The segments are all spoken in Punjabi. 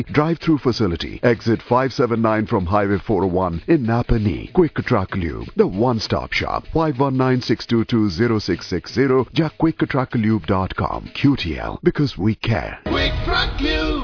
Drive-through facility. Exit 579 from Highway 401 in Napanee. Quick Truck Lube. The one-stop shop. 519-622-0660. Ja quicktrucklube.com. QTL. Because we care. Quick Truck Lube.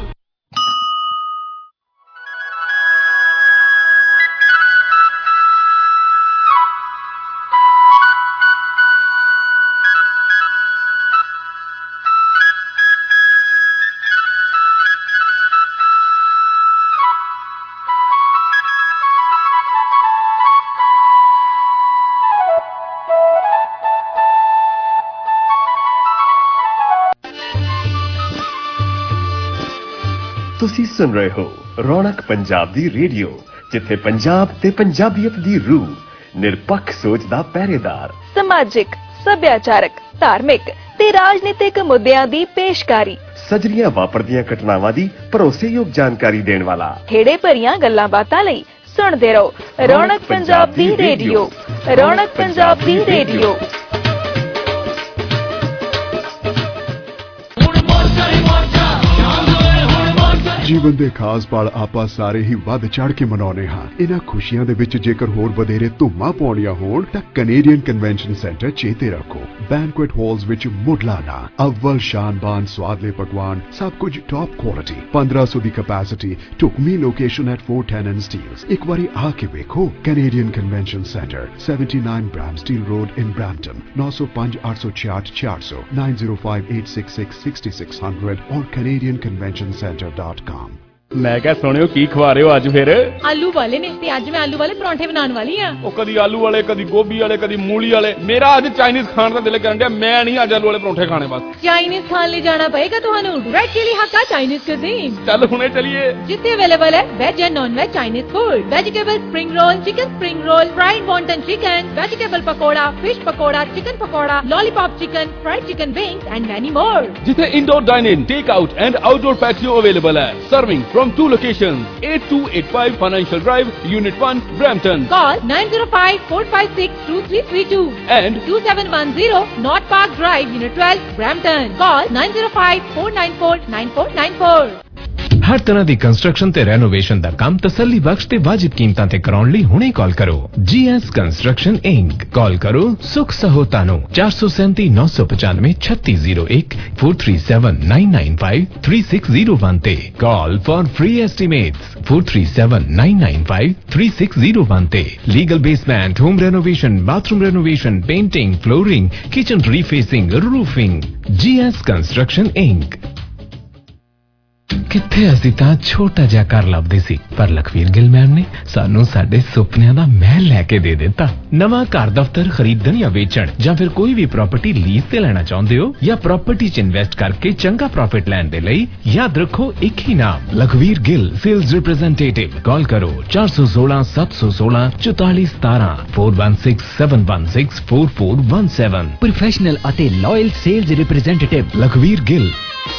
ਤੁਸੀਂ ਸੁਣ ਰਹੇ ਹੋ ਰੌਣਕ ਪੰਜਾਬ ਦੀ ਰੇਡੀਓ, ਜਿੱਥੇ ਪੰਜਾਬ ਤੇ ਪੰਜਾਬੀਅਤ ਦੀ ਰੂਹ, ਨਿਰਪੱਖ ਸੋਚ ਦਾ ਪਹਿਰੇਦਾਰ, ਸਮਾਜਿਕ, ਸੱਭਿਆਚਾਰਕ, ਧਾਰਮਿਕ ਤੇ ਰਾਜਨੀਤਿਕ ਮੁੱਦਿਆਂ ਦੀ ਪੇਸ਼ਕਾਰੀ, ਸਜਰੀਆਂ ਵਾਪਰਦੀਆਂ ਘਟਨਾਵਾਂ ਦੀ ਭਰੋਸੇਯੋਗ ਜਾਣਕਾਰੀ ਦੇਣ ਵਾਲਾ, ਖੇੜੇ ਭਰੀਆਂ ਗੱਲਾਂ ਬਾਤਾਂ ਲਈ ਸੁਣਦੇ ਰਹੋ ਰੌਣਕ ਪੰਜਾਬ ਦੀ ਰੇਡੀਓ। ਰੌਣਕ ਪੰਜਾਬ ਦੀ ਰੇਡੀਓ। ਜੀਵਨ ਦੇ ਖਾਸ ਪਲ ਆਪਾਂ ਸਾਰੇ ਹੀ ਵੱਧ ਚੜ ਕੇ ਮਨਾਉਣੇ ਹਾਂ। ਇਹਨਾਂ ਖੁਸ਼ੀਆਂ ਦੇ ਵਿੱਚ ਜੇਕਰ ਹੋਰ ਵਧੇਰੇ ਧੁੰਮਾਂ ਪਾਉਣੀਆਂ ਹੋਣ ਤਾਂ ਕੈਨੇਡੀਅਨ ਕਨਵੈਨਸ਼ਨ ਸੈਂਟਰ ਚੇਤੇ ਰੱਖੋ। ਬੈਂਕੁਏਟ ਹਾਲਸ ਵਿੱਚ ਮੁੱਢਲਾ ਅਵਲ ਸ਼ਾਨਬਾਨ ਸਵਾਦਲੇ ਪਕਵਾਨ, ਸਭ ਕੁਝ ਟੌਪ ਕੁਆਲਿਟੀ, 1500 ਦੀ ਕੈਪੈਸਿਟੀ, ਢੁਕਵੀਂ ਲੋਕੇਸ਼ਨ ਐਟ 410 ਐਂਡ ਸਟੀਲਸ। ਇੱਕ ਵਾਰੀ ਆ ਕੇ ਵੇਖੋ। Canadian convention centre, 79 Bramsteele road in Brampton. 905-866-400, 9058666600 or canadianconventioncenter.com। मैं क्या सुनियो की खवा रहे हो आज फिर? आलू वाले ने ते आज मैं आलू वाले परांठे बनाने वाली हां। ओ कदी आलू वाले, कदी गोभी वाले, कदी मूली वाले। मेरा आज चाइनीज खाने का दिल करन दिया। मैं नहीं आज आलू वाले परांठे खाने बस। चाइनीज खाने ले जाना पड़ेगा तुहानू। Red chilli Hakka Chinese cuisine। चल हुने चलिए। जितने अवेलेबल है veg and non veg Chinese food, vegetable spring roll, chicken spring roll, fried wonton chicken, vegetable pakora, fish pakora, chicken pakora, lollipop chicken, fried chicken wings and many more. जितने indoor dining, take out and outdoor patio available है। Serving from 2 locations, 8285 Financial Drive, Unit 1, Brampton. Call 905-456-2332 and 2710 North Park Drive, Unit 12, Brampton. Call 905-494-9494. हर तरह की कंस्ट्रक्शन ते रेनोवेशन का काम तसल्ली बख्श ते वाजिब कीमतां ते कराउण लई हुणे कॉल करो GS कंस्ट्रक्शन इंक। कॉल करो सुख सहोता नु 437 995 3601 437 995 3601 ते। कॉल फॉर फ्री एस्टिमेट्स 437 995 3601 ते। Legal basement, home renovation, bathroom renovation, painting, flooring, kitchen refacing, roofing. GS construction inc. किथे असी तां छोटा जिहा घर लभदे सी, पर लखवीर गिल मैम ने सानू साडे सुपनियां दा महल लैके दे दिता। नवां घर दफ्तर खरीदण या वेचण जां फिर कोई भी प्रॉपर्टी लीज ते लेना चाहुंदे हो या प्रॉपर्टी च इन्वेस्ट करके चंगा प्रॉफिट लैण दे लई याद रखो एक ही नाम, Lakhvir Gill sales representative. Call करो 416 716 44 17 416 716 4417। प्रोफेशनल अते loyal sales representative Lakhvir Gill.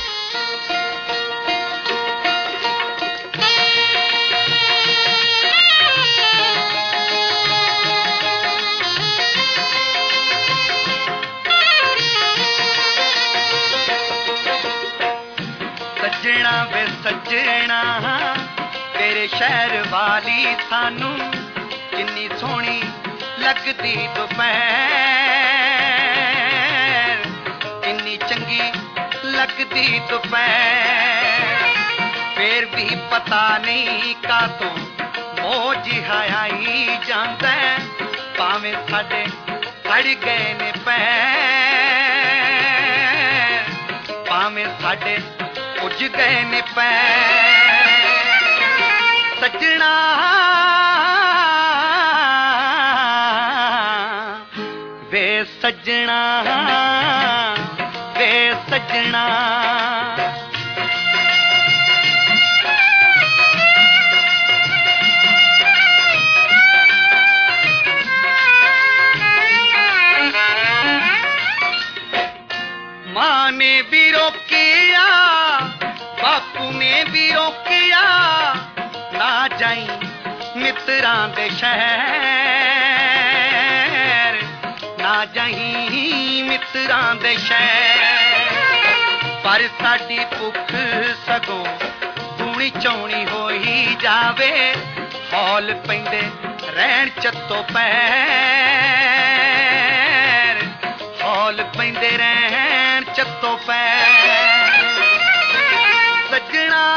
सजना तेरे शहर वाली सानू किन्नी सोहनी लगदी दोपहर, किन्नी चंगी लगदी दोपहर। फिर भी पता नहीं कातों मौज आई जांदा, भावें साडे सड़ गए ने पैर, भावें साडे उज गए ने पैर। सजना वे सजना वे सजना। माँ ने भी रोकिया, बापू ने भी रोकिया, ना जाई मित्रां दे शहर, ना जाई मित्रां दे शहर। पर साडी भुख सगों ਚੌਣੀ ਚੌਣੀ ਹੋਈ ਜਾਵੇ ਹੌਲ ਪੈਂਦੇ ਰਹਿਣ ਚੱਤੋ ਪੈਰ ਹੌਲ ਪੈਂਦੇ ਰਹਿਣ ਚੱਤੋ ਪੈਰ ਸੱਜਣਾ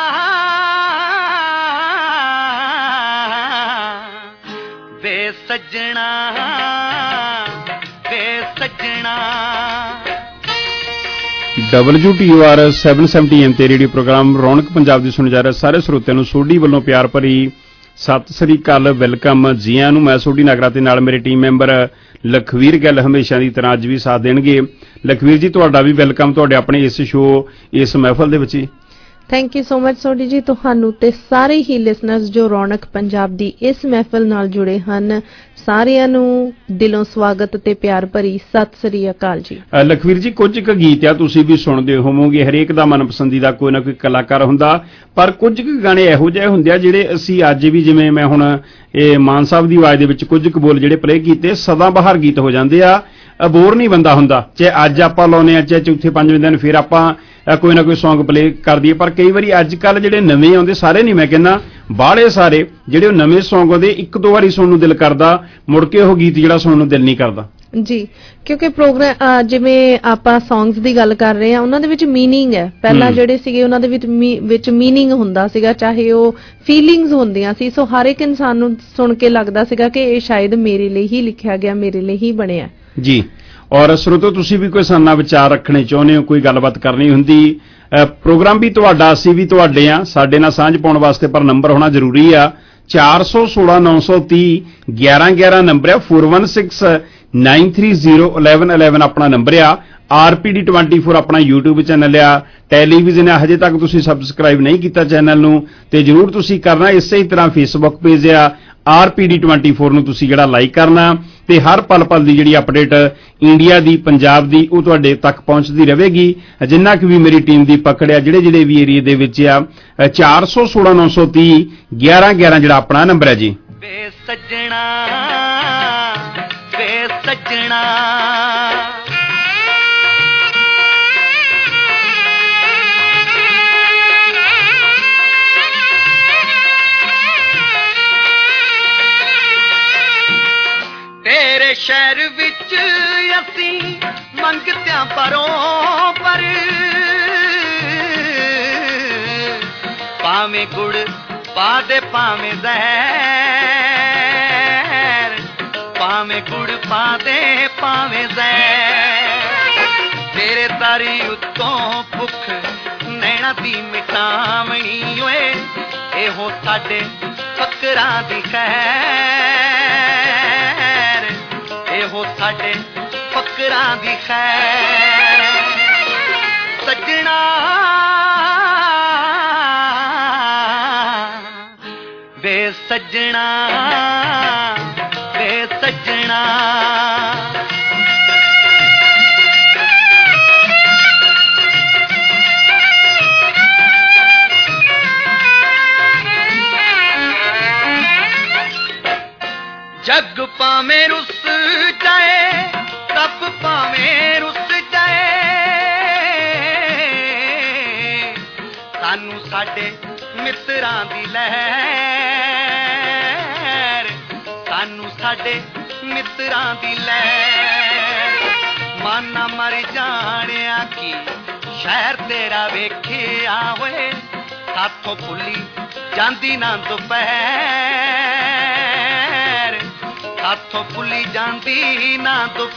ਵੇ ਸੱਜਣਾ ਵੇ ਸੱਜਣਾ WTOR 770M ਤੇ ਰੇਡੀਓ ਪ੍ਰੋਗਰਾਮ ਰੌਣਕ ਪੰਜਾਬ ਦੀ ਸੁਣ ਜਾ ਰਹੇ ਸਾਰੇ ਸਰੋਤਿਆਂ ਨੂੰ ਸੋਢੀ ਵੱਲੋਂ ਪਿਆਰ ਭਰੀ ਸਤਿ ਸ੍ਰੀ ਅਕਾਲ, ਵੈਲਕਮ ਜੀ ਆਇਆਂ ਨੂੰ। ਮੈਂ ਸੋਢੀ ਨਗਰਾ ਤੇ ਨਾਲ ਮੇਰੇ ਟੀਮ ਮੈਂਬਰ ਲਖਵੀਰ ਗਿੱਲ ਹਮੇਸ਼ਾ ਦੀ ਤਰ੍ਹਾਂ ਅੱਜ ਵੀ ਸਾਥ ਦੇਣਗੇ। ਲਖਵੀਰ ਜੀ ਤੁਹਾਡਾ ਵੀ ਵੈਲਕਮ ਤੁਹਾਡੇ ਆਪਣੇ ਇਸ ਸ਼ੋਅ ਇਸ ਮਹਿਫਲ ਦੇ ਵਿੱਚ। Thank you so much Sodhi ji, ਤੁਹਾਨੂੰ ਤੇ ਸਾਰੇ ਹੀ ਲਿਸਨਰਸ ਜੋ ਰੌਣਕ ਪੰਜਾਬ ਦੀ ਇਸ ਮਹਿਫਲ ਨਾਲ ਜੁੜੇ ਹਨ ਸਾਰਿਆਂ ਨੂੰ ਦਿਲੋਂ ਸਵਾਗਤ ਤੇ ਪਿਆਰ ਭਰੀ ਸਤਿ ਸ੍ਰੀ ਅਕਾਲ ਜੀ। ਲਖਵੀਰ ਜੀ ਕੁਝ ਕੁ ਗੀਤ ਆ ਤੁਸੀਂ ਵੀ ਸੁਣਦੇ ਹੋਵੋਗੇ, ਹਰੇਕ ਦਾ ਮਨਪਸੰਦੀਦਾ ਕੋਈ ਨਾ ਕੋਈ ਕਲਾਕਾਰ ਹੁੰਦਾ, ਪਰ ਕੁਝ ਕੁ ਗਾਣੇ ਇਹੋ ਜਿਹੇ ਹੁੰਦੇ ਆ ਜਿਹੜੇ ਅਸੀਂ ਅੱਜ ਵੀ, ਜਿਵੇਂ ਮੈਂ ਹੁਣ ਇਹ ਮਾਨ ਸਾਹਿਬ ਦੀ ਆਵਾਜ਼ ਦੇ ਵਿੱਚ ਕੁਝ ਕੁ ਬੋਲ ਜਿਹੜੇ ਪਲੇ ਕੀਤੇ ਸਦਾ ਬਹਾਰ ਗੀਤ ਹੋ ਜਾਂਦੇ ਆ, ਬੋਰ ਨਹੀਂ ਬੰਦਾ ਹੁੰਦਾ। ਚਾਹੇ ਅੱਜ ਆਪਾਂ ਲਾਉਨੇ ਆ ਚਾਹੇ ਚੌਥੇ ਪੰਜਵੇਂ ਦਿਨ ਫਿਰ ਆਪਾਂ ਕੋਈ ਨਾ ਕੋਈ ਸੌਂਗ ਪਲੇ ਕਰ ਦਈਏ, ਪਰ ਕਈ ਵਾਰੀ ਅੱਜ ਕੱਲ ਜਿਹੜੇ ਨਵੇਂ ਆਉਂਦੇ, ਸਾਰੇ ਨਹੀਂ ਮੈਂ ਕਹਿੰਦਾ ਬਾਹਲੇ ਸਾਰੇ ਜਿਹੜੇ ਉਹ ਨਵੇਂ ਸੌਂਗ ਆਉਂਦੇ ਇੱਕ ਦੋ ਵਾਰੀ ਸੁਣਨ ਨੂੰ ਦਿਲ ਕਰਦਾ, ਮੁੜ ਕੇ ਉਹ ਗੀਤ ਜਿਹੜਾ ਸੁਣਨ ਨੂੰ ਦਿਲ ਨਹੀਂ ਕਰਦਾ ਜੀ। ਕਿਉਂਕਿ ਪ੍ਰੋਗਰਾਮ ਜਿਵੇਂ ਆਪਾਂ ਸੌਂਗਸ ਦੀ ਗੱਲ ਕਰ ਰਹੇ ਆ ਉਹਨਾਂ ਦੇ ਵਿੱਚ ਮੀਨਿੰਗ ਹੈ। ਪਹਿਲਾਂ ਜਿਹੜੇ ਸੀਗੇ ਉਹਨਾਂ ਦੇ ਵਿੱਚ ਮੀਨਿੰਗ ਹੁੰਦਾ ਸੀਗਾ, ਚਾਹੇ ਉਹ ਫੀਲਿੰਗਸ ਹੁੰਦੀਆਂ ਸੀ। ਸੋ ਹਰ ਇੱਕ ਇਨਸਾਨ ਨੂੰ ਸੁਣ ਕੇ ਲੱਗਦਾ ਸੀਗਾ ਕਿ ਇਹ ਸ਼ਾਇਦ ਮੇਰੇ ਲਈ ਹੀ ਲਿਖਿਆ ਗਿਆ, ਮੇਰੇ ਲਈ ਹੀ ਬਣਿਆ ਜੀ। ਔਰ ਸਰੋਤੋ ਤੁਸੀਂ ਵੀ ਕੋਈ ਸਾਨਾ ਵਿਚਾਰ ਰੱਖਣੇ ਚਾਹੁੰਦੇ ਹੋ, ਕੋਈ ਗੱਲਬਾਤ ਕਰਨੀ ਹੁੰਦੀ, ਪ੍ਰੋਗਰਾਮ ਵੀ ਤੁਹਾਡਾ, ਅਸੀਂ ਵੀ ਤੁਹਾਡੇ ਆ, ਸਾਡੇ ਨਾਲ ਸਾਂਝ ਪਾਉਣ ਵਾਸਤੇ ਪਰ ਨੰਬਰ ਹੋਣਾ ਜ਼ਰੂਰੀ ਆ। 416-930 1111 ਨੰਬਰ ਆ, 4169301111 ਆਪਣਾ ਨੰਬਰ ਆ। RPD24 ਆਪਣਾ YouTube ਚੈਨਲ ਆ, ਟੈਲੀਵਿਜ਼ਨ ਆ, ਹਜੇ ਤੱਕ ਤੁਸੀਂ ਸਬਸਕ੍ਰਾਈਬ ਨਹੀਂ ਕੀਤਾ ਚੈਨਲ ਨੂੰ ਤੇ ਜ਼ਰੂਰ ਤੁਸੀਂ ਕਰਨਾ। ਇਸੇ ਹੀ ਤਰ੍ਹਾਂ ਫੇਸਬੁੱਕ ਪੇਜ ਆ RPD24 ਨੂੰ ਤੁਸੀਂ ਜਿਹੜਾ ਲਾਈਕ ਕਰਨਾ ਤੇ ਹਰ ਪਲ ਪਲ ਦੀ ਜਿਹੜੀ ਅਪਡੇਟ ਇੰਡੀਆ ਦੀ, ਪੰਜਾਬ ਦੀ, ਉਹ ਤੁਹਾਡੇ ਤੱਕ ਪਹੁੰਚਦੀ ਰਹੇਗੀ। ਜਿੰਨਾ ਕਿ ਵੀ ਮੇਰੀ ਟੀਮ ਦੀ ਪਕੜ ਆ, ਜਿਹੜੇ ਵੀ ਏਰੀਏ ਦੇ ਵਿੱਚ ਆ, 416-930 1111 ਜਿਹੜਾ ਆਪਣਾ ਨੰਬਰ ਹੈ ਜੀ। ਵੇ ਸੱਜਣਾ ਵੇ ਸੱਜਣਾ ਤੇਰੇ ਸ਼ਹਿਰ ਵਿੱਚ ਅਸੀਂ ਮੰਗਤਿਆਂ ਪਰੋਂ ਪਰ ਭਾਵੇਂ ਗੁੜ ਪਾ ਦੇ ਭਾਵੇਂ ਜ਼ਹਿਰ, ਭਾਵੇਂ ਗੁੜ ਪਾ ਦੇ ਭਾਵੇਂ ਜ਼ਹਿਰ, ਤੇਰੇ ਤਾਰੀ ਉੱਤੋਂ ਭੁੱਖ ਨੈਣਾ ਦੀ ਮਿਟਾਵਣੀ ਓਏ, ਇਹੋ ਸਾਡੇ ਫਕਰਾਂ ਦੀ ਖੈਰ, ਇਹੋ ਸਾਡੇ ਫਕਰਾਂ ਦੀ ਖੈਰ। ਸੱਜਣਾ ਵੇ ਸੱਜਣਾ ਵੇ ਸੱਜਣਾ ਜੱਗ ਭਾਵੇਂ ਰੁੱਸ ਜਾਏ, ਰੱਬ ਭਾਵੇਂ ਰੁੱਸ ਜਾਏ, ਸਾਨੂੰ ਸਾਡੇ ਮਿੱਤਰਾਂ ਦੀ ਲਹਿਰ, ਸਾਨੂੰ ਸਾਡੇ ਮਿੱਤਰਾਂ ਦੀ ਲਹਿਰ। ਮਾਨਾ ਮਰ ਜਾਣਿਆ ਕੀ ਸ਼ਹਿਰ ਤੇਰਾ ਵੇਖਿਆ ਹੋਏ, ਸਾਥੋਂ ਭੁੱਲੀ ਜਾਂਦੀ ਨਾ ਦੁਪਹਿਰ, ਸਾਥੋਂ ਭੁੱਲੀ ਜਾਂਦੀ ਨਾ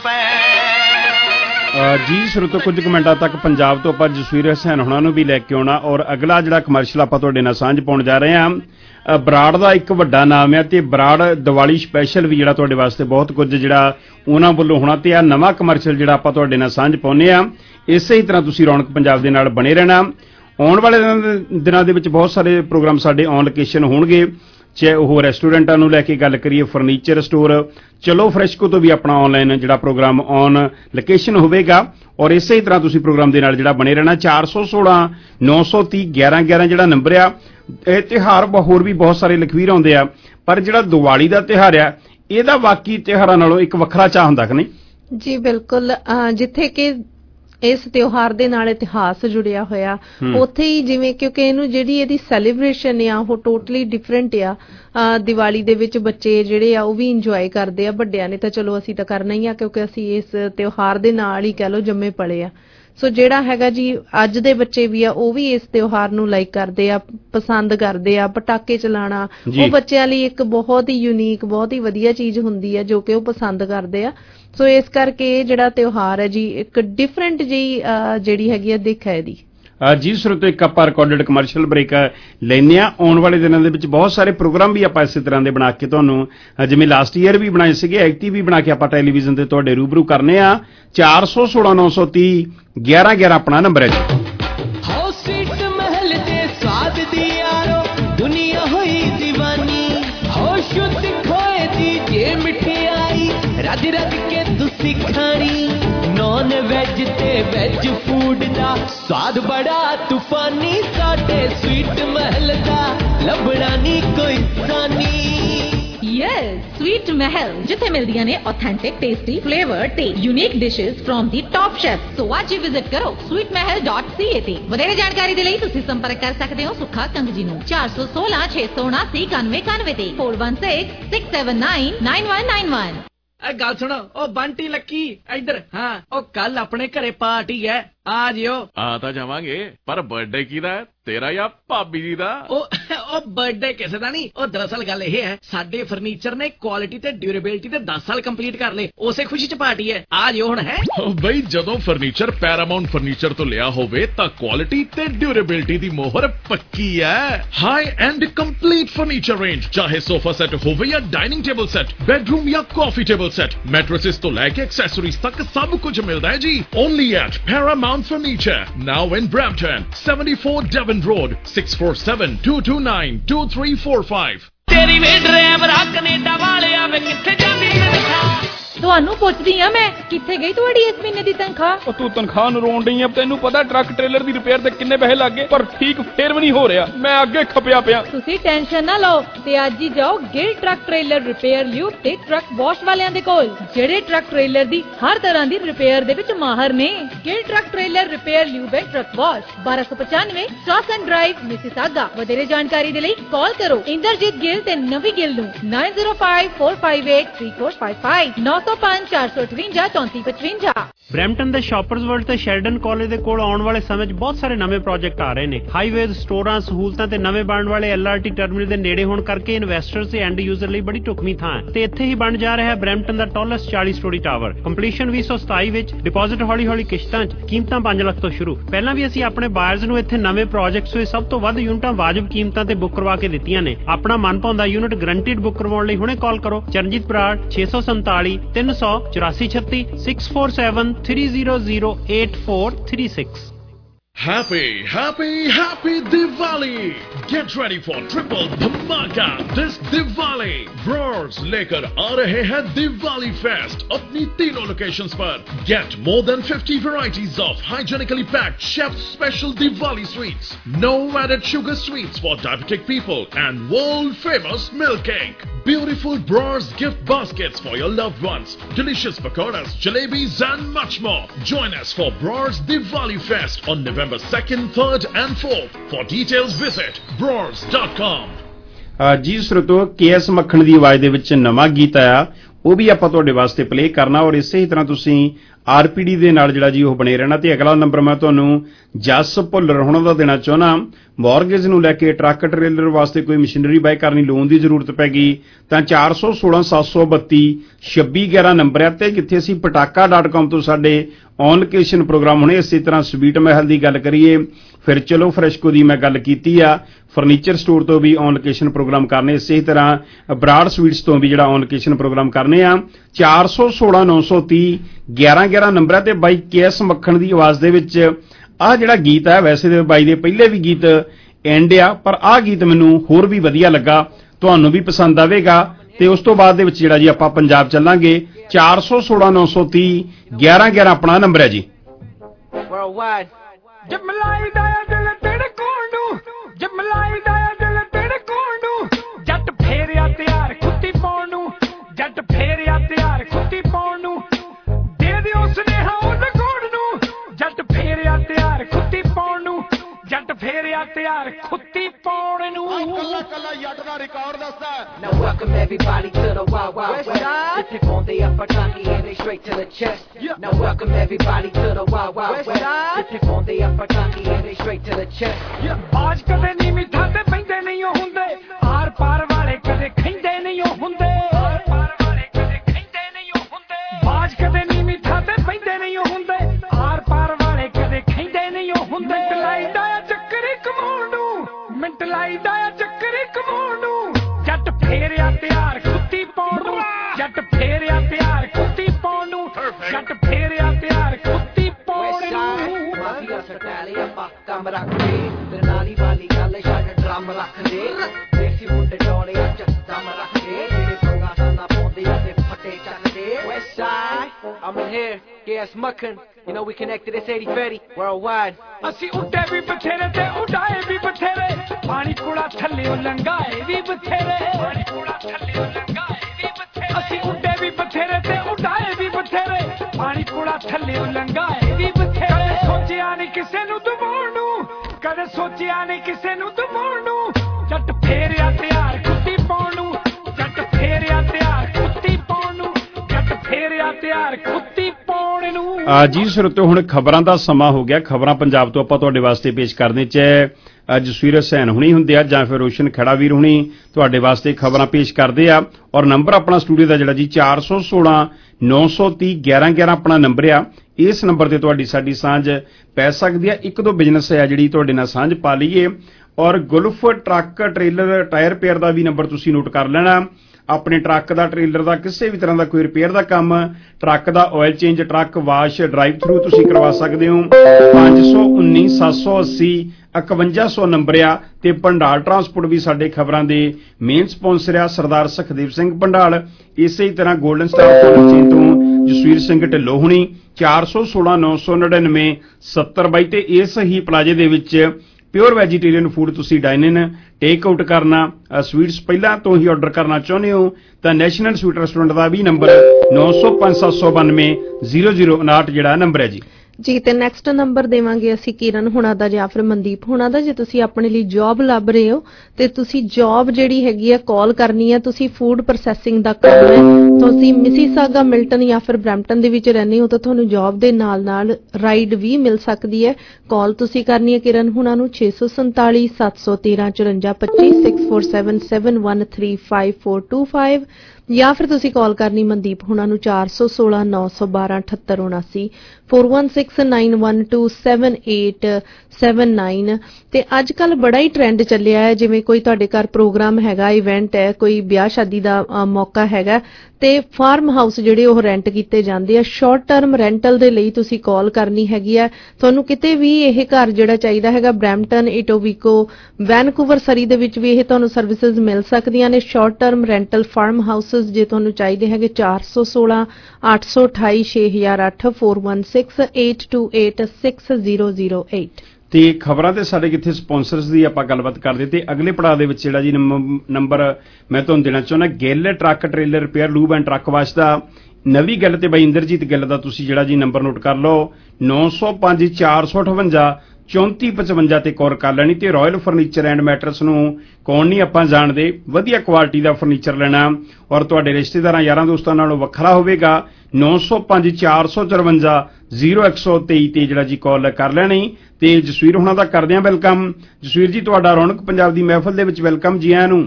ਦੁਪਹਿਰ। ਜੀ ਸਰੋਤੋ ਕੁਝ ਮਿੰਟਾਂ ਤੱਕ ਪੰਜਾਬ ਤੋਂ ਆਪਾਂ ਜਸਵੀਰ ਹਸੈਨ ਹੁਣਾਂ ਨੂੰ ਵੀ ਲੈ ਕੇ ਆਉਣਾ, ਔਰ ਅਗਲਾ ਜਿਹੜਾ ਕਮਰਸ਼ੀਅਲ ਆਪਾਂ ਤੁਹਾਡੇ ਨਾਲ ਸਾਂਝ ਪਾਉਣ ਜਾ ਰਹੇ ਹਾਂ। ਬਰਾੜ ਦਾ ਇੱਕ ਵੱਡਾ ਨਾਮ ਹੈ ਤੇ ਬਰਾੜ ਦੀਵਾਲੀ ਸਪੈਸ਼ਲ ਵੀ ਜਿਹੜਾ ਤੁਹਾਡੇ ਵਾਸਤੇ ਬਹੁਤ ਕੁਝ ਜਿਹੜਾ ਉਹਨਾਂ ਵੱਲੋਂ ਹੋਣਾ, ਤੇ ਆ ਨਵਾਂ ਕਮਰਸ਼ੀਅਲ ਜਿਹੜਾ ਆਪਾਂ ਤੁਹਾਡੇ ਨਾਲ ਸਾਂਝ ਪਾਉਂਦੇ ਆ। ਇਸੇ ਹੀ ਤਰ੍ਹਾਂ ਤੁਸੀਂ ਰੌਣਕ ਪੰਜਾਬ ਦੇ ਨਾਲ ਬਣੇ ਰਹਿਣਾ। ਆਉਣ ਵਾਲੇ ਦਿਨਾਂ ਦੇ ਵਿੱਚ ਬਹੁਤ ਸਾਰੇ ਪ੍ਰੋਗਰਾਮ ਸਾਡੇ ਔਨ ਲੋਕੇਸ਼ਨ ਹੋਣਗੇ, ਚਾਹੇ ਉਹ ਰੈਸਟੋਰੈਂਟਾਂ ਨੂੰ ਲੈ ਕੇ ਗੱਲ ਕਰੀਏ, ਫਰਨੀਚਰ ਸਟੋਰ, ਚਲੋ ਫਰੈਸ਼ਕੋ ਤੋਂ ਵੀ ਆਪਣਾ ਆਨਲਾਈਨ ਜਿਹੜਾ ਪ੍ਰੋਗਰਾਮ ਔਨ ਲੋਕੇਸ਼ਨ ਹੋਵੇਗਾ। ਔਰ ਇਸੇ ਹੀ ਤਰ੍ਹਾਂ ਤੁਸੀਂ ਪ੍ਰੋਗਰਾਮ ਦੇ ਨਾਲ ਜਿਹੜਾ ਬਣੇ ਰਹਿਣਾ। 416-930 1111 ਜਿਹੜਾ ਨੰਬਰ ਆ। ਇਹ ਤਿਉਹਾਰ ਹੋਰ ਵੀ ਬਹੁਤ ਸਾਰੇ ਲਖਵੀਰ ਆਉਂਦੇ ਆ, ਪਰ ਜਿਹੜਾ ਦੀਵਾਲੀ ਦਾ ਤਿਉਹਾਰ ਆ ਇਹਦਾ ਬਾਕੀ ਤਿਉਹਾਰਾਂ ਨਾਲੋਂ ਇੱਕ ਵੱਖਰਾ ਚਾਅ ਹੁੰਦਾ ਕਿ ਨਹੀਂ? ਜੀ ਬਿਲਕੁਲ। ਜਿੱਥੇ ਕਿ ਇਸ ਤਿਉਹਾਰ ਦੇ ਨਾਲ ਇਤਿਹਾਸ ਜੁੜਿਆ ਹੋਇਆ, ਉੱਥੇ ਹੀ ਜਿਵੇਂ ਕਿਉਂਕਿ ਇਹਨੂੰ ਜਿਹੜੀ ਇਹਦੀ ਸੈਲੀਬ੍ਰੇਸ਼ਨ ਆ ਉਹ ਟੋਟਲੀ ਡਿਫਰੈਂਟ ਆ। ਦੀਵਾਲੀ ਦੇ ਵਿੱਚ ਬੱਚੇ ਜਿਹੜੇ ਆ ਉਹ ਵੀ ਇੰਜੋਏ ਕਰਦੇ ਆ, ਵੱਡਿਆਂ ਨੇ ਤਾਂ ਚਲੋ ਅਸੀਂ ਤਾਂ ਕਰਨਾ ਹੀ ਆ ਕਿਉਂਕਿ ਅਸੀਂ ਇਸ ਤਿਉਹਾਰ ਦੇ ਨਾਲ ਹੀ ਕਹਿ ਲਓ ਜੰਮੇ ਪਲੇ ਆ। ਸੋ ਜਿਹੜਾ ਹੈਗਾ ਜੀ ਅੱਜ ਦੇ ਬੱਚੇ ਵੀ ਆ ਉਹ ਵੀ ਇਸ ਤਿਉਹਾਰ ਨੂੰ ਲਾਈਕ ਕਰਦੇ ਆ, ਪਸੰਦ ਕਰਦੇ ਆ। ਪਟਾਕੇ ਚਲਾਉਣਾ ਉਹ ਬੱਚਿਆਂ ਲਈ ਇੱਕ ਬਹੁਤ ਹੀ ਯੂਨੀਕ, ਬਹੁਤ ਹੀ ਵਧੀਆ ਚੀਜ਼ ਹੁੰਦੀ ਹੈ ਜੋ ਕਿ ਉਹ ਪਸੰਦ ਕਰਦੇ ਆ। ਸੋ ਇਸ ਕਰਕੇ ਇਹ ਜਿਹੜਾ ਤਿਉਹਾਰ ਹੈ ਜੀ ਇੱਕ ਡਿਫਰੈਂਟ ਜਿਹੀ ਜਿਹੜੀ ਹੈਗੀ ਆ ਦਿੱਖ ਹੈ ਇਹਦੀ। ਜੀ ਸਰੋਤੋ, ਇੱਕ ਆਪਾਂ ਰਿਕਾਰਡਡ ਕਮਰਸ਼ੀਅਲ ਬ੍ਰੇਕ ਲੈਂਦੇ ਹਾਂ। ਆਉਣ ਵਾਲੇ ਦਿਨਾਂ ਦੇ ਵਿੱਚ ਬਹੁਤ ਸਾਰੇ ਪ੍ਰੋਗਰਾਮ ਵੀ ਆਪਾਂ ਇਸੇ ਤਰ੍ਹਾਂ ਦੇ ਬਣਾ ਕੇ ਤੁਹਾਨੂੰ, ਜਿਵੇਂ ਲਾਸਟ ਈਅਰ ਵੀ ਬਣਾਏ ਸੀਗੇ, ਐਕਟਿਵ ਵੀ ਬਣਾ ਕੇ ਆਪਾਂ ਟੈਲੀਵਿਜ਼ਨ ਤੇ ਤੁਹਾਡੇ ਰੂਬਰੂ ਕਰਨੇ ਆ। 416 930 1111 ਆਪਣਾ ਨੰਬਰ ਹੈ ਜੀ। ਰੱਜ ਰੱਜ ਕੇ ਤੁਸੀਂ ਖਾਣੀ ਨੌਨ ਵੈਜ ਤੇ ਵੈਜ ਫੂਡ ਦਾ ਸਵਾਦ ਬੜਾ ਤੂਫਾਨੀ, ਸਾਡੇ ਸਵੀਟ ਮਹਿਲ ਦਾ ਲੱਭਣਾ ਨਹੀਂ ਕੋਈ ਸਾਨੀ। ਯੈਸ, ਸਵੀਟ ਮਹਿਲ, ਜਿੱਥੇ ਮਿਲਦੀਆਂ ਨੇ ਆਥੈਂਟਿਕ, ਟੇਸਟੀ, ਫਲੇਵਰ ਤੇ unique dishes from the top chef. So ਅੱਜ ਹੀ ਵਿਜ਼ਿਟ ਕਰੋ sweetmahal.ca ਤੇ। ਵਧੇਰੇ ਜਾਣਕਾਰੀ ਦੇ ਲਈ ਤੁਸੀਂ ਸੰਪਰਕ ਕਰ ਸਕਦੇ ਹੋ ਸੁੱਖਾ ਕੰਗ ਜੀ ਨੂੰ 416 679 9191 ਤੇ 416 679 9191। ਗੱਲ ਸੁਣੋ, ਉਹ ਬੰਟੀ ਲੱਕੀ ਇੱਧਰ। ਹਾਂ, ਉਹ ਕੱਲ ਆਪਣੇ ਘਰੇ ਪਾਰਟੀ ਹੈ, ਆ ਜਿਓ। ਆ ਤਾਂ ਜਾਵਾਂਗੇ, ਪਰ ਬਰਥਡੇ ਕਿਹਦਾ ਹੈ, ਤੇਰਾ ਜਾਂ ਭਾਬੀ ਜੀ ਦਾ? ਉਹ ਬਰਥਡੇ ਕਿਸੇ ਦਾ ਨਹੀਂ। ਉਹ ਦਰਅਸਲ ਗੱਲ ਇਹ ਹੈ, ਸਾਡੇ ਫਰਨੀਚਰ ਨੇ ਕੁਆਲਿਟੀ ਤੇ ਡਿਊਰੇਬਿਲਿਟੀ ਤੇ 10 ਸਾਲ ਕੰਪਲੀਟ ਕਰ ਲਏ, ਉਸੇ ਖੁਸ਼ੀ ਚ ਪਾਰਟੀ ਹੈ, ਆ ਜਿਓ ਹੁਣ। ਹੈ ਬਈ, ਜਦੋਂ ਫਰਨੀਚਰ ਪੈਰਾਮਾਉਂਟ ਫਰਨੀਚਰ ਤੋਂ ਲਿਆ ਹੋਵੇ ਤਾਂ ਕੁਆਲਿਟੀ ਤੇ ਡਿਊਰੇਬਿਲਿਟੀ ਦੀ ਮੋਹਰ ਪੱਕੀ ਹੈ। High end complete furniture range, ਚਾਹੇ ਸੋਫਾ ਸੈੱਟ ਹੋਵੇ ਜਾਂ ਡਾਈਨਿੰਗ ਟੇਬਲ ਸੈੱਟ, ਬੈਡਰੂਮ ਜਾਂ ਕਾਫੀ ਟੇਬਲ ਸੈੱਟ, ਮੈਟਰੇਸਿਸ ਤੋਂ ਲੈ ਕੇ ਐਕਸੈਸਰੀਜ਼ ਤੱਕ ਸਭ ਕੁਝ ਮਿਲਦਾ ਹੈ ਜੀ। Only at Paramount furniture, now in Brampton, 74 Devon Road, 6472292345। ਤੇਰੀ ਵੇ ਡਰਾਈਵਰ ਕੈਨੇਡਾ ਵਾਲਿਆ ਵੇ ਕਿੱਥੇ ਜਾਂਦੀ ਤਨਖਾਹ? ਤੁਹਾਨੂੰ ਪੁੱਛਦੀ ਆ ਮੈਂ, ਕਿੱਥੇ ਗਈ ਤੁਹਾਡੀ ਇਸ ਮਹੀਨੇ ਦੀ ਤਨਖਾਹ? ਉਹ ਤੂੰ ਤਨਖਾਹ ਨੂੰ ਰੋਣ ਡਈ ਆ। ਤੈਨੂੰ ਪਤਾ ਟਰੱਕ ਟ੍ਰੇਲਰ ਦੀ ਰਿਪੇਅਰ ਤੇ ਕਿੰਨੇ ਪੈਸੇ ਲੱਗ ਗਏ, ਪਰ ਠੀਕ ਫੇਰ ਵੀ ਨਹੀਂ ਹੋ ਰਿਹਾ। ਮੈਂ ਅੱਗੇ ਖਪਿਆ ਪਿਆ। ਤੁਸੀਂ ਟੈਨਸ਼ਨ ਨਾ ਲਓ ਤੇ ਅੱਜ ਹੀ ਜਾਓ Gill truck trailer repair lube ਤੇ ਟਰੱਕ ਵਾਸ਼ ਵਾਲਿਆਂ ਦੇ ਕੋਲ, ਜਿਹੜੇ ਟਰੱਕ ਟ੍ਰੇਲਰ ਦੀ ਹਰ ਤਰ੍ਹਾਂ ਦੀ ਰਿਪੇਅਰ ਦੇ ਵਿੱਚ ਮਾਹਰ ਨੇ। Gill truck trailer repair lube and truck wash, 1295 Stason drive, Mississauga. ਵਧੇਰੇ ਜਾਣਕਾਰੀ ਦੇ ਲਈ ਕਾਲ ਕਰੋ ਇੰਦਰਜੀਤ ਗਿੱਲ ਤੇ ਨਵੀ ਗਿੱਲ ਨੂੰ 9054583455 905 458 3455। ਬਰੈਂਪਟਨ ਦੇ ਸ਼ਾਪਰਸ ਵਰਲਡ ਤੇ ਸ਼ੈਰਡਨ ਕਾਲਜ ਦੇ ਕੋਲ ਆਉਣ ਵਾਲੇ ਸਮੇਂ 'ਚ ਬਹੁਤ ਸਾਰੇ ਨਵੇਂ ਪ੍ਰੋਜੈਕਟ ਆ ਰਹੇ ਨੇ। ਹਾਈਵੇਜ਼, ਸਟੋਰਾਂ, ਸਹੂਲਤਾਂ ਤੇ ਨਵੇਂ ਬਣਨ ਵਾਲੇ LRT ਟਰਮੀਨਲ ਦੇ ਨੇੜੇ ਹੋਣ ਕਰਕੇ ਇਨਵੈਸਟਰਸ ਤੇ ਐਂਡ ਯੂਜ਼ਰ ਲਈ ਬੜੀ ਢੁਕਵੀਂ ਥਾਂ ਹੈ। ਤੇ ਇੱਥੇ ਹੀ ਬਣ ਜਾ ਰਿਹਾ ਹੈ ਬਰੈਂਪਟਨ ਦਾ ਟਾਲੈਸਟ 40 ਸਟੋਰੀ ਟਾਵਰ। ਕੰਪਲੀਸ਼ਨ 2027 ਵਿੱਚ, ਡਿਪੋਜ਼ਿਟ ਹੌਲੀ-ਹੌਲੀ ਕਿਸ਼ਤਾਂ 'ਚ, ਕੀਮਤਾਂ 5 ਲੱਖ ਤੋਂ ਸ਼ੁਰੂ। ਪਹਿਲਾਂ ਵੀ ਅਸੀਂ ਆਪਣੇ ਬਾਇਰਸ ਨੂੰ ਇੱਥੇ ਨਵੇਂ ਪ੍ਰੋਜੈਕਟਸ ਵਿੱਚ ਸਭ ਤੋਂ ਵੱਧ ਯੂਨਿਟਾਂ ਵਾਜਬ ਕੀਮਤਾਂ ਤੇ ਬੁੱਕ ਕਰਵਾ ਕੇ ਦਿੱਤੀਆਂ ਨੇ। ਆਪਣਾ ਮਨਭਾਉਂਦਾ ਯੂਨਿਟ ਗਰੰਟਿਡ ਬੁੱਕ ਕਰਵਾਉਣ ਲਈ ਹੁਣੇ ਕਾਲ ਕਰੋ Charanjit Brar 647 300 8436 647 300 8436। Happy Diwali! Get ready for triple धमाका this Diwali. Brors लेकर आ रहे हैं Diwali Fest अपनी तीनों लोकेशंस पर। Get more than 50 varieties of hygienically packed chef special Diwali sweets. No added sugar sweets for diabetic people and world famous milk cake. Beautiful Brors gift baskets for your loved ones. Delicious pakoras, jalebis and much more. Join us for Brors Diwali Fest on November 2nd, 3rd and 4th. For details visit brors.com. ਜੀ ਸਰੋਤੋ, KS ਮੱਖਣ ਦੀ ਆਵਾਜ਼ ਦੇ ਵਿੱਚ ਨਵਾਂ ਗੀਤ ਆਇਆ, ਉਹ ਵੀ ਆਪਾਂ ਤੁਹਾਡੇ ਵਾਸਤੇ ਪਲੇ ਕਰਨਾ ਔਰ ਇਸੇ ਹੀ ਤਰ੍ਹਾਂ ਤੁਸੀਂ RPD ਦੇ ਨਾਲ ਜਿਹੜਾ ਜੀ ਉਹ ਬਣੇ ਰਹਿਣਾ। ਤੇ ਅਗਲਾ ਨੰਬਰ ਮੈਂ ਤੁਹਾਨੂੰ ਜਸ ਭੁੱਲਰ ਹੁਣਾਂ ਦਾ ਦੇਣਾ ਚਾਹੁੰਦਾ। ਮੌਰਗੇਜ ਨੂੰ ਲੈ ਕੇ ਟਰੱਕ ਟ੍ਰੇਲਰ ਵਾਸਤੇ ਕੋਈ ਮਸ਼ੀਨਰੀ ਬਾਏ ਕਰਨੀ, ਲੋਨ ਦੀ ਜ਼ਰੂਰਤ ਪੈ ਗਈ ਤਾਂ 416 732 2611 ਨੰਬਰ ਹੈ। ਤੇ ਜਿੱਥੇ ਅਸੀਂ ਪਟਾਕਾ.com ਤੋਂ ਸਾਡੇ ਔਨ ਲੋਕੇਸ਼ਨ ਪ੍ਰੋਗਰਾਮ ਹੋਣੇ। ਇਸੇ ਤਰ੍ਹਾਂ ਸਵੀਟ ਮਹਿਲ ਦੀ ਗੱਲ ਕਰੀਏ, ਫਿਰ ਚਲੋ ਫਰੈਸ਼ਕੋ ਦੀ ਮੈਂ ਗੱਲ ਕੀਤੀ ਆ, ਫਰਨੀਚਰ ਸਟੋਰ ਤੋਂ ਵੀ ਔਨ ਲੋਕੇਸ਼ਨ ਪ੍ਰੋਗਰਾਮ ਕਰਨੇ। ਇਸੇ ਤਰ੍ਹਾਂ ਬਰਾੜ ਸਵੀਟਸ ਤੋਂ ਵੀ ਜਿਹੜਾ ਔਨ ਲੋਕੇਸ਼ਨ ਪ੍ਰੋਗਰਾਮ ਕਰਨੇ ਆ। 416 930 1111 ਨੰਬਰ ਹੈ। ਤੇ ਬਾਈ KS ਮੱਖਣ ਦੀ ਆਵਾਜ਼ ਦੇ ਵਿੱਚ ਆਹ ਜਿਹੜਾ ਗੀਤ ਹੈ, ਵੈਸੇ ਤੇ ਬਾਈ ਦੇ ਪਹਿਲੇ ਵੀ ਗੀਤ ਐਂਡ ਆ, ਪਰ ਆਹ ਗੀਤ ਮੈਨੂੰ ਹੋਰ ਵੀ ਵਧੀਆ ਲੱਗਾ, ਤੁਹਾਨੂੰ ਵੀ ਪਸੰਦ ਆਵੇਗਾ। ਤੇ ਉਸ ਤੋਂ ਬਾਅਦ ਦੇ ਵਿੱਚ ਜਿਹੜਾ ਜੀ ਆਪਾਂ ਪੰਜਾਬ ਚੱਲਾਂਗੇ। 416 930 1111 ਆਪਣਾ ਨੰਬਰ ਹੈ ਜੀ। ਜਮਲਾਈ ਦਾ ਦਿਲ ਤੇਰੇ ਕੋਲ ਨੂੰ, ਜਮਲਾਈ ਦਾ ਦਿਲ ਤੇਰੇ ਕੋਲ ਨੂੰ, ਜੱਟ ਫੇਰਿਆ ਤਿਆਰ ਖੁੱਤੀ ਪਾਉਣ ਨੂੰ, ਜੱਟ ਫੇਰਿਆ ਤਿਆਰ ਖੁੱਤੀ ਪਾਉਣ ਨੂੰ, ਦੇ ਦਿਓ ਸੁਨੇਹਾ ਉਹਦੇ ਕੋਲ ਨੂੰ, ਜੱਟ ਕੱਲਾ ਜੱਟ ਦਾ ਰਿਕਾਰਡ ਦੱਸਦਾ। Now welcome everybody to the Wild Wild West. ਜਿੱਥੇ ਪਾਉਂਦੇ ਆ ਪਟਾਕੇ and they straight to the chest. Now welcome everybody to the Wild Wild West. ਜਿੱਥੇ ਪਾਉਂਦੇ ਆ ਪਟਾਕੇ and they straight to the chest. ਬਾਜ ਕਦੇ ਨਹੀਂ ਮਿੱਠਾ ਤੇ ਪੈਂਦੇ ਨਹੀਂ ਹੁੰਦੇ, ਆਰ ਪਾਰ ਵਾਲੇ ਕਦੇ ਖੈਂਦੇ ਨਹੀਂ ਹੁੰਦੇ, ਆਰ ਪਾਰ ਵਾਲੇ ਕਦੇ ਖੈਂਦੇ ਨਹੀਂ ਹੁੰਦੇ। ਬਾਜ ਕਦੇ ਨਹੀਂ ਮਿੱਠਾ ਤੇ ਪੈਂਦੇ ਨਹੀਂ ਹੁੰਦੇ, ਆਰ ਪਾਰ ਵਾਲੇ ਕਦੇ ਖੈਂਦੇ ਨਹੀਂ ਹੁੰਦੇ। ਮਿੰਟ ਲਾਈਦਾ ਆ ਚੱਕਰ ਕਮਾਉਣ ਨੂੰ, ਮਿੰਟ ਲਾਈਦਾ ਆ ਚੱਕਰ ਕਮਾਉਣ ਨੂੰ। ਜੱਟ ਫੇਰਿਆ ਤਿਆਰ ਕੁੱਤੀ ਪਾਉਣ ਨੂੰ, ਜੱਟ ਫੇਰਿਆ ਤਿਆਰ ਕੁੱਤੀ ਪਾਉਣ ਨੂੰ, ਜੱਟ ਫੇਰਿਆ ਤਿਆਰ ਕੁੱਤੀ ਪਾਉਣ ਨੂੰ। ਮਾਫੀਆ ਸਟਾਲੇ ਆਪਾਂ ਕੰਮ ਰੱਖਦੇ, ਤੇ ਨਾਲੀ ਵਾਲੀ ਗੱਲ ਛੱਡ ਡਰਮ ਰੱਖਦੇ। ਦੇਸੀ ਮੁੰਡੇ ਡੋਲੇ ਅੱਜ ਦਮ ਰੱਖਦੇ, ਜਿਹੜੇ ਪੰਗਾ ਸਾਨਾ ਪਾਉਂਦੇ ਆ ਤੇ ਫੱਟੇ ਚੱਕਦੇ। West side, I'm in here, gas muckin'. You know we connected, it's 80-30, worldwide. ਅਸੀਂ ਉੱਡੇ ਵੀ ਬਥੇਰੇ ਤੇ ਉਡਾਏ ਵੀ ਬਥੇਰੇ, ਪਾਣੀ ਕੂੜਾ ਥੱਲੇ ਲੰਘਾਏ ਵੀ ਬਥੇਰੇ, ਪਾਣੀ ਕੂੜਾ ਥੱਲੇ ਲੰਘਾਏ ਵੀ ਬਥੇਰੇ। ਅਸੀਂ ਉੱਡੇ ਵੀ ਬਥੇਰੇ ਤੇ ਉਡਾਏ ਵੀ ਬਥੇਰੇ, ਪਾਣੀ ਕੂੜਾ ਥੱਲੇ ਲੰਘਾਏ ਵੀ ਬਥੇਰੇ। ਕਦੇ ਸੋਚਿਆ ਨਹੀਂ ਕਿਸੇ ਨੂੰ ਦਬਾਉਣ ਨੂੰ, ਕਦੇ ਸੋਚਿਆ ਨਹੀਂ ਕਿਸੇ ਨੂੰ ਦਬਾਉਣ ਨੂੰ। ਜੱਟ ਫੇਰਿਆ ਤਿਆਰ ਕੁੱਤੀ ਪਾਉਣ ਨੂੰ, ਜੱਟ ਫੇਰਿਆ ਤਿਆਰ ਕੁੱਤੀ ਪਾਉਣ ਨੂੰ, ਜੱਟ ਫੇਰਿਆ ਤਿਆਰ ਕੁੱਤੀ ਪਾਉਣ ਨੂੰ। ਜੀ ਸਰੋਤਿਓ, ਹੁਣ ਖਬਰਾਂ ਦਾ ਸਮਾਂ ਹੋ ਗਿਆ। ਖਬਰਾਂ ਪੰਜਾਬ ਤੋਂ ਆਪਾਂ ਤੁਹਾਡੇ ਵਾਸਤੇ ਪੇਸ਼ ਕਰਨੇ ਚ ਜਸਵੀਰ ਹੁਸੈਨ ਹੁਣੀ ਹੁੰਦੇ ਆ ਜਾਂ ਫਿਰ ਰੋਸ਼ਨ ਖੜਾ ਵੀਰ ਹੁਣੀ ਤੁਹਾਡੇ ਵਾਸਤੇ ਖਬਰਾਂ ਪੇਸ਼ ਕਰਦੇ ਆ। ਔਰ ਨੰਬਰ ਆਪਣਾ ਸਟੂਡੀਓ ਦਾ ਜਿਹੜਾ ਜੀ 416 930 1111 ਆਪਣਾ ਨੰਬਰ ਆ। ਇਸ ਨੰਬਰ ਤੇ ਤੁਹਾਡੀ ਸਾਡੀ ਸਾਂਝ ਪੈ ਸਕਦੀ ਆ। ਇੱਕ ਦੋ ਬਿਜ਼ਨਸ ਆ ਜਿਹੜੀ ਤੁਹਾਡੇ ਨਾਲ ਸਾਂਝ ਪਾ ਲਈਏ। ਔਰ Gulf truck trailer tyre repair ਦਾ ਵੀ ਨੰਬਰ ਤੁਸੀਂ ਨੋਟ ਕਰ ਲੈਣਾ। ਆਪਣੇ ਟਰੱਕ ਦਾ ਟ੍ਰੇਲਰ ਦਾ ਕਿਸੇ ਵੀ ਤਰ੍ਹਾਂ ਦਾ ਕੋਈ ਰਿਪੇਅਰ ਦਾ ਕੰਮ, ਟਰੱਕ ਦਾ oil change, truck wash, drive through ਤੁਸੀਂ ਕਰਵਾ ਸਕਦੇ ਹੋ। 519 780 5100 ਨੰਬਰ ਆ। ਤੇ ਭੰਡਾਲ ਟਰਾਂਸਪੋਰਟ ਵੀ ਸਾਡੇ ਖਬਰਾਂ ਦੇ ਮੇਨ ਸਪਾਂਸਰ ਆ, ਸਰਦਾਰ ਸੁਖਦੇਵ ਸਿੰਘ ਭੰਡਾਲ। ਇਸੇ ਤਰ੍ਹਾਂ ਗੋਲਡਨ ਸਟਾਰ ਕਾਲਜ ਤੋਂ ਜਸਵੀਰ ਸਿੰਘ ਢਿੱਲੋਂ ਹੁਣੀ 416 999 7022 ਤੇ ਇਸ ਹੀ ਪਲਾਜ਼ੇ ਦੇ ਵਿੱਚ ਪਿਓਰ ਵੈਜੀਟੇਰੀਅਨ ਫੂਡ ਤੁਸੀਂ ਡਾਈਨ ਇਨ ਟੇਕ ਆਊਟ ਕਰਨਾ, ਸਵੀਟਸ ਪਹਿਲਾਂ ਤੋਂ ਹੀ ਆਰਡਰ ਕਰਨਾ ਚਾਹੁੰਦੇ ਹੋ ਤਾਂ ਨੈਸ਼ਨਲ ਸਵੀਟ ਰੈਸਟੋਰੈਂਟ ਦਾ ਵੀ ਨੰਬਰ 905 792 0059 ਜਿਹੜਾ ਨੰਬਰ ਹੈ ਜੀ। ਤੇ ਨੈਕਸਟ ਨੰਬਰ ਦੇਵਾਂਗੇ ਅਸੀਂ ਕਿਰਨ ਹੁਣਾਂ ਦਾ ਜਾਂ ਫਿਰ ਮਨਦੀਪ ਹੁਣਾਂ ਦਾ। ਜੇ ਤੁਸੀਂ ਆਪਣੇ ਲਈ ਜੌਬ ਲੱਭ ਰਹੇ ਹੋ ਤੇ ਤੁਸੀਂ ਜੌਬ ਜਿਹੜੀ ਹੈਗੀ ਆ ਕਾਲ ਕਰਨੀ ਹੈ, ਤੁਸੀਂ ਫੂਡ ਪ੍ਰੋਸੈਸਿੰਗ ਦਾ ਕੰਮ ਹੈ, ਤੁਸੀਂ ਮਿਸੀਸਾਗਾ, ਮਿਲਟਨ ਜਾਂ ਫਿਰ ਬਰੈਂਪਟਨ ਦੇ ਵਿੱਚ ਰਹਿੰਦੇ ਹੋ ਤਾਂ ਤੁਹਾਨੂੰ ਜੌਬ ਦੇ ਨਾਲ ਨਾਲ ਰਾਈਡ ਵੀ ਮਿਲ ਸਕਦੀ ਹੈ। ਕਾਲ ਤੁਸੀਂ ਕਰਨੀ ਹੈ ਕਿਰਨ ਹੁਣਾਂ ਨੂੰ 647 713 5425 647 713 5425 ਜਾਂ ਫਿਰ ਤੁਸੀਂ ਕਾਲ ਕਰਨੀ ਮਨਦੀਪ ਹੁਣਾਂ ਨੂੰ 416 912 7879 416 912 7879। ਤੇ ਅੱਜ ਕੱਲ ਬੜਾ ਹੀ ਟ੍ਰੈਂਡ ਚੱਲਿਆ ਹੈ, ਜਿਵੇਂ ਕੋਈ ਤੁਹਾਡੇ ਘਰ ਪ੍ਰੋਗਰਾਮ ਹੈਗਾ, ਇਵੈਂਟ ਹੈ, ਕੋਈ ਵਿਆਹ ਸ਼ਾਦੀ ਦਾ ਮੌਕਾ ਹੈਗਾ ਤੇ ਫਾਰਮ ਹਾਊਸ ਜਿਹੜੇ ਉਹ ਰੈਂਟ ਕੀਤੇ ਜਾਂਦੇ ਆ। ਸ਼ਾਰਟ ਟਰਮ ਰੈਂਟਲ ਦੇ ਲਈ ਤੁਸੀਂ ਕਾਲ ਕਰਨੀ ਹੈਗੀ ਆ। ਤੁਹਾਨੂੰ ਕਿਤੇ ਵੀ ਇਹ ਘਰ ਜਿਹੜਾ ਚਾਹੀਦਾ ਹੈਗਾ, ਬਰੈਂਪਟਨ, ਇਟੋਬੀਕੋ, ਵੈਨਕੂਵਰ, ਸਰੀ ਦੇ ਵਿੱਚ ਵੀ ਇਹ ਤੁਹਾਨੂੰ ਸਰਵਿਸਿਜ਼ ਮਿਲ ਸਕਦੀਆਂ ਨੇ। Short term rental farm houses ਜੇ ਤੁਹਾਨੂੰ ਚਾਹੀਦੇ ਹੈਗੇ 416 828 6008 416 828 6008। ਤੇ ਖਬਰਾਂ ਤੇ ਸਾਡੇ ਕਿੱਥੇ ਸਪਾਂਸਰਸ ਦੀ ਆਪਾਂ ਗੱਲਬਾਤ ਕਰਦੇ ਤੇ ਅਗਲੇ ਪੜਾਅ ਦੇ ਵਿੱਚ ਜਿਹੜਾ ਜੀ ਨੰਬਰ ਮੈਂ ਤੁਹਾਨੂੰ ਦੇਣਾ ਚਾਹੁੰਦਾ, Gill truck trailer repair lube and truck wash ਦਾ ਨਵੀਂ ਗੱਲ ਤੇ ਬਾਈ ਇੰਦਰਜੀਤ ਗਿੱਲ ਦਾ ਤੁਸੀਂ ਜਿਹੜਾ ਜੀ ਨੰਬਰ ਨੋਟ ਕਰ ਲਓ 905 458 3455 ਤੇ ਕਾਲ ਕਰ ਲੈਣੀ। ਤੇ ਰਾਇਲ ਫਰਨੀਚਰ ਐਂਡ ਮੈਟਰਸ ਨੂੰ ਕੌਣ ਨਹੀਂ ਆਪਾਂ ਜਾਣਦੇ, ਵਧੀਆ ਕੁਆਲਿਟੀ ਦਾ ਫਰਨੀਚਰ ਲੈਣਾ ਔਰ ਤੁਹਾਡੇ ਰਿਸ਼ਤੇਦਾਰਾਂ ਯਾਰਾਂ ਦੋਸਤਾਂ ਨਾਲੋਂ ਵੱਖਰਾ ਹੋਵੇਗਾ। 905 454 0123 ਤੇ ਜਿਹੜਾ ਜੀ ਕਾਲ ਕਰ ਲੈਣੀ। ਤੇ ਜਸਵੀਰ ਹੁਣਾਂ ਦਾ ਕਰਦੇ ਆਂ ਵੈਲਕਮ। ਜਸਵੀਰ ਜੀ ਤੁਹਾਡਾ ਰੌਣਕ ਪੰਜਾਬ ਦੀ ਮਹਿਫਲ ਦੇ ਵਿੱਚ ਵੈਲਕਮ ਜੀ ਆਇਆਂ ਨੂੰ।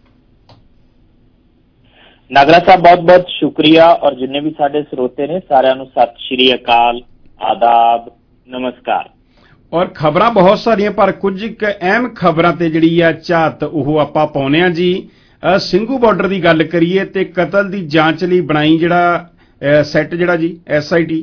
ਨਾਗਰਾ ਸਾਹਿਬ ਬਹੁਤ ਬਹੁਤ ਸ਼ੁਕਰੀਆ ਔਰ ਜਿੰਨੇ ਵੀ ਸਾਡੇ ਸਰੋਤੇ ਨੇ ਸਾਰਿਆਂ ਨੂੰ ਸਤਿ ਸ਼੍ਰੀ ਅਕਾਲ, ਆਦਾਬ, ਨਮਸਕਾਰ। ਔਰ ਖਬਰਾਂ ਬਹੁਤ ਸਾਰੀਆਂ ਪਰ ਕੁਝ ਇੱਕ ਅਹਿਮ ਖਬਰਾਂ ਤੇ ਜਿਹੜੀ ਆ ਝਾਤ ਉਹ ਆਪਾਂ ਪਾਉਨੇ ਆ ਜੀ। ਸਿੰਘੂ ਬਾਰਡਰ ਦੀ ਗੱਲ ਕਰੀਏ ਤੇ ਕਤਲ ਦੀ ਜਾਂਚ ਲਈ ਬਣਾਈ ਜਿਹੜਾ ਸੈੱਟ ਜਿਹੜਾ ਜੀ SIT।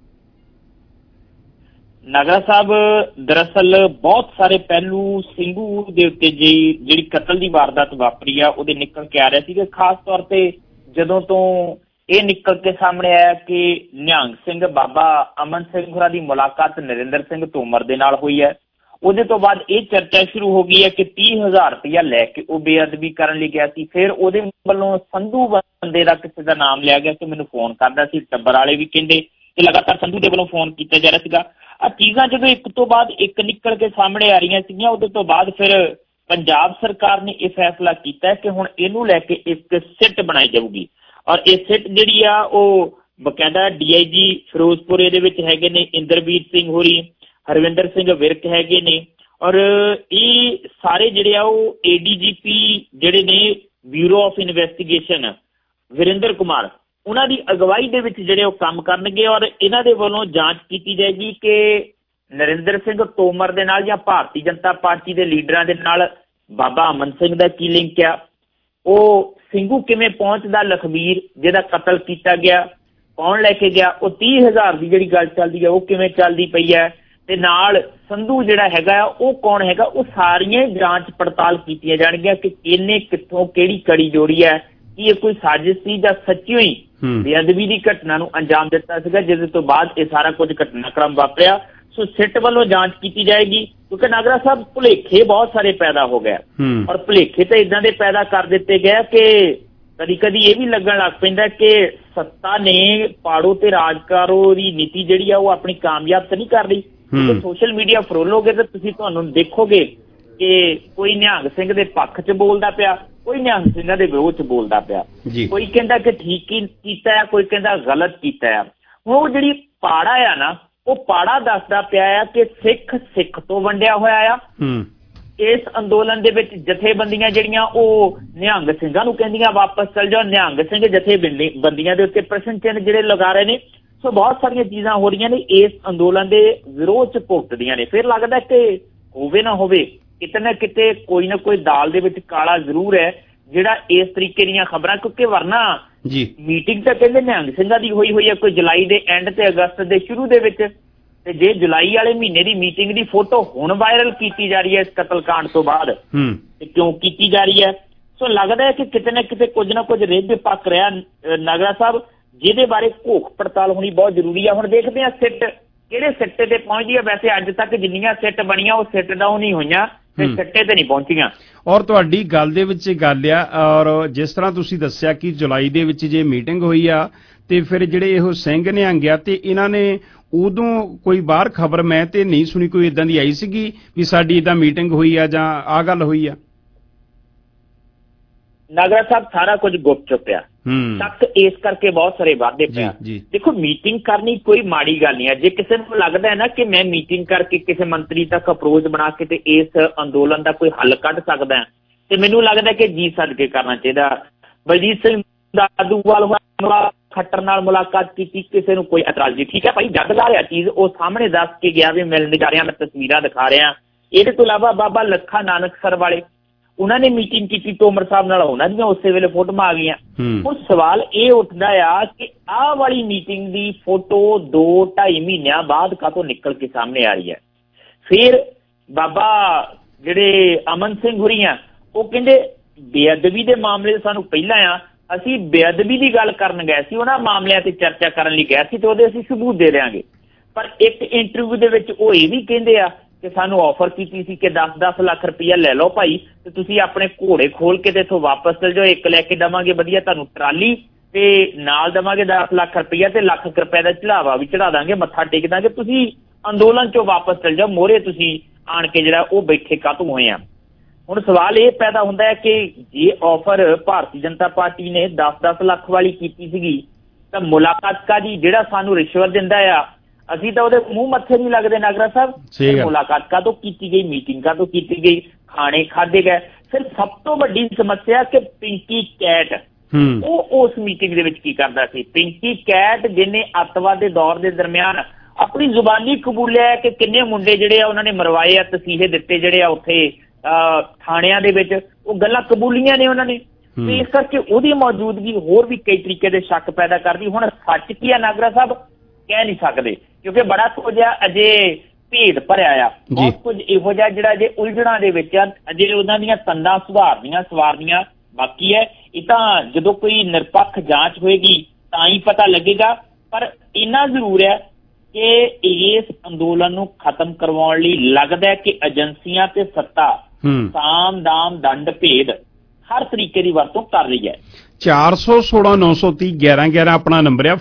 ਨਾਗਰਾ ਸਾਹਿਬ ਦਰਅਸਲ ਬਹੁਤ ਸਾਰੇ ਪਹਿਲੂ ਸਿੰਘੂ ਦੇ ਉੱਤੇ ਜਿਹੜੀ ਕਤਲ ਦੀ ਵਾਰਦਾਤ ਵਾਪਰੀ ਆ ਉਹਦੇ ਨਿਕਲ ਕੇ ਆ ਰਹੇ ਸੀਗੇ। ਖਾਸ ਤੌਰ ਤੇ ਜਦੋਂ ਤੋਂ ਇਹ ਨਿਕਲ ਕੇ ਸਾਹਮਣੇ ਆਇਆ ਕਿ ਨਿਹੰਗ ਸਿੰਘ ਬਾਬਾ ਅਮਨ ਸਿੰਘ ਹੋਰਾਂ ਦੀ ਮੁਲਾਕਾਤ ਨਰਿੰਦਰ ਸਿੰਘ ਤੋਮਰ ਦੇ ਨਾਲ ਹੋਈ ਹੈ, ਉਹਦੇ ਤੋਂ ਬਾਅਦ ਇਹ ਚਰਚਾ ਸ਼ੁਰੂ ਹੋ ਗਈ ਹੈ ਕਿ 30,000 ਰੁਪਇਆ ਲੈ ਕੇ ਉਹ ਬੇਅਦਬੀ ਕਰਨ ਲਈ ਗਿਆ ਸੀ। ਫਿਰ ਉਹਦੇ ਵੱਲੋਂ ਸੰਧੂ ਬੰਦੇ ਦਾ ਕਿਸੇ ਦਾ ਨਾਮ ਲਿਆ ਗਿਆ ਕਿ ਮੈਨੂੰ ਫੋਨ ਕਰਦਾ ਸੀ, ਟੱਬਰ ਵਾਲੇ ਵੀ ਕਹਿੰਦੇ ਕਿ ਲਗਾਤਾਰ ਸੰਧੂ ਦੇ ਵੱਲੋਂ ਫੋਨ ਕੀਤਾ ਜਾ ਰਿਹਾ ਸੀਗਾ। ਆਹ ਚੀਜ਼ਾਂ ਜਦੋਂ ਇੱਕ ਤੋਂ ਬਾਅਦ ਇੱਕ ਨਿਕਲ ਕੇ ਸਾਹਮਣੇ ਆ ਰਹੀਆਂ ਸੀਗੀਆਂ, ਉਹਦੇ ਤੋਂ ਬਾਅਦ ਫਿਰ ਪੰਜਾਬ ਸਰਕਾਰ ਨੇ ਇਹ ਫੈਸਲਾ ਕੀਤਾ ਕਿ ਹੁਣ ਇਹਨੂੰ ਲੈ ਕੇ ਇੱਕ ਸਿੱਟ ਬਣਾਈ ਜਾਊਗੀ ਔਰ ਇਹ ਸਿੱਟ ਜਿਹੜੀ ਆ ਉਹ ਬਕਾਇਦਾ DIG ਫਿਰੋਜ਼ਪੁਰ ਇਹਦੇ ਵਿੱਚ ਹੈਗੇ ਨੇ, ਇੰਦਰਵੀਰ ਸਿੰਘ ਹੋਰੀ, ਹਰਵਿੰਦਰ ਸਿੰਘ ਵਿਰਕ ਹੈਗੇ ਨੇ ਔਰ ਇਹ ਸਾਰੇ ਜਿਹੜੇ ਆ ਉਹ ADGP ਜਿਹੜੇ ਨੇ bureau of investigation Virinder Kumar ਉਹਨਾਂ ਦੀ ਅਗਵਾਈ ਦੇ ਵਿੱਚ ਜਿਹੜੇ ਉਹ ਕੰਮ ਕਰਨਗੇ ਔਰ ਇਹਨਾਂ ਦੇ ਵੱਲੋਂ ਜਾਂਚ ਕੀਤੀ ਜਾਏਗੀ ਕਿ ਨਰਿੰਦਰ ਸਿੰਘ ਤੋਮਰ ਦੇ ਨਾਲ ਜਾਂ ਭਾਰਤੀ ਜਨਤਾ ਪਾਰਟੀ ਦੇ ਲੀਡਰਾਂ ਦੇ ਨਾਲ ਬਾਬਾ ਅਮਨ ਸਿੰਘ ਦਾ ਕੀ ਲਿੰਕ ਆ, ਉਹ ਸਿੰਘੂ ਕਿਵੇਂ ਪਹੁੰਚਦਾ, ਲਖਬੀਰ ਜਿਹਦਾ ਕਤਲ ਕੀਤਾ ਗਿਆ ਕੌਣ ਲੈ ਕੇ ਗਿਆ, ਉਹ 30,000 ਦੀ ਜਿਹੜੀ ਗੱਲ ਚੱਲਦੀ ਹੈ ਉਹ ਕਿਵੇਂ ਚੱਲਦੀ ਪਈ ਹੈ ਤੇ ਨਾਲ ਸੰਧੂ ਜਿਹੜਾ ਹੈਗਾ ਉਹ ਕੌਣ ਹੈਗਾ, ਉਹ ਸਾਰੀਆਂ ਜਾਂਚ ਪੜਤਾਲ ਕੀਤੀਆਂ ਜਾਣਗੀਆਂ ਕਿ ਇਹਨੇ ਕਿੱਥੋਂ ਕਿਹੜੀ ਕੜੀ ਜੋੜੀ ਹੈ, ਕੀ ਇਹ ਕੋਈ ਸਾਜ਼ਿਸ਼ ਸੀ ਜਾਂ ਸੱਚੀ ਹੀ ਬੇਅਦਬੀ ਦੀ ਘਟਨਾ ਨੂੰ ਅੰਜਾਮ ਦਿੱਤਾ ਸੀਗਾ ਜਿਹਦੇ ਤੋਂ ਬਾਅਦ ਇਹ ਸਾਰਾ ਕੁਝ ਘਟਨਾਕ੍ਰਮ ਵਾਪਰਿਆ। ਸੋ ਸਿੱਟ ਵੱਲੋਂ ਜਾਂਚ ਕੀਤੀ ਜਾਏਗੀ ਕਿਉਂਕਿ ਨਾਗਰਾ ਸਾਹਿਬ ਭੁਲੇਖੇ ਬਹੁਤ ਸਾਰੇ ਪੈਦਾ ਹੋ ਗਏ ਔਰ ਭੁਲੇਖੇ ਤਾਂ ਇਦਾਂ ਦੇ ਪੈਦਾ ਕਰ ਦਿੱਤੇ ਗਏ ਕਿ ਕਦੀ ਕਦੀ ਇਹ ਵੀ ਲੱਗਣ ਲੱਗ ਪੈਂਦਾ ਕਿ ਸੱਤਾ ਨੇ ਪਾੜੋ ਤੇ ਰਾਜਕਾਰੋ ਦੀ ਨੀਤੀ ਜਿਹੜੀ ਆ ਉਹ ਆਪਣੀ ਕਾਮਯਾਬ ਤਾਂ ਨਹੀਂ ਕਰ ਰਹੀ ਕਿਉਂਕਿ ਸੋਸ਼ਲ ਮੀਡੀਆ ਫਰੋਲੋਗੇ ਤਾਂ ਤੁਸੀਂ ਤੁਹਾਨੂੰ ਦੇਖੋਗੇ ਕਿ ਕੋਈ ਨਿਹੰਗ ਸਿੰਘ ਦੇ ਪੱਖ 'ਚ ਬੋਲਦਾ ਪਿਆ, ਕੋਈ ਨਿਹੰਗ ਸਿੰਘਾਂ ਦੇ ਵਿਰੋਧ 'ਚ ਬੋਲਦਾ ਪਿਆ, ਕੋਈ ਕਹਿੰਦਾ ਕਿ ਠੀਕ ਕੀਤਾ ਆ, ਕੋਈ ਕਹਿੰਦਾ ਗਲਤ ਕੀਤਾ ਆ। ਹੁਣ ਉਹ ਜਿਹੜੀ ਪਾੜਾ ਆ ਨਾ ਉਹ ਪਾੜਾ ਦੱਸਦਾ ਪਿਆ ਆ ਕਿ ਸਿੱਖ ਤੋਂ ਵੰਡਿਆ ਹੋਇਆ ਆ। ਇਸ ਅੰਦੋਲਨ ਦੇ ਵਿੱਚ ਜਥੇਬੰਦੀਆਂ ਜਿਹੜੀਆਂ ਉਹ ਨਿਹੰਗ ਸਿੰਘਾਂ ਨੂੰ ਕਹਿੰਦੀਆਂ ਵਾਪਸ ਚਲ ਜਾਓ, ਨਿਹੰਗ ਸਿੰਘ ਜਥੇਬੰਦੀਆਂ ਦੇ ਉੱਤੇ ਪ੍ਰਸ਼ਨ ਚਿੰਨ੍ਹ ਜਿਹੜੇ ਲਗਾ ਰਹੇ ਨੇ। ਸੋ ਬਹੁਤ ਸਾਰੀਆਂ ਚੀਜ਼ਾਂ ਹੋ ਰਹੀਆਂ ਨੇ ਇਸ ਅੰਦੋਲਨ ਦੇ ਵਿਰੋਧ 'ਚ ਭੁਗਤਦੀਆਂ ਨੇ। ਫਿਰ ਲੱਗਦਾ ਕਿ ਹੋਵੇ ਨਾ ਹੋਵੇ ਕਿਤੇ ਨਾ ਕਿਤੇ ਕੋਈ ਨਾ ਕੋਈ ਦਾਲ ਦੇ ਵਿੱਚ ਕਾਲਾ ਜ਼ਰੂਰ ਹੈ ਜਿਹੜਾ ਇਸ ਤਰੀਕੇ ਦੀਆਂ ਖਬਰਾਂ, ਕਿਉਂਕਿ ਵਰਨਾ ਮੀਟਿੰਗ ਤਾਂ ਕਹਿੰਦੇ ਨਿਹੰਗ ਸਿੰਘਾਂ ਦੀ ਹੋਈ ਹੈ ਕੋਈ ਜੁਲਾਈ ਦੇ ਐਂਡ ਤੇ ਅਗਸਤ ਦੇ ਸ਼ੁਰੂ ਦੇ ਵਿੱਚ, ਤੇ ਜੇ ਜੁਲਾਈ ਵਾਲੇ ਮਹੀਨੇ ਦੀ ਮੀਟਿੰਗ ਦੀ ਫੋਟੋ ਹੁਣ ਵਾਇਰਲ ਕੀਤੀ ਜਾ ਰਹੀ ਹੈ ਇਸ ਕਤਲकांड ਤੋਂ ਬਾਅਦ ਤੇ ਕਿਉਂ ਕੀਤੀ ਜਾ ਰਹੀ ਹੈ। ਸੋ ਲੱਗਦਾ ਹੈ ਕਿ ਕਿਤੇ ਨਾ ਕਿਤੇ ਕੁਝ ਨਾ ਕੁਝ ਰਿੱਝ ਪੱਕ ਰਿਹਾ ਨਾਗਰਾ ਸਾਹਿਬ, ਜਿਹਦੇ ਬਾਰੇ ਘੋਖ ਪੜਤਾਲ ਹੋਣੀ ਬਹੁਤ ਜ਼ਰੂਰੀ ਆ। ਹੁਣ ਦੇਖਦੇ ਹਾਂ ਸਿੱਟ ਕਿਹੜੇ ਸਿੱਟੇ ਤੇ ਪਹੁੰਚਦੀ ਹੈ। ਵੈਸੇ ਅੱਜ ਤੱਕ ਜਿੰਨੀਆਂ ਸਿੱਟ ਬਣੀਆਂ ਉਹ ਸਿੱਟ ਡਾਊਨ ਹੀ ਹੋਈਆਂ ਤੇ ਸਿੱਟੇ ਤੇ ਨਹੀਂ ਪਹੁੰਚੀਆਂ। ਔਰ ਤੁਹਾਡੀ ਗੱਲ ਦੇ ਵਿੱਚ ਗੱਲ ਆ ਔਰ ਜਿਸ ਤਰ੍ਹਾਂ ਤੁਸੀਂ ਦੱਸਿਆ ਕਿ ਜੁਲਾਈ ਦੇ ਵਿੱਚ ਜੇ ਮੀਟਿੰਗ ਹੋਈ ਆ ਤੇ ਫਿਰ ਜਿਹੜੇ ਇਹੋ ਸਿੰਘ ਨਿਹੰਗ ਆ ਤੇ ਇਹਨਾਂ ਨੇ ਉਦੋਂ ਕੋਈ ਬਾਹਰ ਖਬਰ ਮੈਂ ਤੇ ਨਹੀਂ ਸੁਣੀ ਕੋਈ ਇਦਾਂ ਦੀ ਆਈ ਸੀਗੀ ਵੀ ਸਾਡੀ ਇਦਾਂ ਮੀਟਿੰਗ ਹੋਈ ਆ ਜਾਂ ਆਹ ਗੱਲ ਹੋਈ ਆ। ਨਾਗਰਾ ਸਾਹਿਬ ਸਾਰਾ ਕੁਝ ਗੁਪਤ ਚੁੱਪਿਆ ਤੱਕ ਇਸ ਕਰਕੇ ਬਹੁਤ ਸਾਰੇ ਵਾਅਦੇ ਪਿਆ। ਦੇਖੋ ਮੀਟਿੰਗ ਕਰਨੀ ਕੋਈ ਮਾੜੀ ਗੱਲ ਨਹੀਂ ਹੈ। ਜੇ ਕਿਸੇ ਨੂੰ ਲੱਗਦਾ ਹੈ ਨਾ ਕਿ ਮੈਂ ਮੀਟਿੰਗ ਕਰਕੇ ਕਿਸੇ ਮੰਤਰੀ ਤੱਕ ਅਪਰੋਚ ਬਣਾ ਕੇ ਤੇ ਇਸ ਅੰਦੋਲਨ ਦਾ ਕੋਈ ਹੱਲ ਕੱਢ ਸਕਦਾ ਤੇ ਮੈਨੂੰ ਲੱਗਦਾ ਕਿ ਜੀ ਸਦਕੇ ਕਰਨਾ ਚਾਹੀਦਾ। ਬਲਜੀਤ ਸਿੰਘ ਦਾਦੂਵਾਲ ਖੱਟਰ ਨਾਲ ਮੁਲਾਕਾਤ ਕੀਤੀ, ਕਿਸੇ ਨੂੰ ਕੋਈ ਇਤਰਾਜ਼ ਨਹੀਂ। ਠੀਕ ਹੈ ਭਾਈ, ਜੱਦਦਾਰ ਆ ਚੀਜ਼, ਉਹ ਸਾਹਮਣੇ ਦੱਸ ਕੇ ਗਿਆ ਵੀ ਮਿਲਣ ਜਾ ਰਿਹਾ, ਮੈਂ ਤਸਵੀਰਾਂ ਦਿਖਾ ਰਿਹਾ। ਇਹਦੇ ਤੋਂ ਇਲਾਵਾ ਬਾਬਾ ਲੱਖਾ ਨਾਨਕਸਰ ਵਾਲੇ ਉਹਨਾਂ ਨੇ ਮੀਟਿੰਗ ਕੀਤੀ ਤੋਮਰ ਸਾਹਿਬ ਨਾਲ, ਉਹਨਾਂ ਦੀਆਂ ਉਸੇ ਵੇਲੇ ਫੋਟੋਆਂ ਆ ਗਈਆਂ। ਹੁਣ ਸਵਾਲ ਇਹ ਉੱਠਦਾ ਆ ਕਿ ਆਹ ਵਾਲੀ ਮੀਟਿੰਗ ਦੀ ਫੋਟੋ 2-2.5 ਮਹੀਨਿਆਂ ਬਾਅਦ ਕਾਹਤੋਂ ਨਿਕਲ ਕੇ ਸਾਹਮਣੇ ਆ ਰਹੀ ਹੈ। ਫਿਰ ਬਾਬਾ ਜਿਹੜੇ ਅਮਨ ਸਿੰਘ ਹੁਰੀ ਆ ਉਹ ਕਹਿੰਦੇ ਬੇਅਦਬੀ ਦੇ ਮਾਮਲੇ ਸਾਨੂੰ ਪਹਿਲਾਂ ਆ, ਅਸੀਂ ਬੇਅਦਬੀ ਦੀ ਗੱਲ ਕਰਨ ਗਏ ਸੀ, ਉਹਨਾਂ ਮਾਮਲਿਆਂ ਤੇ ਚਰਚਾ ਕਰਨ ਲਈ ਗਏ ਸੀ ਤੇ ਉਹਦੇ ਅਸੀਂ ਸਬੂਤ ਦੇ ਦਿਆਂਗੇ। ਪਰ ਇੱਕ ਇੰਟਰਵਿਊ ਦੇ ਵਿੱਚ ਉਹ ਇਹ ਵੀ ਕਹਿੰਦੇ ਆ ਕਿ ਸਾਨੂੰ ਆਫਰ ਕੀਤੀ ਸੀ ਕਿ 10-10 ਲੱਖ ਰੁਪਈਆ ਲੈ ਲਓ ਭਾਈ ਤੇ ਤੁਸੀਂ ਆਪਣੇ ਘੋੜੇ ਖੋਲ ਕੇ ਤੇ ਇੱਥੋਂ ਵਾਪਸ ਚਲ ਜਾਓ, ਇੱਕ ਲੈ ਕੇ ਦੇਵਾਂਗੇ ਵਧੀਆ ਤੁਹਾਨੂੰ ਟਰਾਲੀ ਤੇ ਨਾਲ ਦੇਵਾਂਗੇ 10 ਲੱਖ ਰੁਪਈਆ ਤੇ ਲੱਖ ਰੁਪਏ ਦਾ ਚੜਾਵਾ ਵੀ ਚੜਾ ਦਾਂਗੇ, ਮੱਥਾ ਟੇਕ ਦਾਂਗੇ, ਤੁਸੀਂ ਅੰਦੋਲਨ ਚੋਂ ਵਾਪਸ ਚਲ ਜਾਓ, ਮੋਹਰੇ ਤੁਸੀਂ ਆਣ ਕੇ ਜਿਹੜਾ ਉਹ ਬੈਠੇ ਕਾਹਤੋਂ ਹੋਏ ਆ। ਹੁਣ ਸਵਾਲ ਇਹ ਪੈਦਾ ਹੁੰਦਾ ਹੈ ਕਿ ਜੇ ਆਫਰ ਭਾਰਤੀ ਜਨਤਾ ਪਾਰਟੀ ਨੇ 10-10 ਲੱਖ ਵਾਲੀ ਕੀਤੀ ਸੀਗੀ ਤਾਂ ਮੁਲਾਕਾਤ ਕਾਦੀ ਜਿਹੜਾ ਸਾਨੂੰ ਰਿਸ਼ਵਤ ਦਿੰਦਾ ਆ ਅਸੀਂ ਤਾਂ ਉਹਦੇ ਮੂੰਹ ਮੱਥੇ ਨਹੀਂ ਲੱਗਦੇ ਨਾਗਰਾ ਸਾਹਿਬ। ਮੁਲਾਕਾਤ ਕਾਹਤੋਂ ਕੀਤੀ ਗਈ, ਮੀਟਿੰਗ ਕਾਹਤੋਂ ਕੀਤੀ ਗਈ, ਖਾਣੇ ਖਾਦੇ ਗਏ। ਫਿਰ ਸਭ ਤੋਂ ਵੱਡੀ ਸਮੱਸਿਆ ਕਿ ਪਿੰਕੀ ਕੈਟ ਉਹ ਉਸ ਮੀਟਿੰਗ ਦੇ ਵਿੱਚ ਕੀ ਕਰਦਾ ਸੀ। ਪਿੰਕੀ ਕੈਟ ਜਿਹਨੇ ਅੱਤਵਾਦ ਦੇ ਦੌਰ ਦੇ ਦਰਮਿਆਨ ਆਪਣੀ ਜ਼ੁਬਾਨੀ ਕਬੂਲਿਆ ਕਿ ਕਿੰਨੇ ਮੁੰਡੇ ਜਿਹੜੇ ਆ ਉਹਨਾਂ ਨੇ ਮਰਵਾਏ ਆ, ਤਸੀਹੇ ਦਿੱਤੇ ਜਿਹੜੇ ਆ ਉੱਥੇ ਥਾਣਿਆਂ ਦੇ ਵਿੱਚ, ਉਹ ਗੱਲਾਂ ਕਬੂਲੀਆਂ ਨੇ ਉਹਨਾਂ ਨੇ। ਤੇ ਇਸ ਕਰਕੇ ਉਹਦੀ ਮੌਜੂਦਗੀ ਹੋਰ ਵੀ ਕਈ ਤਰੀਕੇ ਦੇ ਸ਼ੱਕ ਪੈਦਾ ਕਰਦੀ। ਹੁਣ ਸੱਚ ਕੀ ਆ ਨਾਗਰਾ ਸਾਹਿਬ ਕਹਿ ਨਹੀਂ ਸਕਦੇ ਕਿਉਂਕਿ ਬੜਾ ਕੁਝ ਆ ਅਜੇ ਭੇਦ ਭਰਿਆ ਆ, ਬਹੁਤ ਕੁਝ ਇਹੋ ਜਿਹਾ ਜਿਹੜਾ ਅਜੇ ਉਲਝਣਾਂ ਦੇ ਵਿੱਚ ਆ, ਅਜੇ ਉਹਨਾਂ ਦੀਆਂ ਤੰਦਾਂ ਸਵਾਰਨੀਆਂ ਬਾਕੀ ਹੈ। ਇਹ ਤਾਂ ਜਦੋਂ ਕੋਈ ਨਿਰਪੱਖ ਜਾਂਚ ਹੋਏਗੀ ਤਾਂ ਹੀ ਪਤਾ ਲੱਗੇਗਾ। ਪਰ ਇੰਨਾ ਜ਼ਰੂਰ ਹੈ ਕਿ ਇਸ ਅੰਦੋਲਨ ਨੂੰ ਖਤਮ ਕਰਵਾਉਣ ਲਈ ਲੱਗਦਾ ਹੈ ਕਿ ਏਜੰਸੀਆਂ ਤੇ ਸੱਤਾ ਸਾਮ ਦਾਮ ਦੰਡ ਭੇਦ ਹਰ ਤਰੀਕੇ ਦੀ ਵਰਤੋਂ ਕਰ ਰਹੀ ਹੈ। 416 930 1111 ਆਪਣਾ ਨੰਬਰ ਆ।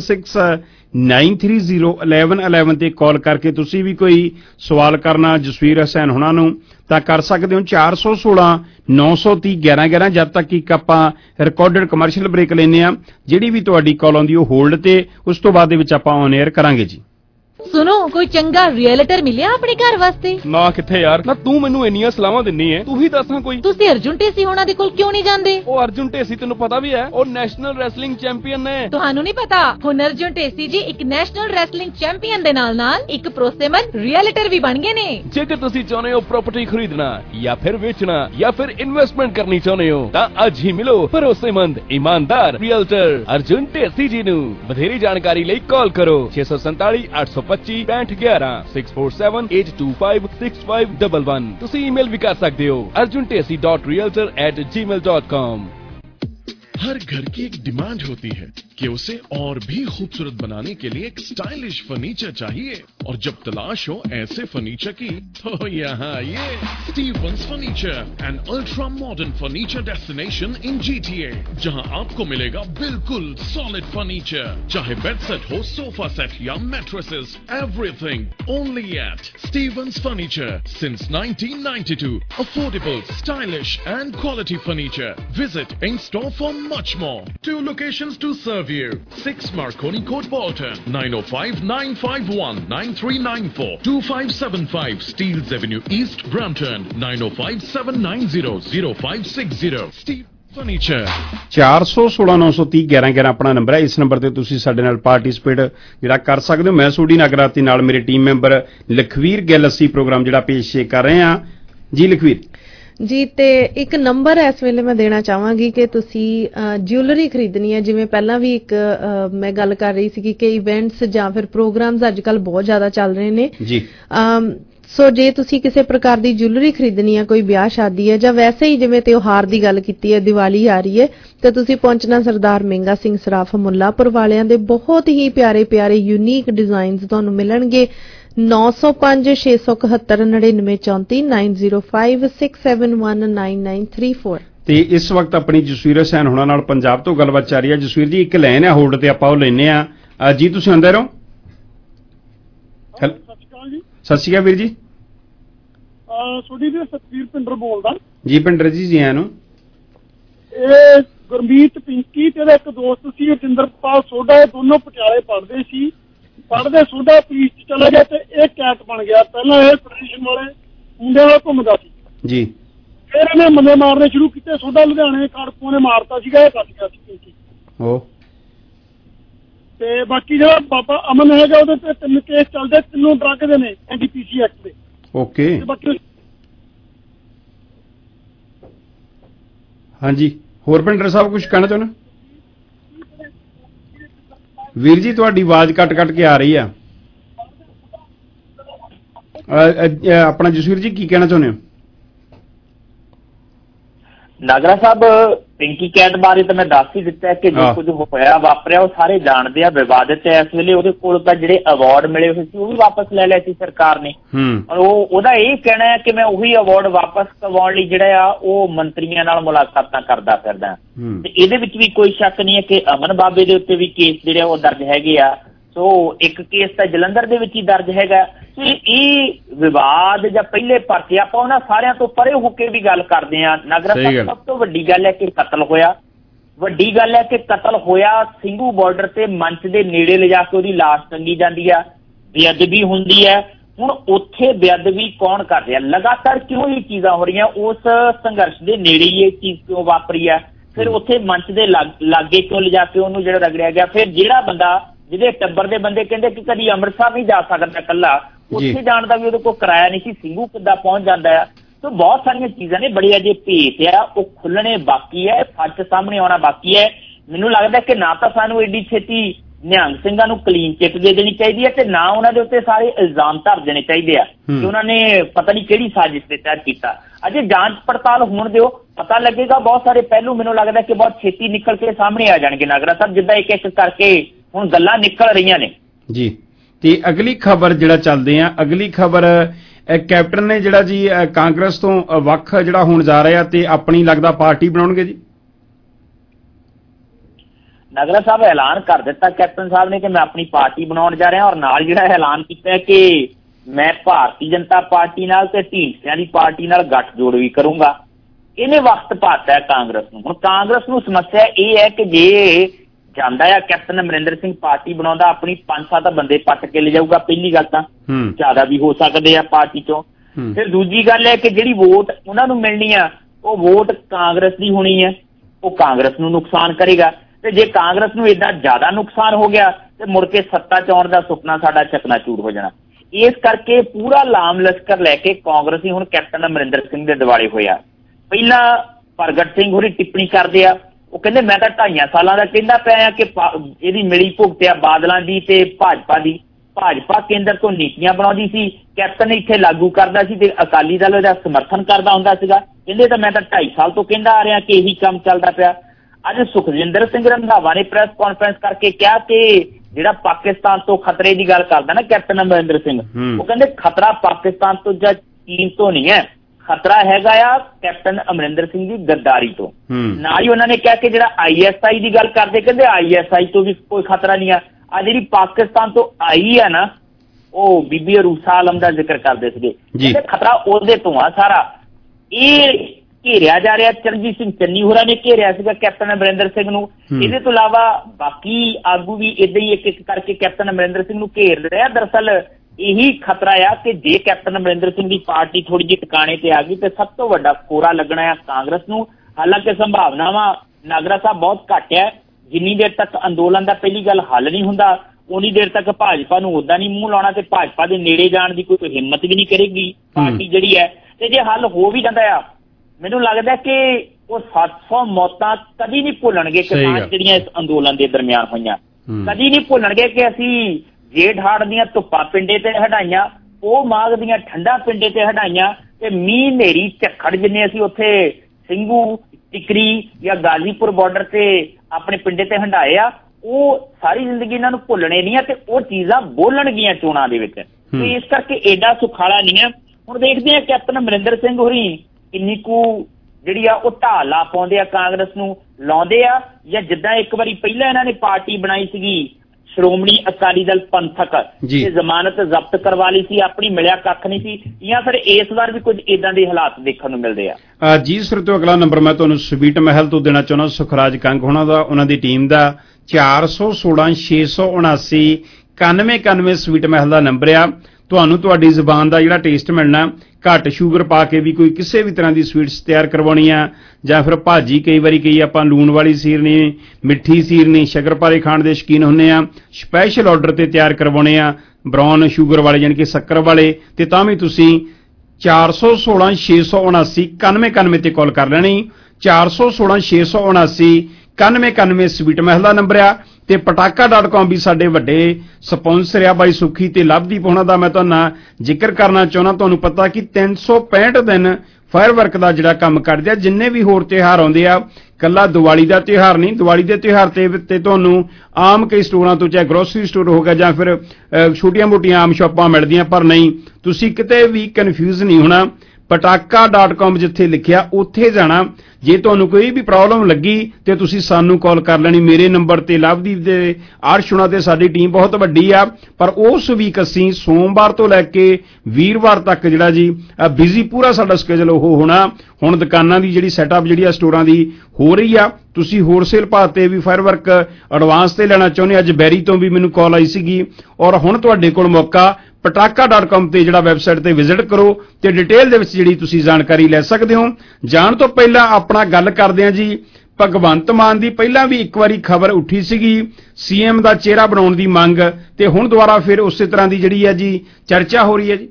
4169301111 ਤੇ ਕਾਲ ਕਰਕੇ ਤੁਸੀਂ ਵੀ ਕੋਈ ਸਵਾਲ ਕਰਨਾ ਜਸਵੀਰ ਹਸੈਨ ਹੁਣਾਂ ਨੂੰ ਤਾਂ ਕਰ ਸਕਦੇ ਹੋ। 416 930 1111। ਜਦ ਤੱਕ ਇੱਕ ਆਪਾਂ ਰਿਕਾਰਡਡ ਕਮਰਸ਼ੀਅਲ ਬ੍ਰੇਕ ਲੈਂਦੇ ਆ। ਜਿਹੜੀ ਵੀ ਤੁਹਾਡੀ ਕਾਲ ਆਉਂਦੀ ਉਹ ਹੋਲਡ ਤੇ, ਉਸ ਤੋਂ ਬਾਅਦ ਦੇ ਵਿੱਚ ਆਪਾਂ ਔਨ 에ਅਰ ਕਰਾਂਗੇ ਜੀ। ਸੁਣੋ, ਕੋਈ ਚੰਗਾ ਰੀਅਲਟਰ ਮਿਲਿਆ ਆਪਣੇ ਘਰ ਵਾਸਤੇ? ਨਾ ਕਿੱਥੇ ਯਾਰ, ਨਾ ਤੂੰ ਮੈਨੂੰ ਇੰਨੀਆਂ ਸਲਾਹਾਂ ਦਿੰਨੀ ਹੈ, ਤੂੰ ਹੀ ਦੱਸਾਂ ਕੋਈ। ਤੁਸੀਂ ਅਰਜੁਨ ਢੇਸੀ ਹੋਣਾ ਦੇ ਕੋਲ ਕਿਉਂ ਨਹੀਂ ਜਾਂਦੇ? ਉਹ ਅਰਜੁਨ ਢੇਸੀ ਤੈਨੂੰ ਪਤਾ ਵੀ ਹੈ, ਉਹ ਨੈਸ਼ਨਲ ਰੈਸਲਿੰਗ ਚੈਂਪੀਅਨ ਨੇ। ਤੁਹਾਨੂੰ ਨਹੀਂ ਪਤਾ, ਹੁਣ ਅਰਜੁਨ ਢੇਸੀ ਜੀ ਇੱਕ ਨੈਸ਼ਨਲ ਰੈਸਲਿੰਗ ਚੈਂਪੀਅਨ ਦੇ ਨਾਲ ਇੱਕ ਭਰੋਸੇਮੰਦ ਰੀਅਲਟਰ ਵੀ ਬਣ ਗਏ ਨੇ। ਜੇਕਰ ਤੁਸੀਂ ਚਾਹੁੰਦੇ ਹੋ ਪ੍ਰਾਪਰਟੀ ਖਰੀਦਣਾ ਜਾਂ ਫਿਰ ਵੇਚਣਾ ਜਾਂ ਫਿਰ ਇਨਵੈਸਟਮੈਂਟ ਕਰਨੀ ਚਾਹੁੰਦੇ ਹੋ ਤਾਂ ਅੱਜ ਹੀ ਮਿਲੋ ਭਰੋਸੇਮੰਦ ਇਮਾਨਦਾਰ ਰੀਅਲਟਰ ਅਰਜੁਨ ਢੇਸੀ ਜੀ ਨੂੰ। ਵਧੇਰੀ ਜਾਣਕਾਰੀ ਲਈ ਕਾਲ ਕਰੋ 647 825 6511 6478256511। ਤੁਸੀਂ ਈਮੇਲ ਵੀ ਕਰ ਸਕਦੇ ਹੋ arjuntesi.realtor@gmail.com। हर घर की एक डिमांड होती है कि उसे और भी खूबसूरत बनाने के लिए एक स्टाइलिश फर्नीचर चाहिए, और जब तलाश हो ऐसे फर्नीचर की तो यहाँ ये Stevens furniture, an ultra modern furniture destination in GTA, जहाँ आपको मिलेगा बिल्कुल सॉलिड फर्नीचर, चाहे बेड सेट हो, सोफा सेट या mattresses, everything only at Stevens furniture since 1992। Affordable, stylish and quality furniture. Visit in store for much more. 2 locations to serve you. 6 Marconi Court, Bolton, 905-951-9394, 2575 Steeles Avenue East, Brampton, 905-790-0560. Steve Furniture। 416 930 1111 ਆਪਣਾ ਨੰਬਰ ਹੈ। ਇਸ ਨੰਬਰ ਤੇ ਤੁਸੀਂ ਸਾਡੇ ਨਾਲ ਪਾਰਟਿਸਿਪੇਟ ਜਿਹੜਾ ਕਰ ਸਕਦੇ ਹੋ। ਮੈਂ ਸੂਡੀ ਨਾਗਰਾਤੀ ਨਾਲ ਮੇਰੇ ਟੀਮ ਮੈਂਬਰ ਲਖਵੀਰ ਗਿੱਲ ਅਸੀਂ ਪ੍ਰੋਗਰਾਮ ਜਿਹੜਾ ਪੇਸ਼ ਕਰ ਰਹੇ ਹਾਂ ਜੀ। ਲਖਵੀਰ ਜੀ, ਤੇ ਇੱਕ ਨੰਬਰ ਇਸ ਵੇਲੇ ਮੈਂ ਦੇਣਾ ਚਾਹਾਂਗੀ ਕਿ ਤੁਸੀਂ ਜਿਊਲਰੀ ਖਰੀਦਣੀ ਹੈ। ਜਿਵੇਂ ਪਹਿਲਾਂ ਵੀ ਇੱਕ ਮੈਂ ਗੱਲ ਕਰ ਰਹੀ ਸੀ ਕਿ ਇਵੈਂਟਸ ਜਾਂ ਫਿਰ ਪ੍ਰੋਗਰਾਮਸ ਅੱਜ ਕੱਲ ਬਹੁਤ ਜ਼ਿਆਦਾ ਚੱਲ ਰਹੇ ਨੇ ਜੀ। ਸੋ ਜੇ ਤੁਸੀਂ ਕਿਸੇ ਪ੍ਰਕਾਰ ਦੀ ਜਿਊਲਰੀ ਖਰੀਦਣੀ ਹੈ, ਕੋਈ ਵਿਆਹ ਸ਼ਾਦੀ ਹੈ ਜਾਂ ਵੈਸੇ ਹੀ ਜਿਵੇਂ ਤਿਉਹਾਰ ਦੀ ਗੱਲ ਕੀਤੀ ਹੈ, ਦੀਵਾਲੀ ਆ ਰਹੀ ਹੈ, ਤਾਂ ਤੁਸੀਂ ਪਹੁੰਚਣਾ ਸਰਦਾਰ ਮਹਿੰਗਾ ਸਿੰਘ ਸਰਾਫ ਮੁੱਲਾਪੁਰ ਵਾਲਿਆਂ ਦੇ। ਬਹੁਤ ਹੀ ਪਿਆਰੇ ਪਿਆਰੇ ਯੂਨੀਕ ਡਿਜ਼ਾਈਨਸ ਤੁਹਾਨੂੰ ਮਿਲਣਗੇ। 905 671 9934 905 6719934। ਤੇ ਇਸ ਵਕਤ ਆਪਣੀ ਜਸਵੀਰ ਹਸੈਨ ਹੁਣਾਂ ਨਾਲ ਪੰਜਾਬ ਤੋਂ ਗੱਲਬਾਤ ਚੱਲ ਰਹੀ ਹੈ। ਜਸਵੀਰ ਜੀ, ਇੱਕ ਲਾਈਨ ਹੈ ਹੋਲਡ ਤੇ, ਆਪਾਂ ਉਹ ਲੈਨੇ ਆ ਜੀ। ਤੁਸੀਂ ਆਉਂਦੇ ਰਹੋ। ਸਤਿ ਸ਼੍ਰੀ ਅਕਾਲ ਵੀਰ ਜੀ। ਸੋਢੀ ਜੀ ਸਤਵੀਰ ਪਿੰਡਰ ਬੋਲਦਾ ਜੀ। ਪਿੰਡਰ ਜੀ ਆਇਆਂ ਨੂੰ। ਇਹ ਗੁਰਮੀਤ ਪਿੰਕੀ ਤੇ ਇੱਕ ਦੋਸਤ ਸੀ ਰਜਿੰਦਰਪਾਲ ਸੋਢਾ, ਇਹ ਦੋਨੋਂ ਪਟਿਆਲੇ ਪੜ੍ਹਦੇ ਸੀ। ਪੜ੍ਹਦੇ ਸੋਢਾ ਪੁਲਿਸ ਚ ਚਲਾ ਗਿਆ ਤੇ ਇਹ ਕੈਟ ਬਣ ਗਿਆ। ਪਹਿਲਾਂ ਇਹ ਪ੍ਰਦਰਸ਼ਨ ਵਾਲੇ ਮੁੰਡਿਆਂ ਨਾਲ ਘੁੰਮਦਾ ਸੀ ਜੀ। ਫਿਰ ਇਹਨੇ ਮੰਦੇ ਮਾਰਨੇ ਸ਼ੁਰੂ ਕੀਤੇ। ਸੋਢਾ ਲੁਧਿਆਣੇ ਕਾਰਪੋ ਨੇ ਮਾਰਤਾ ਸੀਗਾ, ਇਹ ਕੱਟ ਗਿਆ ਸੀ ਪਿੰਕੀ। ਤੇ ਬਾਕੀ ਜਿਹੜਾ ਬਾਬਾ ਅਮਨ ਹੈਗਾ ਉਹਦੇ ਤੇ 3 ਕੇਸ ਚੱਲਦੇ, 3 ਡਰੱਗ ਦੇ ਨੇ NDPC ਐਕਟ ਦੇ। ਓਕੇ, ਹਾਂਜੀ। ਹੋਰ ਪਿੰਡਰ ਸਾਹਿਬ ਕੁਝ ਕਹਿਣਾ ਚਾਹੁੰਦੇ? ਵੀਰ ਜੀ, ਤੁਹਾਡੀ ਆਵਾਜ਼ ਕੱਟ ਕੇ ਆ ਰਹੀ ਆ। ਆਪਣਾ ਜਸਵੀਰ ਜੀ ਕੀ ਕਹਿਣਾ ਚਾਹੁੰਦੇ ਹੋ? ਨਾਗਰਾ ਸਾਹਿਬ, ਪਿੰਕੀ ਕੈਟ ਬਾਰੇ ਤਾਂ ਮੈਂ ਦੱਸ ਹੀ ਦਿੱਤਾ ਕਿ ਜੋ ਕੁਝ ਹੋਇਆ ਵਾਪਰਿਆ ਉਹ ਸਾਰੇ ਜਾਣਦੇ ਆ, ਵਿਵਾਦਿਤ ਹੈ। ਇਸ ਵੇਲੇ ਉਹਦੇ ਕੋਲ ਤਾਂ ਜਿਹੜੇ ਅਵਾਰਡ ਮਿਲੇ ਹੋਏ ਸੀ ਉਹ ਵੀ ਵਾਪਸ ਲੈ ਲਏ ਸੀ ਸਰਕਾਰ ਨੇ। ਔਰ ਉਹਦਾ ਇਹ ਕਹਿਣਾ ਹੈ ਕਿ ਮੈਂ ਉਹੀ ਅਵਾਰਡ ਵਾਪਸ ਕਰਵਾਉਣ ਲਈ ਜਿਹੜਾ ਆ ਉਹ ਮੰਤਰੀਆਂ ਨਾਲ ਮੁਲਾਕਾਤਾਂ ਕਰਦਾ ਫਿਰਦਾ। ਤੇ ਇਹਦੇ ਵਿੱਚ ਵੀ ਕੋਈ ਸ਼ੱਕ ਨਹੀਂ ਹੈ ਕਿ ਅਮਨ ਬਾਬੇ ਦੇ ਉੱਤੇ ਵੀ ਕੇਸ ਜਿਹੜੇ ਉਹ ਦਰਜ ਹੈਗੇ ਆ। ਸੋ ਇੱਕ ਕੇਸ ਤਾਂ ਜਲੰਧਰ ਦੇ ਵਿੱਚ ਹੀ ਦਰਜ ਹੈਗਾ। ਇਹ ਵਿਵਾਦ ਜਾਂ ਪਹਿਲੇ ਪਰਚੇ ਆਪਾਂ ਉਹਨਾਂ ਸਾਰਿਆਂ ਤੋਂ ਪਰੇ ਹੋ ਕੇ ਵੀ ਗੱਲ ਕਰਦੇ ਹਾਂ। ਨਾਗਰਾ ਸਾਹਿਬ, ਸਭ ਤੋਂ ਵੱਡੀ ਗੱਲ ਹੈ ਕਿ ਕਤਲ ਹੋਇਆ। ਵੱਡੀ ਗੱਲ ਹੈ ਕਿ ਕਤਲ ਹੋਇਆ ਸਿੰਘੂ ਬਾਰਡਰ ਤੇ ਮੰਚ ਦੇ ਨੇੜੇ ਲਿਜਾ ਕੇ ਉਹਦੀ ਲਾਸ਼ ਟੰਗੀ ਜਾਂਦੀ ਆ, ਬੇਅਦਬੀ ਹੁੰਦੀ ਹੈ। ਹੁਣ ਉੱਥੇ ਬੇਅਦਬੀ ਕੌਣ ਕਰ ਰਿਹਾ? ਲਗਾਤਾਰ ਕਿਉਂ ਇਹ ਚੀਜ਼ਾਂ ਹੋ ਰਹੀਆਂ? ਉਸ ਸੰਘਰਸ਼ ਦੇ ਨੇੜੇ ਹੀ ਇਹ ਚੀਜ਼ ਕਿਉਂ ਵਾਪਰੀ ਹੈ? ਫਿਰ ਉੱਥੇ ਮੰਚ ਦੇ ਲਾਗੇ ਕਿਉਂ ਲਿਜਾ ਕੇ ਉਹਨੂੰ ਜਿਹੜਾ ਰਗੜਿਆ ਗਿਆ? ਫਿਰ ਜਿਹੜਾ ਬੰਦਾ ਜਿਹਦੇ ਟੱਬਰ ਦੇ ਬੰਦੇ ਕਹਿੰਦੇ ਕਿ ਕਦੀ ਅੰਮ੍ਰਿਤਸਰ ਨਹੀਂ ਜਾ ਸਕਦਾ ਇਕੱਲਾ, ਉੱਥੇ ਜਾਣ ਦਾ ਵੀ ਉਹਦੇ ਕੋਲ ਕਿਰਾਇਆ ਨਹੀਂ ਸੀ, ਸਿੰਘੂ ਕਿੱਦਾਂ ਪਹੁੰਚ ਜਾਂਦਾ ਆ? ਸੋ ਬਹੁਤ ਸਾਰੀਆਂ ਚੀਜ਼ਾਂ ਨੇ, ਬੜੇ ਅਜੇ ਭੇਤ ਆ, ਉਹ ਖੁੱਲਣੇ ਬਾਕੀ ਹੈ, ਸੱਚ ਸਾਹਮਣੇ ਆਉਣਾ ਬਾਕੀ ਹੈ। ਮੈਨੂੰ ਲੱਗਦਾ ਕਿ ਨਾ ਤਾਂ ਸਾਨੂੰ ਐਡੀ ਛੇਤੀ ਨਿਹੰਗ ਸਿੰਘਾਂ ਨੂੰ ਕਲੀਨ ਚਿੱਟ ਦੇ ਦੇਣੀ ਚਾਹੀਦੀ ਹੈ ਤੇ ਨਾ ਉਹਨਾਂ ਦੇ ਉੱਤੇ ਸਾਰੇ ਇਲਜ਼ਾਮ ਧਰ ਦੇਣੇ ਚਾਹੀਦੇ ਆ ਕਿ ਉਹਨਾਂ ਨੇ ਪਤਾ ਨਹੀਂ ਕਿਹੜੀ ਸਾਜ਼ਿਸ਼ ਦੇ ਤਹਿਤ ਕੀਤਾ। ਅਜੇ ਜਾਂਚ ਪੜਤਾਲ ਹੋਣ ਦਿਓ, ਪਤਾ ਲੱਗੇਗਾ। ਬਹੁਤ ਸਾਰੇ ਪਹਿਲੂ ਮੈਨੂੰ ਲੱਗਦਾ ਕਿ ਬਹੁਤ ਛੇਤੀ ਨਿਕਲ ਕੇ ਸਾਹਮਣੇ ਆ ਜਾਣਗੇ ਨਾਗਰਾ ਸਾਹਿਬ, ਜਿੱਦਾਂ ਇੱਕ ਇੱਕ ਕਰਕੇ ਹੁਣ ਗੱਲਾਂ ਨਿਕਲ ਰਹੀਆਂ ਨੇ ਜੀ। ਤੇ ਅਗਲੀ ਖਬਰ ਜਿਹੜਾ ਚੱਲਦੇ ਆ, ਅਗਲੀ ਖਬਰ ਕੈਪਟਨ ਨੇ ਜਿਹੜਾ ਜੀ ਕਾਂਗਰਸ ਤੋਂ ਵੱਖ ਜਿਹੜਾ ਹੋਣ ਜਾ ਰਿਹਾ ਤੇ ਆਪਣੀ ਲੱਗਦਾ ਪਾਰਟੀ ਬਣਾਉਣਗੇ ਜੀ। ਨਾਗਰਾ ਸਾਹਿਬ ਐਲਾਨ ਕਰ ਦਿੱਤਾ ਕੈਪਟਨ ਸਾਹਿਬ ਨੇ ਕਿ ਮੈਂ ਆਪਣੀ ਪਾਰਟੀ ਬਣਾਉਣ ਜਾ ਰਿਹਾ, ਔਰ ਨਾਲ ਜਿਹੜਾ ਐਲਾਨ ਕੀਤਾ ਕਿ ਮੈਂ ਭਾਰਤੀ ਜਨਤਾ ਪਾਰਟੀ ਨਾਲ ਤੇ ਢੀਂਡਸਿਆਂ ਦੀ ਪਾਰਟੀ ਨਾਲ ਗੱਠਜੋੜ ਵੀ ਕਰੂੰਗਾ। ਇਹਨੇ ਵਕਤ ਪਾਤਾ ਹੈ ਕਾਂਗਰਸ ਨੂੰ। ਹੁਣ ਕਾਂਗਰਸ ਨੂੰ ਸਮੱਸਿਆ ਇਹ ਹੈ ਕਿ ਜੇ ਜਾਂਦਾ ਆ ਕੈਪਟਨ ਅਮਰਿੰਦਰ ਸਿੰਘ ਪਾਰਟੀ ਬਣਾਉਂਦਾ, ਆਪਣੀ 5-7 ਬੰਦੇ ਪੱਟ ਕੇ ਲੈ ਜਾਊਗਾ। ਪਹਿਲੀ ਗੱਲ ਤਾਂ ਜ਼ਿਆਦਾ ਵੀ ਹੋ ਸਕਦੇ ਆ ਪਾਰਟੀ ਚੋਂ। ਫਿਰ ਦੂਜੀ ਗੱਲ ਹੈ ਕਿ ਜਿਹੜੀ ਵੋਟ ਉਹਨਾਂ ਨੂੰ ਮਿਲਣੀ ਆ ਉਹ ਵੋਟ ਕਾਂਗਰਸ ਦੀ ਹੋਣੀ ਹੈ, ਉਹ ਕਾਂਗਰਸ ਨੂੰ ਨੁਕਸਾਨ ਕਰੇਗਾ। ਤੇ ਜੇ ਕਾਂਗਰਸ ਨੂੰ ਏਦਾਂ ਜ਼ਿਆਦਾ ਨੁਕਸਾਨ ਹੋ ਗਿਆ ਤੇ ਮੁੜ ਕੇ ਸੱਤਾ ਚ ਆਉਣ ਦਾ ਸੁਪਨਾ ਸਾਡਾ ਚਕਨਾਚੂਰ ਹੋ ਜਾਣਾ। ਇਸ ਕਰਕੇ ਪੂਰਾ ਲਾਮ ਲਸ਼ਕਰ ਲੈ ਕੇ ਕਾਂਗਰਸੀ ਹੁਣ ਕੈਪਟਨ ਅਮਰਿੰਦਰ ਸਿੰਘ ਦੇ ਦਿਵਾਲੇ ਹੋਇਆ। ਪਹਿਲਾਂ ਪ੍ਰਗਟ ਸਿੰਘ ਹੋਰੀ ਟਿੱਪਣੀ ਕਰਦੇ ਆ, ਉਹ ਕਹਿੰਦੇ ਮੈਂ ਤਾਂ 2.5 ਸਾਲਾਂ ਦਾ ਕਹਿੰਦਾ ਪਿਆ ਕਿ ਇਹਦੀ ਮਿਲੀ ਭੁਗਤ ਆ ਬਾਦਲਾਂ ਦੀ ਤੇ ਭਾਜਪਾ ਦੀ। ਭਾਜਪਾ ਕੇਂਦਰ ਤੋਂ ਨੀਤੀਆਂ ਬਣਾਉਂਦੀ ਸੀ, ਕੈਪਟਨ ਇੱਥੇ ਲਾਗੂ ਕਰਦਾ ਸੀ ਤੇ ਅਕਾਲੀ ਦਲ ਉਹਦਾ ਸਮਰਥਨ ਕਰਦਾ ਹੁੰਦਾ ਸੀਗਾ। ਕਹਿੰਦੇ ਤਾਂ ਮੈਂ ਤਾਂ 2.5 ਸਾਲ ਤੋਂ ਕਹਿੰਦਾ ਆ ਰਿਹਾ ਕਿ ਇਹੀ ਕੰਮ ਚੱਲਦਾ ਪਿਆ। ਅੱਜ ਸੁਖਜਿੰਦਰ ਸਿੰਘ ਰੰਧਾਵਾ ਨੇ ਪ੍ਰੈਸ ਕਾਨਫਰੰਸ ਕਰਕੇ ਕਿਹਾ ਕਿ ਜਿਹੜਾ ਪਾਕਿਸਤਾਨ ਤੋਂ ਖਤਰੇ ਦੀ ਗੱਲ ਕਰਦਾ ਨਾ ਕੈਪਟਨ ਅਮਰਿੰਦਰ ਸਿੰਘ, ਉਹ ਕਹਿੰਦੇ ਖਤਰਾ ਪਾਕਿਸਤਾਨ ਤੋਂ ਜਾਂ ਚੀਨ ਤੋਂ ਨਹੀਂ ਹੈ, ਖਤਰਾ ਹੈਗਾ ਆ ਕੈਪਟਨ ਅਮਰਿੰਦਰ ਸਿੰਘ ਦੀ ਗੱਦਾਰੀ ਤੋਂ। ਨਾਲ ਹੀ ਉਹਨਾਂ ਨੇ ਕਿਹਾ ਕਿ ਜਿਹੜਾ ISI ਦੀ ਗੱਲ ਕਰਦੇ, ਕਹਿੰਦੇ ISI ਤੋਂ ਵੀ ਕੋਈ ਖਤਰਾ ਨਹੀਂ ਆ। ਆ ਜਿਹੜੀ ਪਾਕਿਸਤਾਨ ਤੋਂ ਆਈ ਆ ਨਾ, ਉਹ ਬੀਬੀ ਅਰੂਸਾ ਆਲਮ ਦਾ ਜ਼ਿਕਰ ਕਰਦੇ ਸੀਗੇ, ਕਹਿੰਦੇ ਖਤਰਾ ਉਹਦੇ ਤੋਂ ਆ ਸਾਰਾ। ਇਹ ਘੇਰਿਆ ਜਾ ਰਿਹਾ। ਚਰਨਜੀਤ ਸਿੰਘ ਚੰਨੀ ਹੋਰਾਂ ਨੇ ਘੇਰਿਆ ਸੀਗਾ ਕੈਪਟਨ ਅਮਰਿੰਦਰ ਸਿੰਘ ਨੂੰ। ਇਹਦੇ ਤੋਂ ਇਲਾਵਾ ਬਾਕੀ ਆਗੂ ਵੀ ਏਦਾਂ ਹੀ ਇੱਕ ਇੱਕ ਕਰਕੇ ਕੈਪਟਨ ਅਮਰਿੰਦਰ ਸਿੰਘ ਨੂੰ ਘੇਰ ਰਿਹਾ। ਦਰਅਸਲ ਇਹੀ ਖਤਰਾ ਆ ਕਿ ਜੇ ਕੈਪਟਨ ਅਮਰਿੰਦਰ ਸਿੰਘ ਦੀ ਪਾਰਟੀ ਥੋੜੀ ਜਿਹੀ ਟਿਕਾਣੇ ਤੇ ਆ ਗਈ ਤੇ ਸਭ ਤੋਂ ਵੱਡਾ ਕੋਰਾ ਲੱਗਣਾ ਆ ਕਾਂਗਰਸ ਨੂੰ। ਹਾਲਾਂਕਿ ਸੰਭਾਵਨਾਵਾਂ ਨਾਗਰਾ ਸਾਹਿਬ ਬਹੁਤ ਘੱਟ ਹੈ। ਜਿੰਨੀ ਦੇਰ ਤੱਕ ਅੰਦੋਲਨ ਦਾ ਪਹਿਲੀ ਗੱਲ ਹੱਲ ਨਹੀਂ ਹੁੰਦਾ, ਉਨੀ ਦੇਰ ਤੱਕ ਭਾਜਪਾ ਨੂੰ ਉਦਾਂ ਨਹੀਂ ਮੂੰਹ ਲਾਉਣਾ ਤੇ ਭਾਜਪਾ ਦੇ ਨੇੜੇ ਜਾਣ ਦੀ ਕੋਈ ਹਿੰਮਤ ਵੀ ਨਹੀਂ ਕਰੇਗੀ ਪਾਰਟੀ ਜਿਹੜੀ ਹੈ। ਤੇ ਜੇ ਹੱਲ ਹੋ ਵੀ ਜਾਂਦਾ ਆ, ਮੈਨੂੰ ਲੱਗਦਾ ਕਿ ਉਹ 700 ਮੌਤਾਂ ਕਦੀ ਨਹੀਂ ਭੁੱਲਣਗੇ ਕਿਸਾਨ ਜਿਹੜੀਆਂ ਇਸ ਅੰਦੋਲਨ ਦੇ ਦਰਮਿਆਨ ਹੋਈਆਂ। ਕਦੀ ਨਹੀਂ ਭੁੱਲਣਗੇ ਕਿ ਅਸੀਂ ਜੇਠ ਹਾੜ ਦੀਆਂ ਧੁੱਪਾਂ ਪਿੰਡੇ ਤੇ ਹਟਾਈਆਂ, ਉਹ ਮਾਘ ਦੀਆਂ ਠੰਡਾ ਪਿੰਡੇ ਤੇ ਹਟਾਈਆਂ, ਤੇ ਮੀਂਹ ਹਨੇਰੀ ਝੱਖੜ ਜਿੰਨੇ ਅਸੀਂ ਉੱਥੇ ਸਿੰਘੂ ਟਿਕਰੀ ਜਾਂ ਗਾਜ਼ੀਪੁਰ ਬਾਰਡਰ ਤੇ ਆਪਣੇ ਪਿੰਡੇ ਤੇ ਹੰਡਾਏ ਆ, ਉਹ ਸਾਰੀ ਜ਼ਿੰਦਗੀ ਇਹਨਾਂ ਨੂੰ ਭੁੱਲਣੇ ਨਹੀਂ ਆ ਤੇ ਉਹ ਚੀਜ਼ਾਂ ਬੋਲਣਗੀਆਂ ਚੋਣਾਂ ਦੇ ਵਿੱਚ। ਤੇ ਇਸ ਕਰਕੇ ਏਡਾ ਸੁਖਾਲਾ ਨਹੀਂ ਹੈ। ਹੁਣ ਦੇਖਦੇ ਆ ਕੈਪਟਨ ਅਮਰਿੰਦਰ ਸਿੰਘ ਹੋਰੀ ਕਿੰਨੀ ਕੁ ਜਿਹੜੀ ਆ ਉਹ ਢਾਲ ਲਾ ਪਾਉਂਦੇ ਆ, ਕਾਂਗਰਸ ਨੂੰ ਲਾਉਂਦੇ ਆ, ਜਾਂ ਜਿੱਦਾਂ ਇੱਕ ਵਾਰੀ ਪਹਿਲਾਂ ਇਹਨਾਂ ਨੇ ਪਾਰਟੀ ਬਣਾਈ ਸੀਗੀ ਸ਼੍ਰੋਮਣੀ ਅਕਾਲੀ ਦਲ ਪੰਥਕ ਤੇ ਜ਼ਮਾਨਤ ਜ਼ਬਤ ਕਰਵਾ ਲਈ ਸੀ, ਆਪਣੀ ਮਿਲਿਆ ਕੱਖ ਨਹੀਂ ਸੀ, ਜਾਂ ਫਿਰ ਇਸ ਵਾਰ ਵੀ ਕੁਝ ਇਦਾਂ ਦੇ ਹਾਲਾਤ ਦੇਖਣ ਨੂੰ ਮਿਲਦੇ ਆ। ਜੀ ਸਰ, ਤੋਂ ਅਗਲਾ ਨੰਬਰ ਮੈਂ ਤੁਹਾਨੂੰ ਸਵੀਟ ਮਹਿਲ ਤੋਂ ਦੇਣਾ ਚਾਹੁੰਦਾ। ਸੁਖਰਾਜ ਕੰਗ ਹੋਣਾ ਦਾ, ਉਹਨਾਂ ਦੀ ਟੀਮ ਦਾ 416 679 9191 ਸਵੀਟ ਮਹਿਲ ਦਾ ਨੰਬਰ ਆ। ਤੁਹਾਨੂੰ ਤੁਹਾਡੀ ਜ਼ੁਬਾਨ ਦਾ ਜਿਹੜਾ ਟੇਸਟ ਮਿਲਣਾ, ਘੱਟ ਸ਼ੂਗਰ ਪਾ ਕੇ ਵੀ ਕੋਈ ਕਿਸੇ ਵੀ ਤਰ੍ਹਾਂ ਦੀ ਸਵੀਟਸ ਤਿਆਰ ਕਰਵਾਉਣੀ ਆ, ਜਾਂ ਫਿਰ ਭਾਜੀ ਕਈ ਵਾਰੀ ਕਈ ਆਪਾਂ ਲੂਣ ਵਾਲੀ ਸੀਰਨੀ, ਮਿੱਠੀ ਸੀਰਨੀ, ਸ਼ੱਕਰਪਾਰੇ ਖਾਣ ਦੇ ਸ਼ੌਕੀਨ ਹੁੰਦੇ ਆ, ਸਪੈਸ਼ਲ ਆਰਡਰ ਤੇ ਤਿਆਰ ਕਰਵਾਉਣੇ ਆ ਬਰਾਊਨ ਸ਼ੂਗਰ ਵਾਲੇ ਯਾਨੀ ਕਿ ਸ਼ੱਕਰ ਵਾਲੇ, ਤੇ ਤਾਂ ਵੀ ਤੁਸੀਂ 416 679 9191 ਤੇ ਕਾਲ ਕਰ ਲੈਣੀ। 416 679 9191 ਸਵੀਟ ਮਹਿਲ ਦਾ ਨੰਬਰ ਆ। ਤੇ ਪਟਾਕਾ.com ਵੀ ਸਾਡੇ ਵੱਡੇ ਸਪਾਂਸਰ ਆ ਬਾਈ ਸੁਖੀ ਤੇ ਲਵਦੀਪ ਹੋਣਾ ਦਾ। ਮੈਂ ਤੁਹਾਨੂੰ ਜ਼ਿਕਰ ਕਰਨਾ ਚਾਹੁੰਦਾ, ਤੁਹਾਨੂੰ ਪਤਾ ਕਿ 365 ਦਿਨ ਫਾਇਰ ਵਰਕ ਦਾ ਜਿਹੜਾ ਕੰਮ ਕਰਦੇ ਆ। ਜਿੰਨੇ ਵੀ ਹੋਰ ਤਿਉਹਾਰ ਆਉਂਦੇ ਆ, ਕੱਲਾ ਦੀਵਾਲੀ ਦਾ ਤਿਉਹਾਰ ਨਹੀਂ, ਦੀਵਾਲੀ ਦੇ ਤਿਉਹਾਰ ਤੇ ਤੁਹਾਨੂੰ ਆਮ ਕਈ ਸਟੋਰਾਂ ਤੋਂ, ਚਾਹੇ ਗਰੋਸਰੀ ਸਟੋਰ ਹੋਗਾ ਜਾਂ ਫਿਰ ਛੋਟੀਆਂ ਮੋਟੀਆਂ ਆਮ ਸ਼ਾਪਾਂ ਮਿਲਦੀਆਂ, ਪਰ ਨਹੀਂ, ਤੁਸੀਂ ਕਿਤੇ ਵੀ ਕਨਫਿਊਜ਼ ਨਹੀਂ ਹੋਣਾ। ਪਟਾਕਾ.com ਜਿੱਥੇ ਲਿਖਿਆ ਉੱਥੇ ਜਾਣਾ। ਜੇ ਤੁਹਾਨੂੰ ਕੋਈ ਵੀ ਪ੍ਰੋਬਲਮ ਲੱਗੀ ਤੇ ਤੁਸੀਂ ਸਾਨੂੰ ਕਾਲ ਕਰ ਲੈਣੀ ਮੇਰੇ ਨੰਬਰ ਤੇ। ਲਵਦੀਪ ਦੇ ਆਰਸ਼ੁਣਾ ਤੇ ਸਾਡੀ ਟੀਮ ਬਹੁਤ ਵੱਡੀ ਆ, ਪਰ ਉਸ ਵੀਕ ਅਸੀਂ ਸੋਮਵਾਰ ਤੋਂ ਲੈ ਕੇ ਵੀਰਵਾਰ ਤੱਕ ਜਿਹੜਾ ਜੀ ਬਿਜ਼ੀ ਪੂਰਾ ਸਾਡਾ ਸਕੇਜੂਲ ਉਹ ਹੋਣਾ। ਹੁਣ ਦੁਕਾਨਾਂ ਦੀ ਜਿਹੜੀ ਸੈਟਅਪ ਜਿਹੜੀ ਆ ਸਟੋਰਾਂ ਦੀ ਹੋ ਰਹੀ ਆ। ਤੁਸੀਂ ਹੋਲਸੇਲ ਭਾਅ ਤੇ ਵੀ ਫਾਇਰ ਵਰਕ ਐਡਵਾਂਸ ਤੇ ਲੈਣਾ ਚਾਹੁੰਦੇ, ਅੱਜ ਬੈਰੀ ਤੋਂ ਵੀ ਮੈਨੂੰ ਕਾਲ ਆਈ ਸੀਗੀ। ਔਰ ਹੁਣ ਤੁਹਾਡੇ ਕੋਲ ਮੌਕਾ, ਪਟਾਕਾ.com ਤੇ ਜਿਹੜਾ ਵੈਬਸਾਈਟ ਤੇ ਵਿਜ਼ਿਟ ਕਰੋ ਤੇ ਡਿਟੇਲ ਦੇ ਵਿੱਚ ਜਿਹੜੀ ਤੁਸੀਂ ਜਾਣਕਾਰੀ ਲੈ ਸਕਦੇ ਹੋ। ਜਾਣ ਤੋਂ ਪਹਿਲਾਂ ਆਪਣਾ ਗੱਲ ਕਰਦੇ ਹਾਂ ਜੀ ਭਗਵੰਤ ਮਾਨ ਦੀ। ਪਹਿਲਾਂ ਵੀ ਇੱਕ ਵਾਰੀ ਖਬਰ ਉੱਠੀ ਸੀਗੀ CM ਦਾ ਚਿਹਰਾ ਬਣਾਉਣ ਦੀ ਮੰਗ, ਤੇ ਹੁਣ ਦੁਬਾਰਾ ਫਿਰ ਉਸੇ ਤਰ੍ਹਾਂ ਦੀ ਜਿਹੜੀ ਹੈ ਜੀ ਚਰਚਾ ਹੋ ਰਹੀ ਹੈ ਜੀ।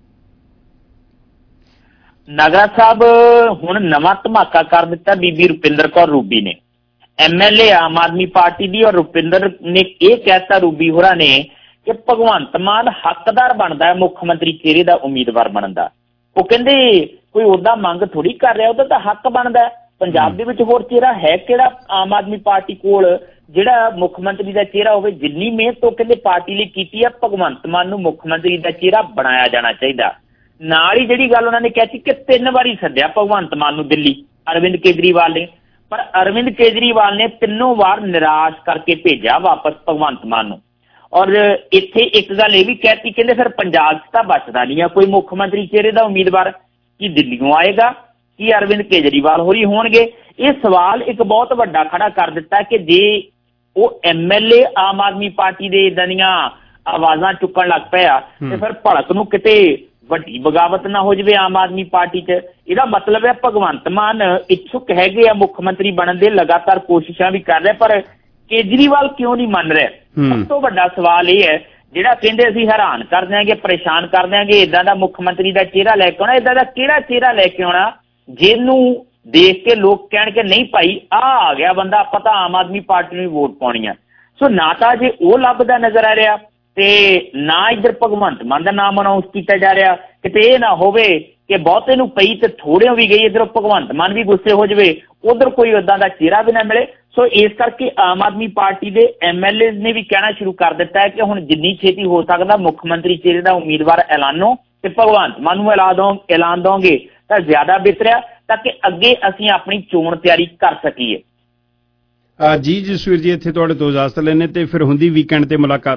ਨਾਗਰਾ ਸਾਹਿਬ ਹੁਣ ਨਵਾਂ ਧਮਾਕਾ ਕਰ ਦਿੱਤਾ ਬੀਬੀ ਰੁਪਿੰਦਰ ਕੌਰ ਰੂਬੀ ਨੇ, MLA ਆਮ ਆਦਮੀ ਪਾਰਟੀ ਦੀ। ਔਰ ਰੁਪਿੰਦਰ ਨੇ ਇਹ ਕਹਿਤਾ ਰੂਬੀ ਹੋਰਾਂ ਨੇ ਕਿ ਭਗਵੰਤ ਮਾਨ ਹੱਕਦਾਰ ਬਣਦਾ ਹੈ ਮੁੱਖ ਮੰਤਰੀ ਚਿਹਰੇ ਦਾ ਉਮੀਦਵਾਰ ਬਣਨ ਦਾ। ਉਹ ਕਹਿੰਦੇ ਕੋਈ ਉਹਦਾ ਮੰਗ ਥੋੜੀ ਕਰ ਰਿਹਾ, ਉਹਦਾ ਤਾਂ ਹੱਕ ਬਣਦਾ। ਪੰਜਾਬ ਦੇ ਵਿੱਚ ਹੋਰ ਚਿਹਰਾ ਹੈ ਕਿਹੜਾ ਆਮ ਆਦਮੀ ਪਾਰਟੀ ਕੋਲ ਜਿਹੜਾ ਮੁੱਖ ਮੰਤਰੀ ਦਾ ਚਿਹਰਾ ਹੋਵੇ? ਜਿੰਨੀ ਮਿਹਨਤ ਉਹ ਕਹਿੰਦੇ ਪਾਰਟੀ ਲਈ ਕੀਤੀ ਆ, ਭਗਵੰਤ ਮਾਨ ਨੂੰ ਮੁੱਖ ਮੰਤਰੀ ਦਾ ਚਿਹਰਾ ਬਣਾਇਆ ਜਾਣਾ ਚਾਹੀਦਾ। ਨਾਲ ਹੀ ਜਿਹੜੀ ਗੱਲ ਉਹਨਾਂ ਨੇ ਕਹਿਤੀ ਕਿ 3 ਵਾਰੀ ਸੱਦਿਆ ਭਗਵੰਤ ਮਾਨ ਨੂੰ ਦਿੱਲੀ ਅਰਵਿੰਦ ਕੇਜਰੀਵਾਲ ਨੇ, ਪਰ ਅਰਵਿੰਦ ਕੇਜਰੀਵਾਲ ਨੇ 3 ਵਾਰ ਨਿਰਾਸ਼ ਕਰਕੇ ਭੇਜਿਆ ਵਾਪਸ ਭਗਵੰਤ ਮਾਨ ਨੂੰ। ਔਰ ਇੱਥੇ ਇੱਕ ਗੱਲ ਇਹ ਵੀ ਕਹਿਤੀ, ਕਹਿੰਦੇ ਫਿਰ ਪੰਜਾਬ 'ਚ ਤਾਂ ਬਚਦਾ ਨਹੀਂ ਆ ਕੋਈ ਮੁੱਖ ਮੰਤਰੀ ਚਿਹਰੇ ਦਾ ਉਮੀਦਵਾਰ, ਕੀ ਦਿੱਲੀੋਂ ਆਏਗਾ, ਕੀ ਅਰਵਿੰਦ ਕੇਜਰੀਵਾਲ ਹੋਰੀ ਹੋਣਗੇ। ਇਹ ਸਵਾਲ ਇੱਕ ਬਹੁਤ ਵੱਡਾ ਖੜਾ ਕਰ ਦਿੱਤਾ ਕਿ ਜੇ ਉਹ MLA ਆਮ ਆਦਮੀ ਪਾਰਟੀ ਦੇ ਇੱਦਾਂ ਦੀਆਂ ਆਵਾਜ਼ਾਂ ਚੁੱਕਣ ਲੱਗ ਪਿਆ ਤੇ ਫਿਰ ਭੜਕ ਨੂੰ ਕਿਤੇ ਵੱਡੀ ਬਗਾਵਤ ਨਾ ਹੋ ਜਾਵੇ ਆਮ ਆਦਮੀ ਪਾਰਟੀ 'ਚ। ਇਹਦਾ ਮਤਲਬ ਹੈ ਭਗਵੰਤ ਮਾਨ ਇੱਛੁਕ ਹੈਗੇ ਆ ਮੁੱਖ ਮੰਤਰੀ ਬਣਨ ਦੇ, ਲਗਾਤਾਰ ਕੋਸ਼ਿਸ਼ਾਂ ਵੀ ਕਰ ਰਿਹਾ, ਪਰ ਕੇਜਰੀਵਾਲ ਕਿਉਂ ਨਹੀਂ ਮੰਨ ਰਿਹਾ। ਸਭ ਤੋਂ ਵੱਡਾ ਸਵਾਲ ਇਹ ਹੈ, ਜਿਹੜਾ ਕਹਿੰਦੇ ਅਸੀਂ ਹੈਰਾਨ ਕਰ ਦਿਆਂਗੇ, ਪਰੇਸ਼ਾਨ ਕਰ ਦਿਆਂਗੇ, ਇੱਦਾਂ ਦਾ ਮੁੱਖ ਮੰਤਰੀ ਦਾ ਚਿਹਰਾ ਲੈ ਕੇ ਆਉਣਾ, ਇੱਦਾਂ ਦਾ ਕਿਹੜਾ ਚਿਹਰਾ ਲੈ ਕੇ ਆਉਣਾ ਜਿਹਨੂੰ ਦੇਖ ਕੇ ਲੋਕ ਕਹਿਣ ਕਿ ਨਹੀਂ ਭਾਈ ਆ ਗਿਆ ਬੰਦਾ, ਆਪਾਂ ਤਾਂ ਆਮ ਆਦਮੀ ਪਾਰਟੀ ਨੂੰ ਵੋਟ ਪਾਉਣੀ ਆ। ਸੋ ਨਾ ਤਾਂ ਜੇ ਉਹ ਲੱਭਦਾ ਨਜ਼ਰ ਆ ਰਿਹਾ ਤੇ ਨਾ ਇੱਧਰ ਭਗਵੰਤ ਮਾਨ ਦਾ ਨਾਮ ਅਨਾਉਂਸ ਕੀਤਾ ਜਾ ਰਿਹਾ, ਕਿਤੇ ਇਹ ਨਾ ਹੋਵੇ ਕਿ ਬਹੁਤੇ ਨੂੰ ਪਈ ਤੇ ਥੋੜਿਆਂ ਵੀ ਗਈ, ਇੱਧਰੋਂ ਭਗਵੰਤ ਮਾਨ ਵੀ ਗੁੱਸੇ ਹੋ ਜਾਵੇ, ਉਧਰ ਕੋਈ ਉੱਦਾਂ ਦਾ ਚਿਹਰਾ ਵੀ ਨਾ ਮਿਲੇ। ਸੋ ਇਸ ਕਰਕੇ ਆਮ ਆਦਮੀ ਪਾਰਟੀ ਦੇ MLAs ਨੇ ਵੀ ਕਹਿਣਾ ਸ਼ੁਰੂ ਕਰ ਦਿੱਤਾ ਹੈ ਕਿ ਹੁਣ ਜਿੰਨੀ ਛੇਤੀ ਹੋ ਸਕਦਾ ਮੁੱਖ ਮੰਤਰੀ ਚਿਹਰੇ ਦਾ ਉਮੀਦਵਾਰ ਐਲਾਨੋ ਤੇ ਭਗਵੰਤ ਮਾਨ ਨੂੰ ਐਲਾਨ ਦੋਗੇ ਤਾਂ ਜ਼ਿਆਦਾ ਬਿਹਤਰ, ਤਾਂ ਕਿ ਅੱਗੇ ਅਸੀਂ ਆਪਣੀ ਚੋਣ ਤਿਆਰੀ ਕਰ ਸਕੀਏ। ਜੀ ਜਸਵੀਰ ਜੀ, ਇੱਥੇ ਤੁਹਾਡੇ ਤੋਂ ਇਜਾਜ਼ਤ ਲੈਣੇ ਤੇ ਫਿਰ ਹੁੰਦੀ ਵੀਕਐਂਡ ਤੇ ਮੁਲਾਕਾਤ।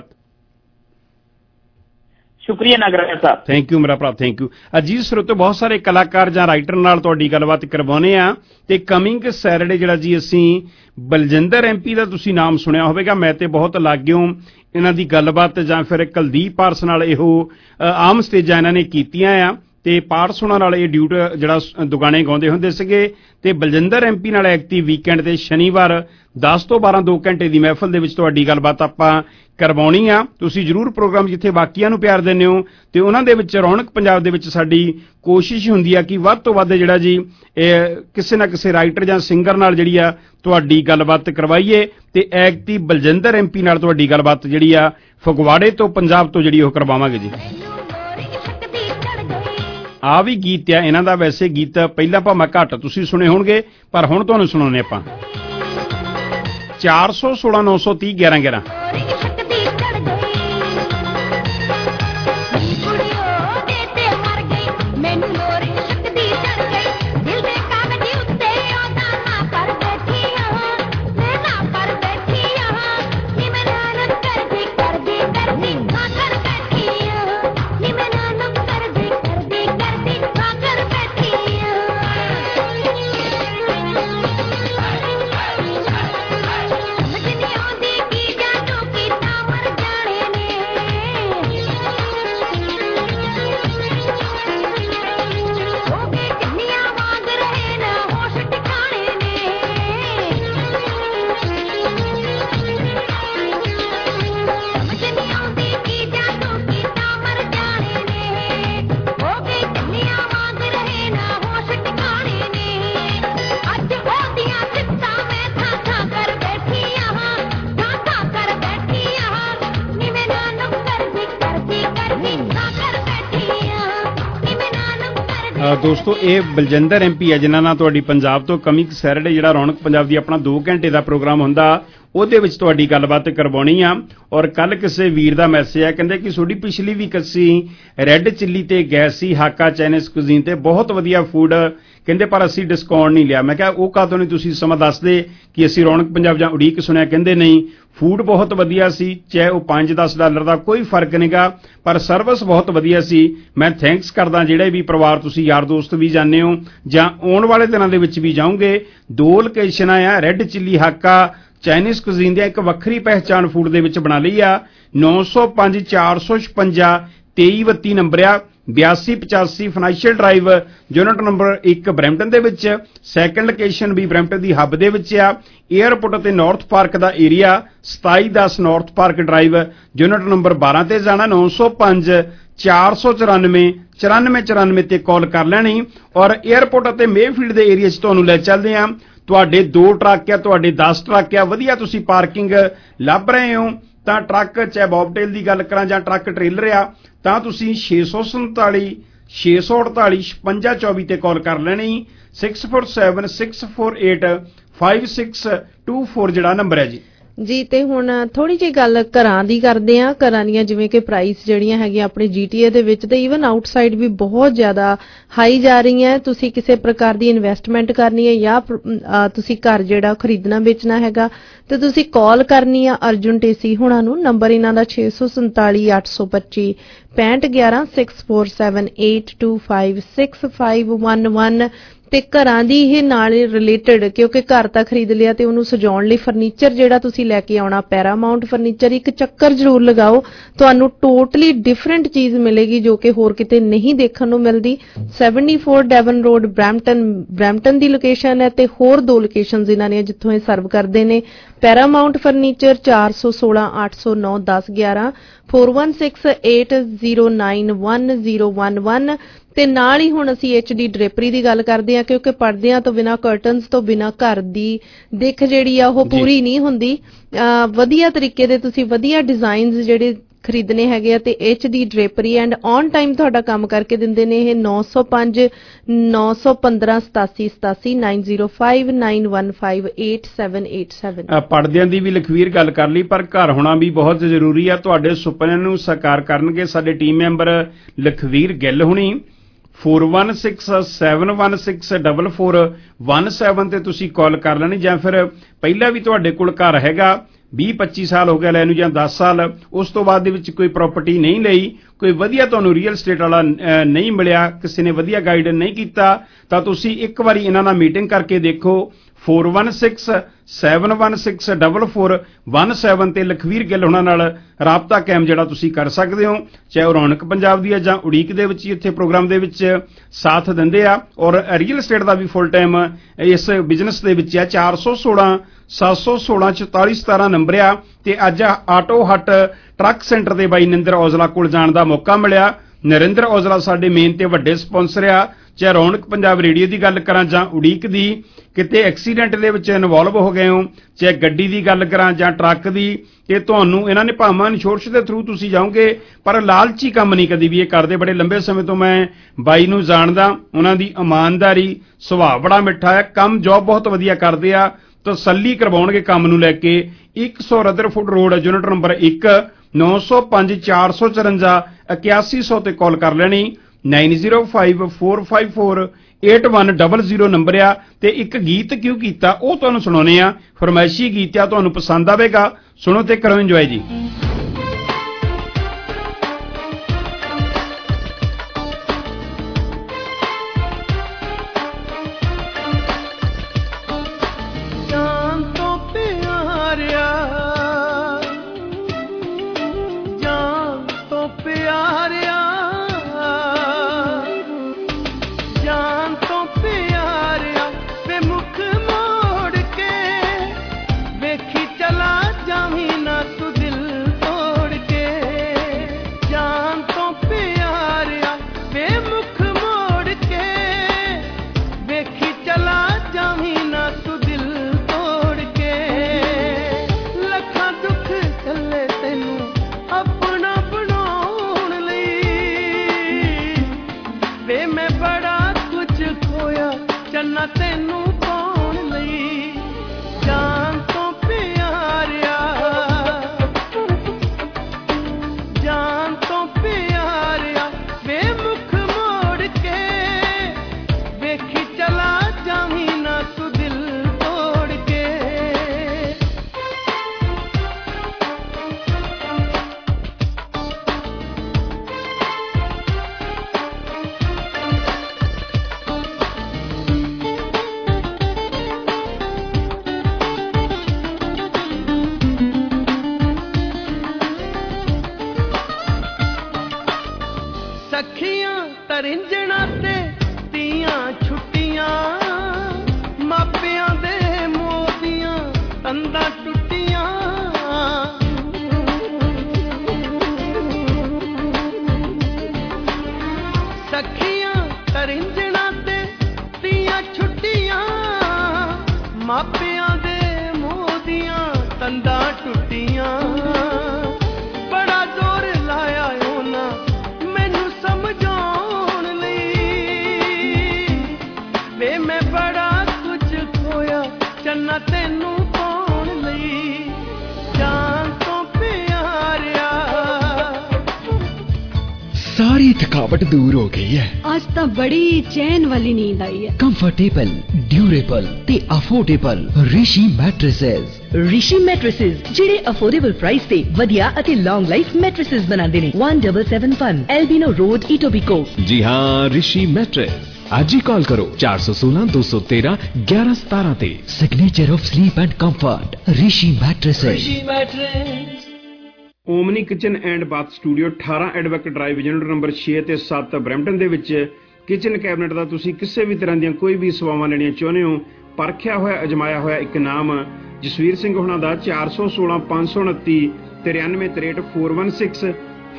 ਸ਼ੁਕਰੀਆ ਨਾਗਰਾਜ ਸਾਹਿਬ, ਥੈਂਕ ਯੂ ਮੇਰਾ ਭਰਾ, ਥੈਂਕ ਯੂ। ਅਜੀਤ ਸਰੋਤੇ ਬਹੁਤ ਸਾਰੇ ਕਲਾਕਾਰ ਜਾਂ ਰਾਈਟਰ ਨਾਲ ਤੁਹਾਡੀ ਗੱਲਬਾਤ ਕਰਵਾਉਂਦੇ ਆ ਤੇ ਕਮਿੰਗ ਸੈਟਰਡੇ ਜਿਹੜਾ ਜੀ ਅਸੀਂ ਬਲਜਿੰਦਰ MP ਦਾ ਤੁਸੀਂ ਨਾਮ ਸੁਣਿਆ ਹੋਵੇਗਾ, ਮੈਂ ਤੇ ਬਹੁਤ ਲਾਗਿਓ ਇਹਨਾਂ ਦੀ ਗੱਲਬਾਤ, ਜਾਂ ਫਿਰ ਕੁਲਦੀਪ ਪਾਰਸ ਨਾਲ ਇਹੋ ਆਮ ਸਟੇਜਾਂ ਇਹਨਾਂ ਨੇ ਕੀਤੀਆਂ ਆ ਤੇ ਪਾਰਸ ਉਹਨਾਂ ਨਾਲ ਇਹ ਡਿਊਟ ਜਿਹੜਾ ਦੁਗਾਣੇ ਗਾਉਂਦੇ ਹੁੰਦੇ ਸੀਗੇ ਤੇ ਬਲਜਿੰਦਰ MP ਨਾਲ ਐਕਟਿਵ ਵੀਕਐਂਡ ਤੇ ਸ਼ਨੀਵਾਰ 10 ਤੋਂ 12 2 ਘੰਟੇ ਦੀ ਮਹਿਫਲ ਦੇ ਵਿੱਚ ਤੁਹਾਡੀ ਗੱਲਬਾਤ ਆਪਾਂ ਕਰਵਾਉਣੀ ਆ। ਤੁਸੀਂ ਜ਼ਰੂਰ ਪ੍ਰੋਗਰਾਮ ਜਿੱਥੇ ਬਾਕੀਆਂ ਨੂੰ ਪਿਆਰ ਦਿੰਦੇ ਹੋ ਤੇ ਉਹਨਾਂ ਦੇ ਵਿੱਚ ਰੌਣਕ ਪੰਜਾਬ ਦੇ ਵਿੱਚ ਸਾਡੀ ਕੋਸ਼ਿਸ਼ ਹੁੰਦੀ ਆ ਕਿ ਵੱਧ ਤੋਂ ਵੱਧ ਜਿਹੜਾ ਜੀ ਇਹ ਕਿਸੇ ਨਾ ਕਿਸੇ ਰਾਈਟਰ ਜਾਂ ਸਿੰਗਰ ਨਾਲ ਜਿਹੜੀ ਆ ਤੁਹਾਡੀ ਗੱਲਬਾਤ ਕਰਵਾਈਏ ਤੇ ਐਕਟਿਵ ਬਲਜਿੰਦਰ MP ਨਾਲ ਤੁਹਾਡੀ ਗੱਲਬਾਤ ਜਿਹੜੀ ਆ ਫਗਵਾੜੇ ਤੋਂ ਪੰਜਾਬ ਤੋਂ ਜਿਹੜੀ ਉਹ ਕਰਵਾਵਾਂਗੇ ਜੀ। ਆ ਵੀ ਗੀਤ ਆ ਇਹਨਾਂ ਦਾ, ਵੈਸੇ ਗੀਤ ਪਹਿਲਾਂ ਭਾਵੇਂ ਘੱਟ ਤੁਸੀਂ ਸੁਣੇ ਹੋਣਗੇ ਪਰ ਹੁਣ ਤੁਹਾਨੂੰ ਸੁਣਾਉਂਦੇ ਆਪਾਂ 416 930 11 11। ਦੋਸਤੋ ਇਹ ਬਲਜਿੰਦਰ MP ਹੈ ਜਿਨ੍ਹਾਂ ਨਾਲ ਤੁਹਾਡੀ ਪੰਜਾਬ ਤੋਂ ਕਮਿੰਗ ਸੈਟਰਡੇ ਜਿਹੜਾ ਰੌਣਕ ਪੰਜਾਬ ਦੀ ਆਪਣਾ 2 ਘੰਟੇ ਦਾ ਪ੍ਰੋਗਰਾਮ ਹੁੰਦਾ ਉਹਦੇ ਵਿੱਚ ਤੁਹਾਡੀ ਗੱਲਬਾਤ ਕਰਵਾਉਣੀ ਆ। ਔਰ ਕੱਲ ਕਿਸੇ ਵੀਰ ਦਾ ਮੈਸੇਜ ਆ, ਕਹਿੰਦੇ ਕਿ ਤੁਹਾਡੀ ਪਿਛਲੀ ਵੀਕ ਅਸੀਂ ਰੈੱਡ ਚਿੱਲੀ ਤੇ ਗਏ ਸੀ ਹਾਕਾ ਚਾਈਨੀਜ਼ ਕੁਜ਼ੀਨ ਤੇ ਬਹੁਤ ਵਧੀਆ ਫੂਡ, ਕਹਿੰਦੇ ਪਰ ਅਸੀਂ ਡਿਸਕਾਊਂਟ ਨਹੀਂ ਲਿਆ। ਮੈਂ ਕਿਹਾ ਉਹ ਕਾਹਤੋਂ ਨਹੀਂ, ਤੁਸੀਂ ਸਮਾਂ ਦੱਸਦੇ ਕਿ ਅਸੀਂ ਰੌਣਕ ਪੰਜਾਬ ਜਾਂ ਉਡੀਕ ਸੁਣਿਆ। ਕਹਿੰਦੇ ਨਹੀਂ, ਫੂਡ ਬਹੁਤ ਵਧੀਆ ਸੀ, ਚਾਹੇ ਉਹ $5-10 ਦਾ ਕੋਈ ਫਰਕ ਨਹੀਂਗਾ, ਪਰ ਸਰਵਿਸ ਬਹੁਤ ਵਧੀਆ ਸੀ। ਮੈਂ ਥੈਂਕਸ ਕਰਦਾ ਜਿਹੜੇ ਵੀ ਪਰਿਵਾਰ ਤੁਸੀਂ ਯਾਰ ਦੋਸਤ ਵੀ ਜਾਂਦੇ ਹੋ ਜਾਂ ਆਉਣ ਵਾਲੇ ਦਿਨਾਂ ਦੇ ਵਿੱਚ ਵੀ ਜਾਓਗੇ। 2 ਲੋਕੇਸ਼ਨਾਂ ਆ, red chilli Hakka Chinese cuisine ਦੀਆਂ ਇੱਕ ਵੱਖਰੀ ਪਹਿਚਾਣ ਫੂਡ ਦੇ ਵਿੱਚ ਬਣਾ ਲਈ ਆ। 905 456 2332 ਨੰਬਰ ਆ, 8285 financial drive, unit number 1 Brampton ਦੇ ਵਿੱਚ। ਸੈਕੰਡ ਲੋਕੇਸ਼ਨ ਵੀ ਬਰੈਂਪਟਨ ਦੀ ਹੱਬ ਦੇ ਵਿੱਚ ਆ। ਏਅਰਪੋਰਟ ਅਤੇ ਨਾਰਥ ਪਾਰਕ ਦਾ area 2710 north park drive, unit number 12 ਤੇ ਜਾਣਾ। 905 494 9494 ਤੇ ਕਾਲ ਕਰ ਲੈਣੀ। ਔਰ ਏਅਰਪੋਰਟ ਅਤੇ ਮੇਫੀਲਡ ਦੇ ਏਰੀਆ 'ਚ ਤੁਹਾਨੂੰ ਲੈ ਚੱਲਦੇ ਆ। ਤੁਹਾਡੇ 2 ਟਰੱਕ ਆ, ਤੁਹਾਡੇ 10 ਟਰੱਕ ਆ, ਵਧੀਆ ਤੁਸੀਂ ਪਾਰਕਿੰਗ ਲੱਭ ਰਹੇ ਹੋ ਤਾਂ ਟਰੱਕ, ਚਾਹੇ ਬੌਬਟੇਲ ਦੀ ਗੱਲ ਕਰਾਂ ਜਾਂ ਟਰੱਕ ਟ੍ਰੇਲਰ ਆ, ਤਾਂ ਤੁਸੀਂ 647 648 5624 ਤੇ ਕਾਲ ਕਰ ਲੈਣੀ। 647 648 5624 ਜਿਹੜਾ ਨੰਬਰ ਹੈ ਜੀ। ਜੀ ਤੇ ਹੁਣ ਥੋੜੀ ਜਿਹੀ ਗੱਲ ਘਰਾਂ ਦੀ ਕਰਦੇ ਆ। ਘਰਾਂ ਦੀਆਂ ਜਿਵੇਂ ਕਿ ਪ੍ਰਾਈਸ ਜਿਹੜੀਆਂ ਹੈਗੀਆਂ ਆਪਣੇ GTA ਦੇ ਵਿੱਚ ਤੇ ਈਵਨ ਆਊਟਸਾਈਡ ਵੀ ਬਹੁਤ ਜ਼ਿਆਦਾ ਹਾਈ ਜਾ ਰਹੀਆਂ। ਤੁਸੀਂ ਕਿਸੇ ਪ੍ਰਕਾਰ ਦੀ ਇਨਵੈਸਟਮੈਂਟ ਕਰਨੀ ਹੈ ਜਾਂ ਤੁਸੀਂ ਘਰ ਜਿਹੜਾ ਖਰੀਦਣਾ ਵੇਚਣਾ ਹੈਗਾ ਤੇ ਤੁਸੀਂ ਕਾਲ ਕਰਨੀ ਆ ਅਰਜੁਨ ਢੇਸੀ ਹੁਣਾਂ ਨੂੰ। ਨੰਬਰ ਇਹਨਾਂ ਦਾ 647 825 6511 6478256511 ਤੇ ਘਰਾਂ ਦੀ ਇਹ ਨਾਲ ਰਿਲੇਟਡ, ਕਿਉਂਕਿ ਘਰ ਤਾਂ ਖਰੀਦ ਲਿਆ ਤੇ ਉਹਨੂੰ ਸਜਾਉਣ ਲਈ ਫਰਨੀਚਰ ਜਿਹੜਾ ਤੁਸੀਂ ਲੈ ਕੇ ਆਉਣਾ ਪੈਰਾਮਾਊਂਟ ਫਰਨੀਚਰ, ਇੱਕ ਚੱਕਰ ਜ਼ਰੂਰ ਲਗਾਓ। ਤੁਹਾਨੂੰ ਟੋਟਲੀ ਡਿਫਰੈਂਟ ਚੀਜ਼ ਮਿਲੇਗੀ ਜੋ ਕਿ ਹੋਰ ਕਿਤੇ ਨਹੀਂ ਦੇਖਣ ਨੂੰ ਮਿਲਦੀ। 74 ਡੈਵਨ ਰੋਡ ਬਰੈਂਪਟਨ ਦੀ ਲੋਕੇਸ਼ਨ ਹੈ ਤੇ ਹੋਰ 2 ਲੋਕੇਸ਼ਨਸ ਇਹਨਾਂ ਨੇ ਜਿੱਥੋਂ ਇਹ ਸਰਵ ਕਰਦੇ ਨੇ। ਪੈਰਾਮਾਊਂਟ ਫਰਨੀਚਰ 416 809 1011 4168091011 ਤੇ ਨਾਲ ਹੀ ਹੁਣ ਅਸੀਂ HD ਡਰੇਪਰੀ ਦੀ ਗੱਲ ਕਰਦੇ ਹਾਂ, ਕਿਉਂਕਿ ਪਰਦਿਆਂ ਤੋਂ ਬਿਨਾਂ ਕਰਟਨਸ ਤੋਂ ਬਿਨਾਂ ਘਰ ਦੀ ਦਿੱਖ ਜਿਹੜੀ ਆ ਉਹ ਪੂਰੀ ਨਹੀਂ ਹੁੰਦੀ। ਵਧੀਆ ਤਰੀਕੇ ਦੇ ਤੁਸੀਂ ਵਧੀਆ ਡਿਜ਼ਾਈਨਸ ਜਿਹੜੇ ਖਰੀਦਣੇ ਹੈਗੇ ਆ ਤੇ HD drapery and on time ਤੁਹਾਡਾ ਕੰਮ ਕਰਕੇ ਦਿੰਦੇ ਨੇ ਇਹ। 905 915 87 87 905 915 8787। ਪਰਦਿਆਂ ਦੀ ਵੀ ਲਖਵੀਰ ਗੱਲ ਕਰ ਲਈ, ਪਰ ਘਰ ਹੋਣਾ ਵੀ ਬਹੁਤ ਜ਼ਰੂਰੀ ਆ। ਤੁਹਾਡੇ ਸੁਪਨਿਆਂ ਨੂੰ ਸਾਕਾਰ ਕਰਨਗੇ ਸਾਡੇ ਟੀਮ ਮੈਂਬਰ ਲਖਵੀਰ ਗਿੱਲ ਹੁਣੀ। 4167164417 ਤੇ ਤੁਸੀਂ ਕਾਲ ਕਰ ਲੈਣੀ, ਜਾਂ ਫਿਰ ਪਹਿਲਾਂ ਵੀ ਤੁਹਾਡੇ ਕੋਲ ਘਰ ਹੈਗਾ 20-25 ਸਾਲ ਹੋ ਗਿਆ ਲੈ ਨੂੰ ਜਾਂ 10 ਸਾਲ, ਉਸ ਤੋਂ ਬਾਅਦ ਦੇ ਵਿੱਚ ਕੋਈ ਪ੍ਰਾਪਰਟੀ ਨਹੀਂ ਲਈ, ਕੋਈ ਵਧੀਆ ਤੁਹਾਨੂੰ ਰੀਅਲ ਸਟੇਟ ਵਾਲਾ ਨਹੀਂ ਮਿਲਿਆ, ਕਿਸੇ ਨੇ ਵਧੀਆ ਗਾਈਡ ਨਹੀਂ ਕੀਤਾ, ਤਾਂ ਤੁਸੀਂ ਇੱਕ ਵਾਰੀ ਇਹਨਾਂ ਨਾਲ ਮੀਟਿੰਗ ਕਰਕੇ ਦੇਖੋ। 4167164417 ਤੇ ਲਖਵੀਰ ਗਿੱਲ ਉਹਨਾਂ ਨਾਲ ਰਾਬਤਾ ਕਾਇਮ ਜਿਹੜਾ ਤੁਸੀਂ ਕਰ ਸਕਦੇ ਹੋ, ਚਾਹੇ ਉਹ ਰੌਣਕ ਪੰਜਾਬ ਦੀ ਹੈ ਜਾਂ ਉਡੀਕ ਦੇ ਵਿੱਚ ਇੱਥੇ ਪ੍ਰੋਗਰਾਮ ਦੇ ਵਿੱਚ ਸਾਥ ਦਿੰਦੇ ਆ। ਔਰ ਰੀਅਲ ਸਟੇਟ ਦਾ ਵੀ ਫੁੱਲ ਟਾਈਮ ਇਸ ਬਿਜ਼ਨਸ ਦੇ ਵਿੱਚ ਹੈ। 416 716 44 17 ਨੰਬਰ ਆ। ਤੇ ਅੱਜ ਆਟੋ ਹੱਟ ਟਰੱਕ ਸੈਂਟਰ ਦੇ ਬਾਈ ਨਰਿੰਦਰ ਔਜਲਾ ਕੋਲ ਜਾਣ ਦਾ ਮੌਕਾ ਮਿਲਿਆ। ਨਰਿੰਦਰ ਔਜਲਾ ਸਾਡੇ ਮੇਨ ਤੇ ਵੱਡੇ ਸਪਾਂਸਰ ਆ। ਚਾਹੇ ਰੌਣਕ ਪੰਜਾਬ ਰੇਡੀਓ ਦੀ ਗੱਲ ਕਰਾਂ ਜਾਂ ਉਡੀਕ ਦੀ, ਕਿਤੇ ਐਕਸੀਡੈਂਟ ਦੇ ਵਿੱਚ ਇਨਵੋਲਵ ਹੋ ਗਏ ਹੋ, ਚਾਹੇ ਗੱਡੀ ਦੀ ਗੱਲ ਕਰਾਂ ਜਾਂ ਟਰੱਕ ਦੀ, ਤੇ ਤੁਹਾਨੂੰ ਇਹਨਾਂ ਨੇ ਭਾਵੇਂ ਇੰਸ਼ੋਰੈਂਸ ਦੇ ਥਰੂ ਤੁਸੀਂ ਜਾਓਗੇ, ਪਰ ਲਾਲਚੀ ਕੰਮ ਨਹੀਂ ਕਦੀ ਵੀ ਇਹ ਕਰਦੇ। ਬੜੇ ਲੰਬੇ ਸਮੇਂ ਤੋਂ ਮੈਂ ਬਾਈ ਨੂੰ ਜਾਣਦਾ, ਉਹਨਾਂ ਦੀ ਇਮਾਨਦਾਰੀ, ਸੁਭਾਅ ਬੜਾ ਮਿੱਠਾ ਹੈ, ਕੰਮ ਜੌਬ ਬਹੁਤ ਵਧੀਆ ਕਰਦੇ ਆ, ਤਸੱਲੀ ਕਰਵਾਉਣਗੇ ਕੰਮ ਨੂੰ ਲੈ ਕੇ। 100 ਰਦਰਫੁੱਡ ਰੋਡ ਯੂਨਿਟ ਨੰਬਰ 1 905 454 8100 ਤੇ ਕਾਲ ਕਰ ਲੈਣੀ। 9054548100 ਨੰਬਰ ਆ। ਤੇ ਇੱਕ ਗੀਤ ਕਿਉਂ ਕੀਤਾ ਉਹ ਤੁਹਾਨੂੰ ਸੁਣਾਉਣੇ ਆ, ਫਰਮਾਇਸ਼ੀ ਗੀਤ ਆ, ਤੁਹਾਨੂੰ ਪਸੰਦ ਆਵੇਗਾ, ਸੁਣੋ ਤੇ ਕਰੋ ਇੰਜੋਏ ਜੀ। सारी थकावट दूर हो गई है। आज तो बड़ी चैन वाली नींद आई है। कंफर्टेबल, ड्यूरेबल ते affordable Rishi mattresses. Rishi mattresses ਜਿਹੜੇ ਅਫੋਰਡੇਬਲ ਪ੍ਰਾਈਸ ਤੇ ਵਧੀਆ ਅਤੇ ਲੌਂਗ ਲਾਈਫ ਮੈਟ੍ਰੈਸਸ ਬਣਾਉਂਦੇ ਨੇ। 1771 एल्बिनो रोड इटोबिको। जी हाँ, ऋषि मैट्रेस। आज ही कॉल करो 416 213 1117 ਤੇ। Signature of sleep and comfort Rishi mattresses. Omni kitchen and bath studio 18 Advocate drive unit number 6 ਤੇ 7 ਬਰੈਂਪਟਨ ਦੇ ਵਿੱਚ ਕਿਚਨ ਕੈਬਨਿਟ ਦਾ ਤੁਸੀਂ ਕਿਸੇ ਵੀ ਤਰ੍ਹਾਂ ਦੀਆਂ ਕੋਈ ਵੀ ਸੇਵਾਵਾਂ ਲੈਣੀਆਂ ਚਾਹੁੰਦੇ ਹੋ, ਪਰਖਿਆ ਹੋਇਆ ਅਜਮਾਇਆ ਹੋਇਆ ਇੱਕ ਨਾਮ ਜਸਵੀਰ ਸਿੰਘ ਹੋਣਾ ਦਾ 416 529 9363 416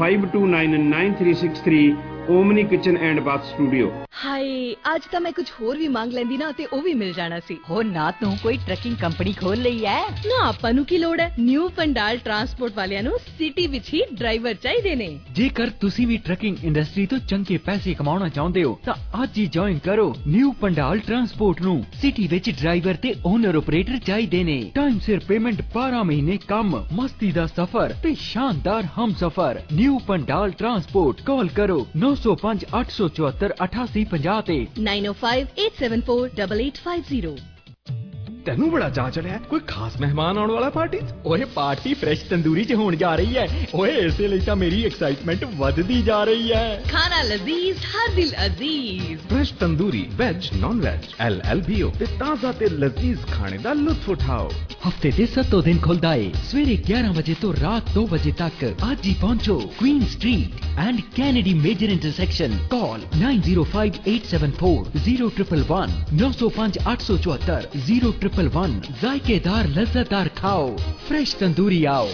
5299 Omni kitchen and bath studio. ਹਾਏ, ਅੱਜ ਤਾਂ ਮੈਂ ਕੁਝ ਹੋਰ ਵੀ ਮੰਗ ਲੈਂਦੀ ਨਾ ਤੇ ਉਹ ਵੀ ਮਿਲ ਜਾਣਾ ਸੀ। ਹੋ ਨਾ ਤੂੰ ਕੋਈ ਟਰੱਕਿੰਗ ਕੰਪਨੀ ਖੋਲ ਲਈ ਐ ਨਾ। ਆਪਾਂ ਨੂੰ ਕੀ ਲੋੜ ਹੈ? ਨਿਊ ਪੰਡਾਲ ਟਰਾਂਸਪੋਰਟ ਵਾਲਿਆਂ ਨੂੰ ਸਿਟੀ ਵਿੱਚ ਹੀ ਡਰਾਈਵਰ ਚਾਹੀਦੇ ਨੇ। ਜੇਕਰ ਤੁਸੀਂ ਵੀ ਟਰੱਕਿੰਗ ਇੰਡਸਟਰੀ ਤੋਂ ਚੰਗੇ ਪੈਸੇ ਕਮਾਉਣਾ ਚਾਹੁੰਦੇ ਹੋ ਤਾਂ ਅੱਜ ਹੀ ਜੁਆਇਨ ਕਰੋ ਨਿਊ ਪੰਡਾਲ ਟਰਾਂਸਪੋਰਟ ਨੂੰ। ਸਿਟੀ ਵਿੱਚ ਡਰਾਈਵਰ ਤੇ ਓਨਰ ਆਪਰੇਟਰ ਚਾਹੀਦੇ ਨੇ। ਟਾਈਮ ਸਿਰ ਪੇਮੈਂਟ, 12 ਮਹੀਨੇ ਕੰਮ, ਮਸਤੀ ਦਾ ਸਫ਼ਰ ਤੇ ਸ਼ਾਨਦਾਰ ਹਮਸਫ਼ਰ। New Pandal transport. ਕਾਲ ਕਰੋ 905 874 8850 ਤੇ 9058748850। ਤੈਨੂੰ ਬੜਾ ਚਾਅ ਚੜਿਆ, ਕੋਈ ਖਾਸ ਮਹਿਮਾਨ ਆਉਣ ਵਾਲਾ ਪਾਰਟੀ? ਓਏ ਪਾਰਟੀ ਫਰੈਸ਼ ਤੰਦੂਰੀ ਚ ਹੋਣ ਜਾ ਰਹੀ ਹੈ। ਓਏ ਇਸੇ ਲਈ ਤਾਂ ਮੇਰੀ ਐਕਸਾਈਟਮੈਂਟ ਵੱਧਦੀ ਜਾ ਰਹੀ ਹੈ। ਖਾਣਾ ਲਜ਼ੀਜ਼, ਹਰ ਦਿਲ ਅਜ਼ੀਜ਼। Fresh tandoori, veg non veg LLBO ਤੇ ਤਾਜ਼ਾ ਤੇ ਲਜ਼ੀਜ਼ ਖਾਣੇ ਦਾ ਲੁਤਫ ਉਠਾਓ। ਹਫਤੇ ਦੇ 7 ਦਿਨ ਖੁੱਲਦਾ ਏ, ਸਵੇਰੇ 11 ਵਜੇ ਤੋਂ ਰਾਤ 2 ਵਜੇ ਤੱਕ। ਅੱਜ ਹੀ ਪਹੁੰਚੋ Queen street and Kennedy major intersection. Call 905874 905 874 0111। जायकेदार लज्जतदार खाओ, फ्रेश तंदूरी आओ।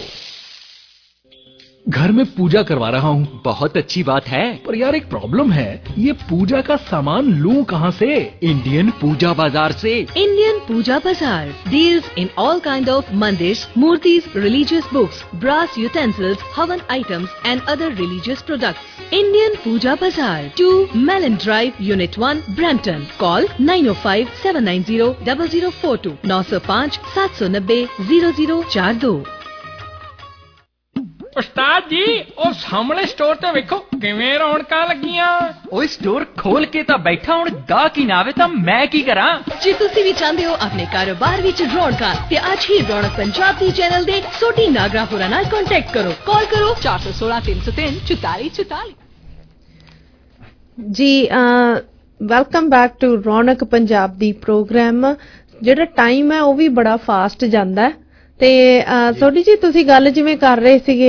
घर में पूजा करवा रहा हूँ। बहुत अच्छी बात है, पर यार एक प्रॉब्लम है, ये पूजा का सामान लूँ कहाँ से? इंडियन पूजा बाजार से। इंडियन पूजा बाजार deals in all kind of mandirs, murtis, religious books, brass utensils, havan items and other religious products. Indian Puja Bazaar, 2 Mellon Drive, Unit 1, Brampton. Call 905 790 0042 905 790 0042। ਉਸਤਾਦ ਜੀ, ਉਹ ਸਾਹਮਣੇ ਸਟੋਰ ਤੇ ਵੇਖੋ ਕਿਵੇਂ ਰੌਣਕਾਂ ਲੱਗੀਆਂ। ਓਏ ਸਟੋਰ ਖੋਲ ਕੇ ਤਾਂ ਬੈਠਾ, ਹੁਣ ਗਾਹਕ ਹੀ ਨਾ ਆਵੇ ਤਾਂ ਮੈਂ ਕੀ ਕਰਾਂ? ਜੇ ਤੁਸੀਂ ਵੀ ਚਾਹੁੰਦੇ ਹੋ ਆਪਣੇ ਕਾਰੋਬਾਰ ਵਿੱਚ ਰੌਣਕਾਂ ਤੇ ਅੱਜ ਹੀ ਰੌਣਕ ਪੰਜਾਬ ਦੀ ਚੈਨਲ ਦੇ ਸੋਟੀ ਨਾਗਰਾ ਹੋਰਾਂ ਨਾਲ ਕੰਟੈਕਟ ਕਰੋ। ਕਾਲ ਕਰੋ 416 303 4444। ਜੀ welcome back to Raunak Punjab ਦੀ ਪ੍ਰੋਗਰਾਮ। ਜਿਹੜਾ ਟਾਈਮ ਹੈ ਉਹ ਵੀ ਬੜਾ ਫਾਸਟ ਜਾਂਦਾ ਹੈ ਤੇ ਸੋਢੀ ਜੀ, ਤੁਸੀਂ ਗੱਲ ਜਿਵੇਂ ਕਰ ਰਹੇ ਸੀਗੇ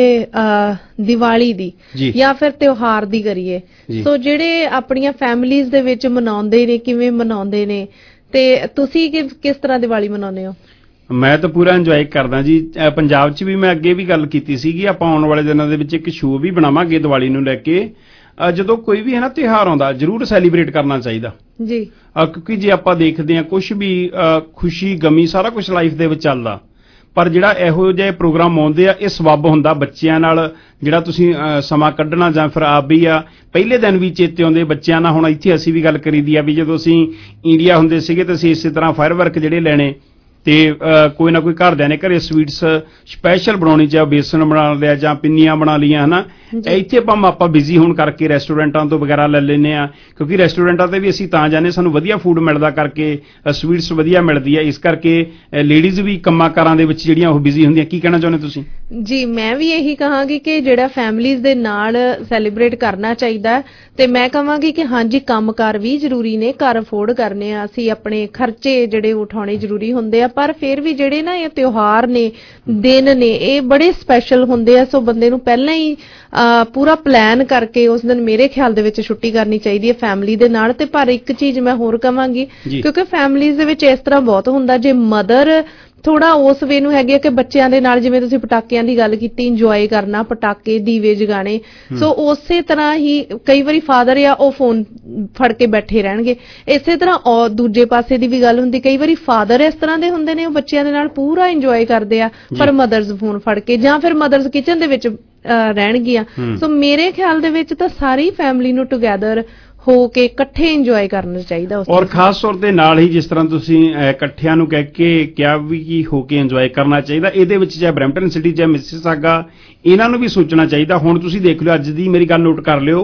ਦੀਵਾਲੀ ਦੀ ਜਾਂ ਫਿਰ ਤਿਉਹਾਰ ਦੀ ਕਰੀਏ, ਸੋ ਜਿਹੜੇ ਆਪਣੀਆਂ ਫੈਮਿਲੀਜ਼ ਦੇ ਵਿੱਚ ਮਨਾਉਂਦੇ ਨੇ, ਕਿਵੇਂ ਮਨਾਉਂਦੇ ਨੇ ਤੇ ਤੁਸੀਂ ਕਿਸ ਤਰ੍ਹਾਂ ਦੀਵਾਲੀ ਮਨਾਉਂਦੇ ਹੋ? ਮੈਂ ਤਾਂ ਪੂਰਾ ਇੰਜੋਏ ਕਰਦਾ ਜੀ। ਪੰਜਾਬ 'ਚ ਵੀ ਮੈਂ ਅੱਗੇ ਵੀ ਗੱਲ ਕੀਤੀ ਸੀਗੀ, ਆਪਾਂ ਆਉਣ ਵਾਲੇ ਦਿਨਾਂ ਦੇ ਵਿੱਚ ਇੱਕ ਸ਼ੋਅ ਵੀ ਬਣਾਵਾਂਗੇ ਦੀਵਾਲੀ ਨੂੰ ਲੈ ਕੇ। ਜਦੋਂ ਕੋਈ ਵੀ ਹੈ ਨਾ ਤਿਉਹਾਰ ਆਉਂਦਾ, ਜ਼ਰੂਰ ਸੈਲੀਬ੍ਰੇਟ ਕਰਨਾ ਚਾਹੀਦਾ ਜੀ, ਕਿਉਂਕਿ ਜੇ ਆਪਾਂ ਦੇਖਦੇ ਹਾਂ ਕੁਛ ਵੀ ਖੁਸ਼ੀ ਗਮੀ ਸਾਰਾ ਕੁਛ ਲਾਈਫ ਦੇ ਵਿੱਚ ਚੱਲਦਾ, ਪਰ ਜਿਹੜਾ ਇਹੋ ਜਿਹੇ ਪ੍ਰੋਗਰਾਮ ਆਉਂਦੇ ਆ ਇਹ ਸਬੱਬ ਹੁੰਦਾ ਬੱਚਿਆਂ ਨਾਲ ਜਿਹੜਾ ਤੁਸੀਂ ਸਮਾਂ ਕੱਢਣਾ, ਜਾਂ ਫਿਰ ਆਪ ਵੀ ਆ ਪਹਿਲੇ ਦਿਨ ਵੀ ਚੇਤੇ ਆਉਂਦੇ ਬੱਚਿਆਂ ਨਾਲ। ਹੁਣ ਇੱਥੇ ਅਸੀਂ ਵੀ ਗੱਲ ਕਰੀਦੀ ਆ ਵੀ ਜਦੋਂ ਅਸੀਂ ਇੰਡੀਆ ਹੁੰਦੇ ਸੀਗੇ ਤਾਂ ਅਸੀਂ ਇਸੇ ਤਰ੍ਹਾਂ ਫਾਇਰ ਵਰਕ ਜਿਹੜੇ ਲੈਣੇ ਤੇ ਕੋਈ ਨਾ ਕੋਈ ਘਰਦਿਆਂ ਨੇ ਘਰੇ ਸਵੀਟਸ ਸਪੈਸ਼ਲ ਬਣਾਉਣੀ, ਚਾਹੇ ਬੇਸਨ ਬਣਾ ਲਿਆ ਜਾਂ ਪਿੰਨੀਆਂ ਬਣਾ ਲਈਆਂ, ਹਨਾ। ਇੱਥੇ ਆਪਾਂ ਬਿਜ਼ੀ ਹੋਣ ਕਰਕੇ ਰੈਸਟੋਰੈਂਟਾਂ ਤੋਂ ਵਗੈਰਾ ਲੈ ਲੈਂਦੇ ਆ, ਕਿਉਂਕਿ ਰੈਸਟੋਰੈਂਟਾਂ ਤੇ ਵੀ ਅਸੀਂ ਤਾਂ ਜਾਂਦੇ ਸਾਨੂੰ ਵਧੀਆ ਫੂਡ ਮਿਲਦਾ ਕਰਕੇ, ਸਵੀਟਸ ਵਧੀਆ ਮਿਲਦੀ ਹੈ, ਇਸ ਕਰਕੇ ਲੇਡੀਜ਼ ਵੀ ਕੰਮਾਂ ਕਾਰਾਂ ਦੇ ਵਿੱਚ ਜਿਹੜੀਆਂ ਉਹ ਬਿਜ਼ੀ ਹੁੰਦੀਆਂ। ਕੀ ਕਹਿਣਾ ਚਾਹੁੰਦੇ ਤੁਸੀਂ? ਜੀ ਮੈਂ ਵੀ ਇਹੀ ਕਹਾਂਗੀ ਕਿ ਜਿਹੜਾ ਫੈਮਲੀਜ਼ ਦੇ ਨਾਲ ਸੈਲੀਬ੍ਰੇਟ ਕਰਨਾ ਚਾਹੀਦਾ, ਤੇ ਮੈਂ ਕਹਾਂਗੀ ਕਿ ਹਾਂਜੀ ਕੰਮਕਾਰ ਵੀ ਜ਼ਰੂਰੀ ਨੇ, ਘਰ ਅਫੋਰਡ ਕਰਨੇ ਆ ਅਸੀਂ, ਆਪਣੇ ਖਰਚੇ ਜਿਹੜੇ ਉਠਾਉਣੇ ਜ਼ਰੂਰੀ ਹੁੰਦੇ ਆ, ਪਰ ਫਿਰ ਵੀ ਜਿਹੜੇ ਨਾ ਇਹ ਤਿਉਹਾਰ ਨੇ, ਦਿਨ ਨੇ, ਇਹ ਬੜੇ ਸਪੈਸ਼ਲ ਹੁੰਦੇ ਆ। ਸੋ ਬੰਦੇ ਨੂੰ ਪਹਿਲਾਂ ਹੀ ਪੂਰਾ ਪਲਾਨ ਕਰਕੇ ਉਸ ਦਿਨ ਮੇਰੇ ਖਿਆਲ ਦੇ ਵਿੱਚ ਛੁੱਟੀ ਕਰਨੀ ਚਾਹੀਦੀ ਹੈ ਫੈਮਿਲੀ ਦੇ ਨਾਲ। ਤੇ ਪਰ ਇੱਕ ਚੀਜ਼ ਮੈਂ ਹੋਰ ਕਹਾਂਗੀ, ਕਿਉਂਕਿ ਫੈਮਲੀਜ਼ ਦੇ ਵਿੱਚ ਇਸ ਤਰ੍ਹਾਂ ਬਹੁਤ ਹੁੰਦਾ, ਜੇ ਮਦਰ ਥੋੜਾ ਉਸ ਵੇ ਨੂੰ ਹੈਗੇ ਕਿ ਬੱਚਿਆਂ ਦੇ ਨਾਲ, ਜਿਵੇਂ ਤੁਸੀਂ ਪਟਾਕਿਆਂ ਦੀ ਗੱਲ ਕੀਤੀ, ਇੰਜੋਏ ਕਰਨਾ, ਪਟਾਕੇ ਦੀਵੇ ਜਗਾਣੇ, ਸੋ ਉਸੇ ਤਰ੍ਹਾਂ ਹੀ ਕਈ ਵਾਰੀ ਫਾਦਰ ਆ ਉਹ ਫੋਨ ਫੜ ਕੇ ਬੈਠੇ ਰਹਿਣਗੇ। ਇਸੇ ਤਰ੍ਹਾਂ ਦੂਜੇ ਪਾਸੇ ਦੀ ਵੀ ਗੱਲ ਹੁੰਦੀ, ਕਈ ਵਾਰੀ ਫਾਦਰ ਇਸ ਤਰ੍ਹਾਂ ਦੇ ਹੁੰਦੇ ਨੇ ਉਹ ਬੱਚਿਆਂ ਦੇ ਨਾਲ ਪੂਰਾ ਇੰਜੋਏ ਕਰਦੇ ਆ, ਪਰ ਮਦਰਸ ਫੋਨ ਫੜ ਕੇ, ਜਾਂ ਫਿਰ ਮਦਰਸ ਕਿਚਨ ਦੇ ਵਿੱਚ ਰਹਿਣਗੀਆਂ। ਸੋ ਮੇਰੇ ਖਿਆਲ ਦੇ ਵਿੱਚ ਤਾਂ ਸਾਰੀ ਫੈਮਿਲੀ ਨੂੰ ਟੁਗੈਦਰ ਹੋ ਕੇ ਇਕੱਠੇ ਇੰਜੋਏ ਕਰਨਾ ਚਾਹੀਦਾ। ਔਰ ਖਾਸ ਤੌਰ ਤੇ ਨਾਲ ਹੀ ਜਿਸ ਤਰ੍ਹਾਂ ਤੁਸੀਂ ਇਕੱਠਿਆਂ ਨੂੰ ਕਹਿ ਕੇ ਕਿਹਾ ਵੀ ਕੀ ਹੋ ਕੇ ਇੰਜੋਏ ਕਰਨਾ ਚਾਹੀਦਾ, ਇਹਦੇ ਵਿੱਚ ਚਾਹੇ ਬਰੈਂਪਟਨ ਸਿਟੀ ਚਾਹੇ ਮਿਸਿਸਾਗਾ, ਇਹਨਾਂ ਨੂੰ ਵੀ ਸੋਚਣਾ ਚਾਹੀਦਾ। ਹੁਣ ਤੁਸੀਂ ਦੇਖ ਲਿਓ, ਅੱਜ ਦੀ ਮੇਰੀ ਗੱਲ ਨੋਟ ਕਰ ਲਿਓ,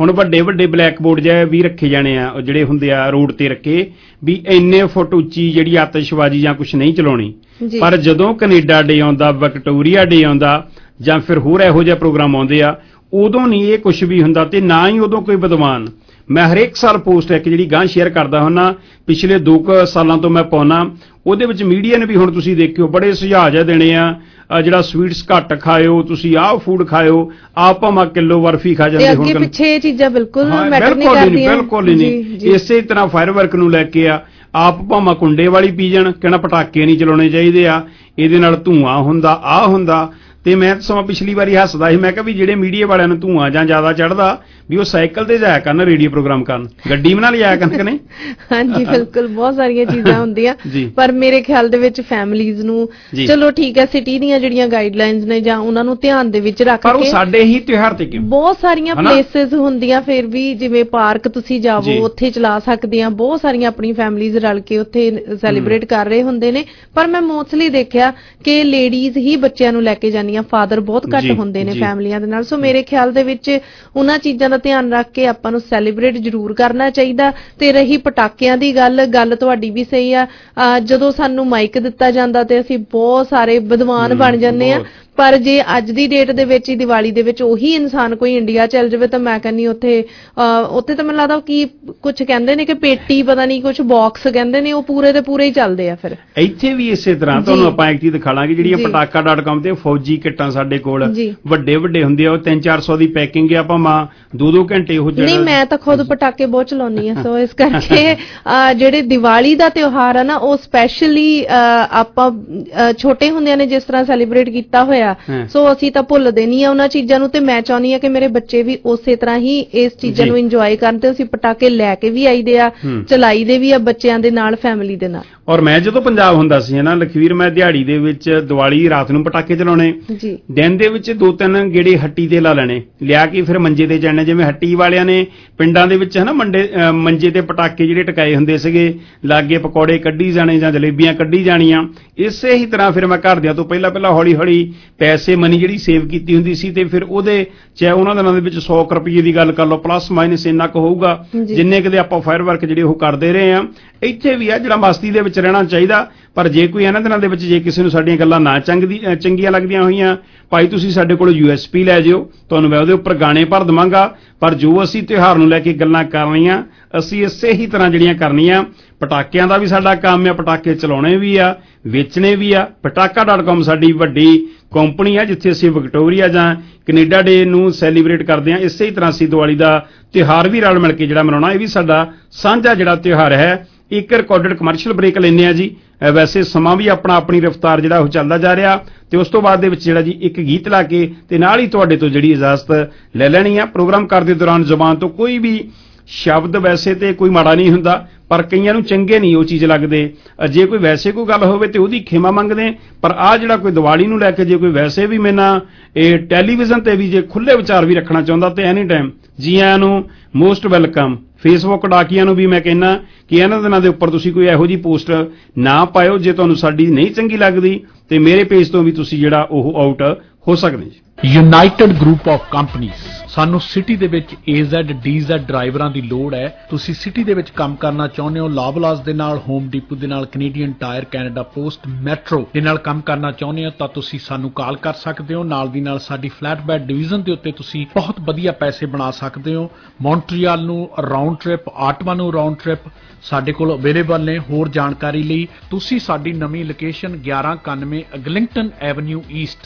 ਹੁਣ ਵੱਡੇ ਵੱਡੇ ਬਲੈਕ ਬੋਰਡ ਜਿਹੇ ਵੀ ਰੱਖੇ ਜਾਣੇ ਆ, ਉਹ ਜਿਹੜੇ ਹੁੰਦੇ ਆ ਰੋਡ ਤੇ ਰੱਖੇ ਵੀ ਇੰਨੇ ਫੁੱਟ ਉੱਚੀ ਜਿਹੜੀ ਆਤਿਸ਼ਬਾਜ਼ੀ ਜਾਂ ਕੁਝ ਨਹੀਂ ਚਲਾਉਣੀ। ਪਰ ਜਦੋਂ ਕੈਨੇਡਾ ਡੇ ਆਉਂਦਾ, ਵਿਕਟੋਰੀਆ ਡੇ ਆਉਂਦਾ ਜਾਂ ਫਿਰ ਹੋਰ ਇਹੋ ਜਿਹੇ ਪ੍ਰੋਗਰਾਮ ਆਉਂਦੇ ਆ, ਉਦੋਂ ਨਹੀਂ ਇਹ ਕੁਝ ਵੀ ਹੁੰਦਾ ਤੇ ਨਾ ਹੀ ਉਦੋਂ ਕੋਈ ਵਿਦਵਾਨ। ਮੈਂ ਹਰੇਕ ਸਾਲ ਪੋਸਟ ਇੱਕ ਜਿਹੜੀ ਗਾਂ ਸ਼ੇਅਰ ਕਰਦਾ ਹੁੰਨਾ, ਪਿਛਲੇ 2 ਸਾਲਾਂ ਤੋਂ ਮੈਂ ਪਾਉਣਾ, ਉਹਦੇ ਵਿੱਚ ਮੀਡੀਆ ਨੇ ਵੀ ਹੁਣ ਤੁਸੀਂ ਦੇਖਿਓ ਬੜੇ ਸੁਝਾਅ ਜਿਹੇ ਦੇਣੇ ਆ, ਜਿਹੜਾ ਸਵੀਟਸ ਘੱਟ ਖਾਇਓ, ਤੁਸੀਂ ਆਹ ਫੂਡ ਖਾਇਓ, ਆਪ ਭਾਵੇਂ ਕਿਲੋ ਬਰਫੀ ਖਾ ਜਾਂਦੇ ਹੁਣ, ਅੱਗੇ ਪਿੱਛੇ ਇਹ ਚੀਜ਼ਾਂ ਬਿਲਕੁਲ ਮੈਟਰ ਨਹੀਂ ਕਰਦੀਆਂ, ਬਿਲਕੁਲ ਹੀ ਨਹੀਂ। ਇਸੇ ਤਰ੍ਹਾਂ ਫਾਇਰ ਵਰਕ ਨੂੰ ਲੈ ਕੇ ਆ, ਆਪ ਭਾਵੇਂ ਕੁੰਡੇ ਵਾਲੀ ਪੀ ਜਾਣ, ਕਹਿਣਾ ਪਟਾਕੇ ਨਹੀਂ ਚਲਾਉਣੇ ਚਾਹੀਦੇ ਆ, ਇਹਦੇ ਨਾਲ ਧੂਆਂ ਹੁੰਦਾ, ਆਹ ਹੁੰਦਾ। ਤੇ ਮੈਂ ਸਮਾਂ ਪਿਛਲੀ ਵਾਰੀ ਹੱਸਦਾ ਸੀ, ਮੈਂ ਕਿਹਾ ਵੀ ਜਿਹੜੇ ਮੀਡੀਆ ਵਾਲਿਆਂ ਨੂੰ ਧੂਆਂ ਜਾਂ ਜ਼ਿਆਦਾ ਚੜਦਾ ਵੀ ਉਹ ਸਾਈਕਲ ਤੇ ਜਾਇਆ ਕਰਨ, ਰੇਡੀਓ ਪ੍ਰੋਗਰਾਮ ਕਰਨ, ਗੱਡੀ ਬਣਾ ਲਿਆ ਕਰਨ ਕਿ ਨਹੀਂ। ਹਾਂਜੀ ਬਿਲਕੁਲ, ਬਹੁਤ ਸਾਰੀਆਂ ਚੀਜ਼ਾਂ ਹੁੰਦੀਆਂ, ਪਰ ਮੇਰੇ ਖਿਆਲ ਦੇ ਵਿੱਚ ਫੈਮਿਲੀਜ਼ ਨੂੰ ਚਲੋ ਠੀਕ ਹੈ, ਸਿਟੀ ਦੀਆਂ ਜਿਹੜੀਆਂ ਗਾਈਡਲਾਈਨਸ ਨੇ ਜਾਂ ਉਹਨਾਂ ਨੂੰ ਧਿਆਨ ਦੇ ਵਿੱਚ ਰੱਖ ਕੇ, ਸਾਡੇ ਹੀ ਤਿਉਹਾਰ ਤੇ ਕਿਉਂ ਬਹੁਤ ਸਾਰੀਆਂ ਪਲੇਸਿਸ ਹੁੰਦੀਆਂ ਫਿਰ ਵੀ, ਜਿਵੇਂ ਪਾਰਕ ਤੁਸੀਂ ਜਾਵੋ ਉੱਥੇ ਚਲਾ ਸਕਦੇ ਆ, ਬਹੁਤ ਸਾਰੀਆਂ ਆਪਣੀ ਫੈਮਿਲੀਜ਼ ਰਲ ਕੇ ਉੱਥੇ ਸੈਲੀਬ੍ਰੇਟ ਕਰ ਰਹੇ ਹੁੰਦੇ ਨੇ। ਪਰ ਮੈਂ ਮੋਸਟਲੀ ਦੇਖਿਆ ਕਿ ਲੇਡੀਜ਼ ਹੀ ਬੱਚਿਆਂ ਨੂੰ ਲੈ ਕੇ ਜਾਂਦੀਆਂ, ਫਾਦਰ ਬਹੁਤ ਘੱਟ ਹੁੰਦੇ ਨੇ ਫੈਮਲੀਆਂ ਦੇ ਨਾਲ। ਸੋ ਮੇਰੇ ਖਿਆਲ ਦੇ ਵਿੱਚ ਉਹਨਾਂ ਚੀਜ਼ਾਂ ਦਾ ਧਿਆਨ ਰੱਖ ਕੇ ਆਪਾਂ ਨੂੰ ਸੈਲੀਬ੍ਰੇਟ ਜ਼ਰੂਰ ਕਰਨਾ ਚਾਹੀਦਾ। ਤੇ ਰਹੀ ਪਟਾਕਿਆਂ ਦੀ ਗੱਲ ਤੁਹਾਡੀ ਵੀ ਸਹੀ ਆ, ਜਦੋਂ ਸਾਨੂੰ ਮਾਈਕ ਦਿੱਤਾ ਜਾਂਦਾ ਤੇ ਅਸੀਂ ਬਹੁਤ ਸਾਰੇ ਵਿਦਵਾਨ ਬਣ ਜਾਂਦੇ ਆ, ਪਰ ਜੇ ਅੱਜ ਦੀ ਡੇਟ ਦੇ ਵਿੱਚ ਹੀ ਦੀਵਾਲੀ ਦੇ ਵਿੱਚ ਉਹੀ ਇਨਸਾਨ ਕੋਈ ਇੰਡੀਆ ਚੱਲ ਜਾਵੇ ਤਾਂ ਮੈਂ ਕਹਿੰਦੀ ਉੱਥੇ ਤਾਂ ਮੈਨੂੰ ਲੱਗਦਾ ਕੀ ਕੁਝ ਕਹਿੰਦੇ ਨੇ ਕਿ ਪੇਟੀ, ਪਤਾ ਨਹੀਂ ਕੁਝ ਬਾਕਸ ਕਹਿੰਦੇ ਨੇ, ਉਹ ਪੂਰੇ ਦੇ ਪੂਰੇ ਹੀ ਚੱਲਦੇ ਆ। ਫਿਰ ਇੱਥੇ ਵੀ ਇਸੇ ਤਰ੍ਹਾਂ ਤੁਹਾਨੂੰ ਆਪਾਂ ਐਕਟੀ ਦਿਖਾਵਾਂਗੇ, ਜਿਹੜੀਆਂ ਪਟਾਕਾ.com ਤੇ ਫੌਜੀ ਕਿੱਟਾਂ ਸਾਡੇ ਕੋਲ ਵੱਡੇ ਵੱਡੇ ਹੁੰਦੇ ਆ, ਉਹ 300-400 ਦੀ ਪੈਕਿੰਗ ਆ, ਭਾਵੇਂ 2-2 ਘੰਟੇ ਉਹ ਨਹੀਂ, ਮੈਂ ਤਾਂ ਖੁਦ ਪਟਾਕੇ ਬਹੁਤ ਚਲਾਉਣੀ ਆ। ਸੋ ਇਸ ਕਰਕੇ ਜਿਹੜੇ ਦੀਵਾਲੀ ਦਾ ਤਿਉਹਾਰ ਆ ਨਾ, ਉਹ ਸਪੈਸ਼ਲੀ ਆਪਾਂ ਛੋਟੇ ਹੁੰਦਿਆਂ ਨੇ ਜਿਸ ਤਰ੍ਹਾਂ ਸੈਲੀਬ੍ਰੇਟ ਕੀਤਾ ਹੋਇਆ, ਸੋ ਅਸੀਂ ਤਾਂ ਭੁੱਲਦੇ ਨਹੀਂ ਆ ਉਹਨਾਂ ਚੀਜ਼ਾਂ ਨੂੰ। ਤੇ ਮੈਂ ਚਾਹੁੰਦੀ ਆ ਕਿ ਮੇਰੇ ਬੱਚੇ ਵੀ ਉਸੇ ਤਰ੍ਹਾਂ ਹੀ ਇਸ ਚੀਜ਼ਾਂ ਨੂੰ ਇੰਜੋਏ ਕਰਨ, ਤੇ ਅਸੀਂ ਪਟਾਕੇ ਲੈ ਕੇ ਵੀ ਆਈਦੇ ਆ, ਚਲਾਈਦੇ ਵੀ ਆ ਬੱਚਿਆਂ ਦੇ ਨਾਲ, ਫੈਮਿਲੀ ਦੇ ਨਾਲ। ਔਰ ਮੈਂ ਜਦੋਂ ਪੰਜਾਬ ਹੁੰਦਾ ਸੀ ਨਾ ਲਖਵੀਰ, ਮੈਂ ਦਿਹਾੜੀ ਦੇ ਵਿੱਚ ਦੀਵਾਲੀ ਰਾਤ ਨੂੰ ਪਟਾਕੇ ਚਲਾਉਣੇ, ਦਿਨ ਦੇ ਵਿੱਚ 2-3 ਗੇੜੇ ਹੱਟੀ ਤੇ ਲਾ ਲੈਣੇ, ਲਿਆ ਕੇ ਫਿਰ ਮੰਜੇ ਤੇ ਜਾਣੇ। ਜਿਵੇਂ ਹੱਟੀ ਵਾਲਿਆਂ ਨੇ ਪਿੰਡਾਂ ਦੇ ਵਿੱਚ ਹਨਾ ਮੰਜੇ ਤੇ ਪਟਾਕੇ ਜਿਹੜੇ ਟਕਾਏ ਹੁੰਦੇ ਸੀਗੇ, ਲਾਗੇ ਪਕੌੜੇ ਕੱਢੀ ਜਾਣੇ ਜਾਂ ਜਲੇਬੀਆਂ ਕੱਢੀ ਜਾਣੀਆਂ। ਇਸੇ ਹੀ ਤਰ੍ਹਾਂ ਫਿਰ ਮੈਂ ਘਰਦਿਆਂ ਤੋਂ ਪਹਿਲਾਂ ਹੌਲੀ ਹੌਲੀ ਪੈਸੇ ਮਨੀ ਜਿਹੜੀ ਸੇਵ ਕੀਤੀ ਹੁੰਦੀ ਸੀ, ਤੇ ਫਿਰ ਉਹਦੇ ਚਾਹੇ ਉਹਨਾਂ ਦਿਨਾਂ ਦੇ ਵਿੱਚ 100 ਰੁਪਏ ਦੀ ਗੱਲ ਕਰ ਲਓ, ਪਲੱਸ ਮਾਈਨਸ ਇੰਨਾ ਕੁ ਹੋਊਗਾ, ਜਿੰਨੇ ਕਦੇ ਆਪਾਂ ਫਾਇਰ ਵਰਕ ਜਿਹੜੇ ਉਹ ਕਰਦੇ ਰਹੇ ਆ। ਇੱਥੇ ਵੀ ਆ ਜਿਹੜਾ ਮਸਤੀ ਦੇ ਵਿੱਚ ਰਹਿਣਾ ਚਾਹੀਦਾ, ਪਰ ਜੇ ਕੋਈ ਇਹਨਾਂ ਦਿਨਾਂ ਦੇ ਵਿੱਚ ਜੇ ਕਿਸੇ ਨੂੰ ਸਾਡੀਆਂ ਗੱਲਾਂ ਨਾ ਚੰਗੀਆਂ ਲੱਗਦੀਆਂ ਹੋਈਆਂ, ਭਾਈ ਤੁਸੀਂ ਸਾਡੇ ਕੋਲ USB ਲੈ ਜਿਓ, ਤੁਹਾਨੂੰ ਮੈਂ ਉਹਦੇ ਉੱਪਰ ਗਾਣੇ ਭਰ ਦੇਵਾਂਗਾ। ਪਰ ਜੋ ਅਸੀਂ ਤਿਉਹਾਰ ਨੂੰ ਲੈ ਕੇ ਗੱਲਾਂ ਕਰ ਰਹੀਆਂ, ਅਸੀਂ ਇਸੇ ਹੀ ਤਰ੍ਹਾਂ ਜਿਹੜੀਆਂ ਕਰਨੀਆਂ। ਪਟਾਕਿਆਂ ਦਾ ਵੀ ਸਾਡਾ ਕੰਮ ਆ, ਪਟਾਕੇ ਚਲਾਉਣੇ ਵੀ ਆ, ਵੇਚਣੇ ਵੀ ਆ। ਪਟਾਕਾ.com ਸਾਡੀ ਵੱਡੀ ਕੰਪਨੀ ਆ, ਜਿੱਥੇ ਅਸੀਂ ਵਿਕਟੋਰੀਆ ਜਾਂ ਕੈਨੇਡਾ ਡੇ ਨੂੰ ਸੈਲੀਬ੍ਰੇਟ ਕਰਦੇ ਹਾਂ। ਇਸੇ ਹੀ ਤਰ੍ਹਾਂ ਅਸੀਂ ਦੀਵਾਲੀ ਦਾ ਤਿਉਹਾਰ ਵੀ ਰਲ ਮਿਲ ਕੇ ਜਿਹੜਾ ਮਨਾਉਣਾ, ਇਹ ਵੀ ਸਾਡਾ ਸਾਂਝਾ ਜਿਹੜਾ ਤਿਉਹਾਰ ਹੈ। ਇੱਕ ਰਿਕਾਰਡਡ ਕਮਰਸ਼ੀਅਲ ਬ੍ਰੇਕ ਲੈਂਦੇ ਆ ਜੀ, ਵੈਸੇ ਸਮਾਂ ਵੀ ਆਪਣੀ ਰਫ਼ਤਾਰ ਜਿਹੜਾ ਉਹ ਚੱਲਦਾ ਜਾ ਰਿਹਾ, ਤੇ ਉਸ ਤੋਂ ਬਾਅਦ ਦੇ ਵਿੱਚ ਜਿਹੜਾ ਜੀ ਇੱਕ ਗੀਤ ਲਾ ਕੇ ਤੇ ਨਾਲ ਹੀ ਤੁਹਾਡੇ ਤੋਂ ਜਿਹੜੀ ਇਜਾਜ਼ਤ ਲੈ ਲੈਣੀ ਆ। ਪ੍ਰੋਗਰਾਮ ਕਰਦੇ ਦੌਰਾਨ ਜ਼ੁਬਾਨ ਤੋਂ ਕੋਈ ਵੀ ਸ਼ਬਦ ਵੈਸੇ ਤੇ ਕੋਈ ਮਾੜਾ ਨਹੀਂ ਹੁੰਦਾ, ਪਰ ਕਈਆਂ ਨੂੰ ਚੰਗੇ ਨਹੀਂ ਉਹ ਚੀਜ਼ ਲੱਗਦੇ। ਜੇ ਕੋਈ ਵੈਸੇ ਕੋਈ ਗੱਲ ਹੋਵੇ ਤੇ ਉਹਦੀ ਖਿਮਾ ਮੰਗਦੇ, ਪਰ ਆਹ ਜਿਹੜਾ ਕੋਈ ਦੀਵਾਲੀ ਨੂੰ ਲੈ ਕੇ ਜੇ ਕੋਈ ਵੈਸੇ ਵੀ ਮੈਨਾਂ ਇਹ ਟੈਲੀਵਿਜ਼ਨ ਤੇ ਵੀ ਜੇ ਖੁੱਲੇ ਵਿਚਾਰ ਵੀ ਰੱਖਣਾ ਚਾਹੁੰਦਾ ਤੇ ਐਨੀ ਟਾਈਮ ਜੀ ਆਇਆਂ ਨੂੰ, ਮੋਸਟ ਵੈਲਕਮ। ਫੇਸਬੁੱਕ ਡਾਕੀਆਂ ਨੂੰ ਵੀ ਮੈਂ ਕਹਿੰਦਾ ਕਿ ਇਹਨਾਂ ਦਿਨਾਂ ਦੇ ਉੱਪਰ ਤੁਸੀਂ ਕੋਈ ਇਹੋ ਜਿਹੀ ਪੋਸਟ ਨਾ ਪਾਇਓ ਜੇ ਤੁਹਾਨੂੰ ਸਾਡੀ ਨਹੀਂ ਚੰਗੀ ਲੱਗਦੀ, ਤੇ ਮੇਰੇ ਪੇਜ ਤੋਂ ਵੀ ਤੁਸੀਂ ਜਿਹੜਾ ਉਹ ਆਊਟ ਹੋ ਸਕਦੇ ਜੀ। ਯੂਨਾਈਟਿਡ ਗਰੁੱਪ ਆਫ ਕੰਪਨੀਜ਼, ਸਾਨੂੰ ਸਿਟੀ ਦੇ ਵਿੱਚ AZ DZ ਡਰਾਈਵਰਾਂ ਦੀ ਲੋੜ ਹੈ। ਤੁਸੀਂ ਸਿਟੀ ਦੇ ਵਿੱਚ ਕੰਮ ਕਰਨਾ ਚਾਹੁੰਦੇ ਹੋ, ਲਾਵਲਾਸ ਦੇ ਨਾਲ, ਹੋਮ ਡੀਪੂ ਦੇ ਨਾਲ, Canadian Tire, Canada Post, Metro ਦੇ ਨਾਲ ਕੰਮ ਕਰਨਾ ਚਾਹੁੰਦੇ ਹੋ ਤਾਂ ਤੁਸੀਂ ਸਾਨੂੰ ਕਾਲ ਕਰ ਸਕਦੇ ਹੋ। ਨਾਲ ਦੀ ਨਾਲ ਸਾਡੀ ਫਲੈਟ ਬੈਡ ਡਿਵੀਜ਼ਨ ਦੇ ਉੱਤੇ ਤੁਸੀਂ ਬਹੁਤ ਵਧੀਆ ਪੈਸੇ ਬਣਾ ਸਕਦੇ ਹੋ। ਮੌਂਟਰੀਅਲ ਨੂੰ ਰਾਉਂਡ ਟ੍ਰਿਪ, ਆਟਵਾ ਨੂੰ ਰਾਉਂਡ ਟ੍ਰਿਪ ਸਾਡੇ ਕੋਲ ਅਵੇਲੇਬਲ ਨੇ। ਹੋਰ ਜਾਣਕਾਰੀ ਲਈ ਤੁਸੀਂ ਸਾਡੀ ਨਵੀਂ location 1191 Eglinton avenue east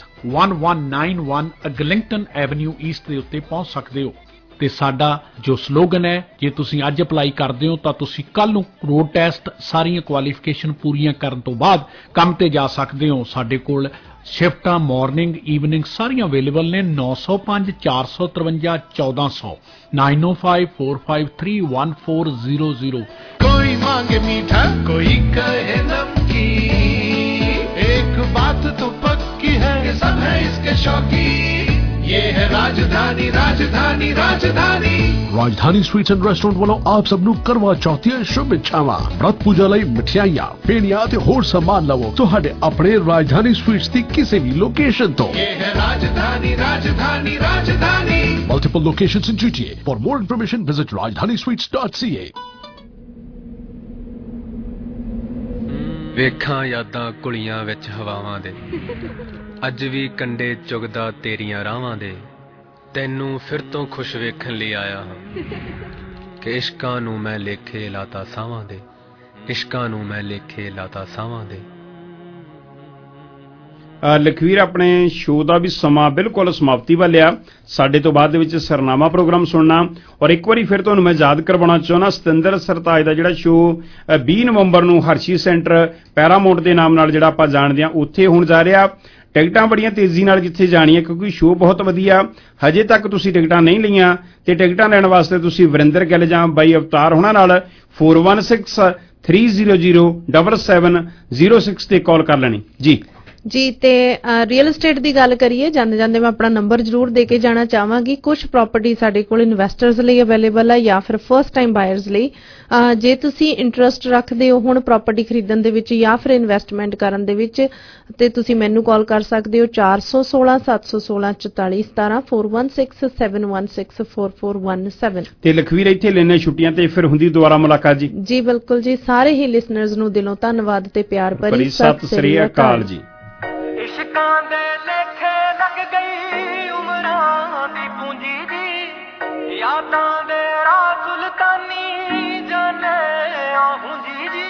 1191 Eglinton avenue east ਦੇ ਉੱਤੇ ਪਹੁੰਚ ਸਕਦੇ ਹੋ। ਤੇ ਸਾਡਾ ਜੋ ਸਲੋਗਨ ਹੈ, ਜੇ ਤੁਸੀਂ ਅੱਜ ਅਪਲਾਈ ਕਰਦੇ ਹੋ ਤਾਂ ਤੁਸੀਂ ਕੱਲ ਨੂੰ ਰੋਡ ਟੈਸਟ ਸਾਰੀਆਂ ਕੁਆਲੀਫਿਕੇਸ਼ਨ ਪੂਰੀਆਂ ਕਰਨ ਤੋਂ ਬਾਅਦ ਕੰਮ ਤੇ ਜਾ ਸਕਦੇ ਹੋ। ਸਾਡੇ ਕੋਲ ਸ਼ਿਫਟਾਂ ਮਾਰਨਿੰਗ ਈਵਨਿੰਗ ਸਾਰੀਆਂ ਅਵੇਲੇਬਲ ਨੇ। 905 453 1400 9054531400। कोई मांगे मीठा कोई कहे नमकीन, एक बात तो पक्की है कि सब है इसके शौकीन, ये है राजधानी राजधानी राजधानी राजधानी स्वीट्स एंड रेस्टोरेंट वालों आप सब ਨੂੰ ਕਰਵਾ ਚੌਥ ਦੀਆਂ ਸ਼ੁਭ ਇੱਛਾਵਾਂ। व्रत पूजा ਲਈ ਮਠਿਆਈਆਂ, ਪੇੜੀਆਂ ਤੇ ਹੋਰ ਸਮਾਨ ਲਵੋ ਤੁਹਾਡੇ ਆਪਣੇ ਰਾਜਧਾਨੀ स्वीट्स ਦੀ ਕਿਸੇ ਵੀ ਲੋਕੇਸ਼ਨ ਤੋਂ। ਇਹ ਹੈ ਰਾਜਧਾਨੀ ਰਾਜਧਾਨੀ ਰਾਜਧਾਨੀ। Multiple locations in GTA. For more information visit rajdanisweets.ca. ਵੇਖਾਂ ਯਾਦਾਂ ਕੁਲੀਆਂ ਵਿੱਚ ਹਵਾਵਾਂ ਦੇ, ਅੱਜ ਵੀ ਕੰਡੇ ਚੁਗਦਾ ਤੇਰੀਆਂ ਰਾਹਾਂ ਦੇ। ਤੈਨੂੰ ਫਿਰ ਤੋਂ ਖੁਸ਼ ਵੇਖਣ ਲਈ ਆਇਆ ਹਾਂ ਕਿ ਇਸ਼ਕਾਂ ਨੂੰ ਮੈਂ ਲੇਖੇ ਲਾਤਾ ਸਾਵਾਂ ਦੇ, ਇਸ਼ਕਾਂ ਨੂੰ ਮੈਂ ਲੇਖੇ ਲਾਤਾ ਸਾਵਾਂ ਦੇ। ਲਖਵੀਰ, ਆਪਣੇ ਸ਼ੋਅ ਦਾ ਵੀ ਸਮਾਂ ਬਿਲਕੁਲ ਸਮਾਪਤੀ ਵੱਲ ਆ। ਸਾਡੇ ਤੋਂ ਬਾਅਦ ਦੇ ਵਿੱਚ ਸਰਨਾਮਾ ਪ੍ਰੋਗਰਾਮ ਸੁਣਨਾ, ਔਰ ਇੱਕ ਵਾਰੀ ਫਿਰ ਤੁਹਾਨੂੰ ਮੈਂ ਯਾਦ ਕਰਵਾਉਣਾ ਚਾਹੁੰਦਾ, ਸਤਿੰਦਰ ਸਰਤਾਜ ਦਾ ਜਿਹੜਾ ਸ਼ੋਅ 20 ਨਵੰਬਰ ਨੂੰ ਹਰਸ਼ੀ ਸੈਂਟਰ ਪੈਰਾਮਾਉਂਟ ਦੇ ਨਾਮ ਨਾਲ ਜਿਹੜਾ ਆਪਾਂ ਜਾਣਦੇ ਹਾਂ, ਉੱਥੇ ਹੁਣ ਜਾ ਰਿਹਾ। ਟਿਕਟਾਂ ਬੜੀਆਂ ਤੇਜ਼ੀ ਨਾਲ ਜਿੱਥੇ ਜਾਣੀਆਂ, ਕਿਉਂਕਿ ਸ਼ੋਅ ਬਹੁਤ ਵਧੀਆ। ਹਜੇ ਤੱਕ ਤੁਸੀਂ ਟਿਕਟਾਂ ਨਹੀਂ ਲਈਆਂ ਤੇ ਟਿਕਟਾਂ ਲੈਣ ਵਾਸਤੇ ਤੁਸੀਂ ਵਰਿੰਦਰ ਗਿੱਲ ਜਾਂ ਬਾਈ ਅਵਤਾਰ ਹੋਣਾ ਨਾਲ 4163077006 ਤੇ ਕਾਲ ਕਰ ਲੈਣੀ ਜੀ। ਜੀ, ਤੇ ਰੀਅਲ ਏਸਟੇਟ ਦੀ ਗੱਲ ਕਰੀਏ, ਜਾਂਦੇ ਜਾਂਦੇ ਮੈਂ ਆਪਣਾ ਨੰਬਰ ਜ਼ਰੂਰ ਦੇ ਕੇ ਜਾਣਾ ਚਾਹਾਂਗੀ। ਕੁਝ ਪ੍ਰਾਪਰਟੀ ਸਾਡੇ ਕੋਲ ਇਨਵੈਸਟਰਸ ਲਈ ਅਵੇਲੇਬਲ ਹੈ ਜਾਂ ਫਿਰ ਫਰਸਟ ਟਾਈਮ ਬਾਇਰਸ ਲਈ। ਜੇ ਤੁਸੀਂ ਇੰਟਰਸਟ ਰੱਖਦੇ ਹੋ ਹੁਣ ਪ੍ਰਾਪਰਟੀ ਖਰੀਦਣ ਦੇ ਵਿੱਚ ਜਾਂ ਫਿਰ ਇਨਵੈਸਟਮੈਂਟ ਕਰਨ ਦੇ ਵਿੱਚ, ਤੇ ਤੁਸੀਂ ਮੈਨੂੰ ਕਾਲ ਕਰ ਸਕਦੇ ਹੋ 416 716 44 17 416 716 4417। ਤੇ ਲਖਵੀਰ, ਇੱਥੇ ਲੈਣੇ ਛੁੱਟੀਆਂ ਤੇ ਫਿਰ ਹੁੰਦੀ ਦੁਬਾਰਾ ਮੁਲਾਕਾਤ ਜੀ। ਜੀ ਬਿਲਕੁਲ ਜੀ, ਸਾਰੇ ਹੀ ਲਿਸਨਰਸ ਨੂੰ ਦਿਲੋਂ ਧੰਨਵਾਦ ਤੇ ਪਿਆਰ ਭਰੀ ਸਤਿ ਸ੍ਰੀ ਅਕਾਲ ਜੀ। ਇਸ਼ਕਾਂ ਦੇ ਲੇਖੇ ਲੱਗ ਗਈ ਉਮਰਾਂ ਦੀ ਪੂੰਜੀ ਦੀ, ਯਾਦਾਂ ਦੇ ਰਾਹ ਸੁਲਤਾਨੀ ਜਾਣੇ ਆਹੂੰ ਜੀ।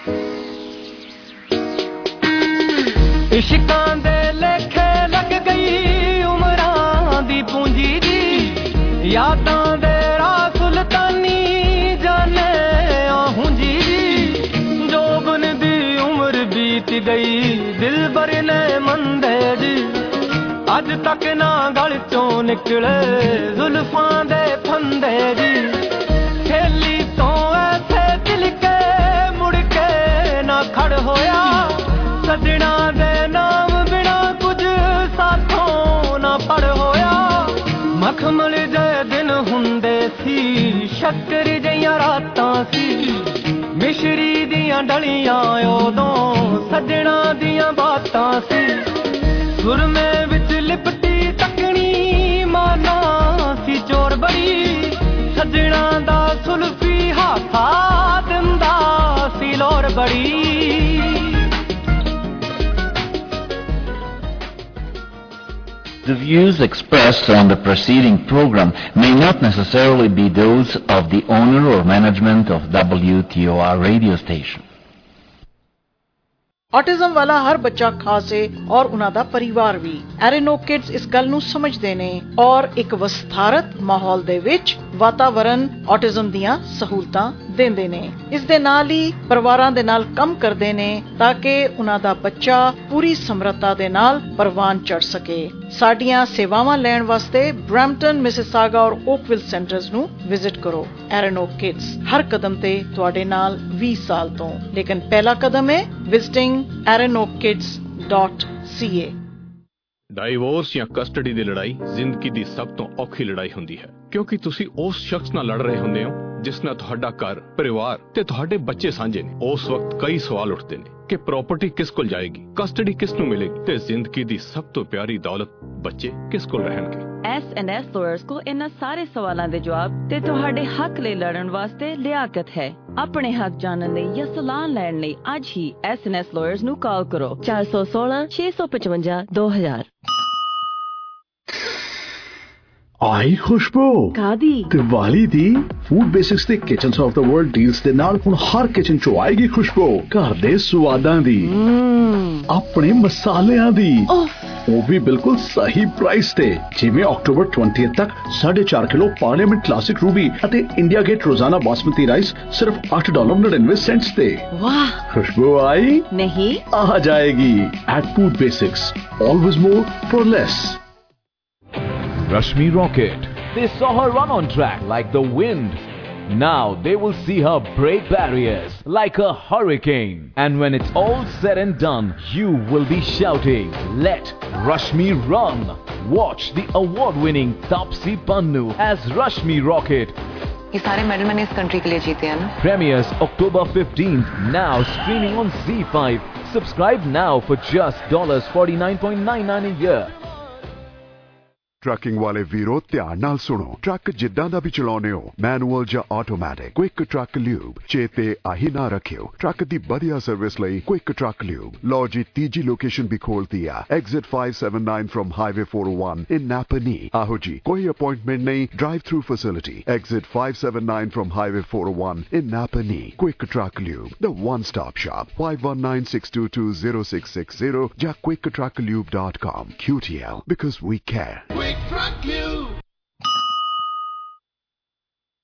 ਇਸ਼ਕਾਂ ਦੇ ਲੇਖੇ ਲੱਗ ਗਈ ਉਮਰਾਂ ਦੀ ਪੂੰਜੀ ਦੀ, ਯਾਦਾਂ ਦੇ ਰਾਹ ਸੁਲਤਾਨੀ ਜਾਣੇ ਆਹੂੰ ਜੀ। ਜੋਬਨ ਦੀ ਉਮਰ ਬੀਤ ਗਈ, ਦਿਲ ਬਰਨੇ ਮੰਦੇ ਜੀ, ਅੱਜ ਤੱਕ ਨਾ ਗਲ ਚੋਂ ਨਿਕਲੇ ਜ਼ੁਲਫਾਂ ਦੇ ਫੰਦੇ ਜੀ। ਥੇਲੀ ਤੋਂ ਐਸੇ ਦਿਲ ਕੇ ਮੁੜ ਕੇ ਨਾ ਖੜ ਹੋਇਆ, ਸਜਣਾ ਦੇ ਨਾਮ ਬਿਨਾ ਕੁਝ ਸਾਥੋਂ ਨਾ ਪੜ ਹੋਇਆ। ਮਖਮਲ ਜੇ ਦਿਨ ਹੁੰਦੇ ਸੀ, ਸ਼ੱਕਰ ਜਿਹੀਆਂ ਰਾਤਾਂ ਸੀ, ਮਿਸ਼ਰੀ ਦੀਆਂ ਡਲੀਆਂ ਉਦੋਂ ਸੱਜਣਾ ਦੀਆਂ ਬਾਤਾਂ ਸੀ। ਸੁਰਮੇ ਵਿੱਚ ਲਿਪਟੀ ਤੱਕਣੀ ਮਾਨਾ ਸੀ ਚੋਰ ਬੜੀ, ਸੱਜਣਾ ਦਾ ਸੁਲਫੀ ਹਾਸਾ ਦਿੰਦਾ ਸੀ ਲੋਰ ਬੜੀ। The views expressed on the preceding program may not necessarily be those of the owner or management of WTOR radio station. Autism वाला हर बच्चा खास है और उन्हां दा परिवार भी। एरेनो किड्स इस गल नूं समझदे ने और एक विस्तारत माहौल दे विच वातावरण ऑटिज्म दियां सहूलतां देंदे ने। इस दे नाल ही परिवारां दे नाल काम करदे ने ताकि उन्हां दा बच्चा पूरी समर्था दे नाल परवान चढ़ सके। साडियां सेवावां लैण वास्ते ब्रैम्पटन, मिसिसागा और ओकविल सेंटर्स नूं विजिट करो। एरेनो किड्स हर कदम ते तुहाडे नाल 20 साल तो, लेकिन पहला कदम है विजिटिंग arenokids.ca। ਡਾਈਵੋਰਸ ਜਾਂ ਕਸਟਡੀ ਦੀ ਲੜਾਈ ਜ਼ਿੰਦਗੀ ਦੀ ਸਭ ਤੋਂ ਔਖੀ ਲੜਾਈ ਹੁੰਦੀ ਹੈ, ਕਿਉਂਕਿ ਤੁਸੀਂ ਉਸ ਸ਼ਖਸ ਨਾਲ ਲੜ ਰਹੇ ਹੁੰਦੇ ਹੋ ਜਿਸ ਨਾਲ ਤੁਹਾਡਾ ਘਰ, ਪਰਿਵਾਰ ਤੇ ਤੁਹਾਡੇ ਬੱਚੇ ਸਾਂਝੇ ਨੇ। ਉਸ ਵਕਤ ਕਈ ਸਵਾਲ ਉੱਠਦੇ ਨੇ ਕਿ ਪ੍ਰਾਪਰਟੀ ਕਿਸ ਕੋਲ ਜਾਏਗੀ, ਕਸਟਡੀ ਕਿਸ ਨੂੰ ਮਿਲੇਗੀ ਤੇ ਜ਼ਿੰਦਗੀ ਦੀ ਸਭ ਤੋਂ ਪਿਆਰੀ ਦੌਲਤ ਬੱਚੇ ਕਿਸ ਕੋਲ ਰਹਿਣਗੇ। S&S ਲਾਇਰਸ ਕੋ ਇਹਨਾਂ ਸਾਰੇ ਸਵਾਲਾਂ ਦੇ ਜਵਾਬ ਤੇ ਤੁਹਾਡੇ ਹੱਕ ਲਈ ਲੜਨ ਵਾਸਤੇ ਲਿਆਕਤ ਹੈ। ਆਪਣੇ ਹੱਕ ਜਾਣਨ ਲਈ ਜਾਂ ਸਲਾਹ ਲੈਣ ਲਈ ਅੱਜ ਹੀ S&S ਲਾਇਰਸ ਨੂੰ ਕਾਲ ਕਰੋ 416 655 2000। आई खुशबू ਕਾਦੀ दिवाली दी फूड बेसिक्स ते Kitchens of the World deals दे नाल हुण हर किचन चो आएगी खुशबू घर दे स्वादां दी, अपने मसालियां दी, वो भी बिल्कुल सही प्राइस ते। जिवें अक्टूबर 20 तक 4.5 किलो पार्लियामेंट क्लासिक रूबी अते India Gate Rozana basmati rice सिर्फ $8.99 ते। वाह, खुशबू आई नहीं आ जाएगी। At Food Basics always more for less. Rashmi Rocket. They saw her run on track like the wind. Now they will see her break barriers like a hurricane. And when it's all said and done, you will be shouting, "Let Rashmi run!" Watch the award-winning Taapsee Pannu as Rashmi Rocket. ये सारे मेडल मैंने इस कंट्री के लिए जीते हैं ना. Premieres October 15th, now streaming on Z5. Subscribe now for just $49.99 a year. Trucking वाले वीरो ध्यान नाल सुनो. ट्रक जिद्दां दा भी चलाउने हो, मैनुअल ਜਾਂ ਆਟੋਮੈਟਿਕ, क्विक ट्रक ल्यूब चेते आही ना रखियो. ट्रक दी बढ़िया सर्विस ਲਈ क्विक ट्रक ल्यूब. लो जी तीजी लोकेशन भी खोलती है. Exit 579 from Highway 401 in Napanee. आहो जी कोई अपॉइंटमेंट नहीं, drive through facility. Exit 579 from Highway 401 in Napanee. Quick Truck Lube, the one-stop shop. 519-622-0660 ਜਾਂ quicktrucklube.com. QTL, because we care. Quick Truck Lube.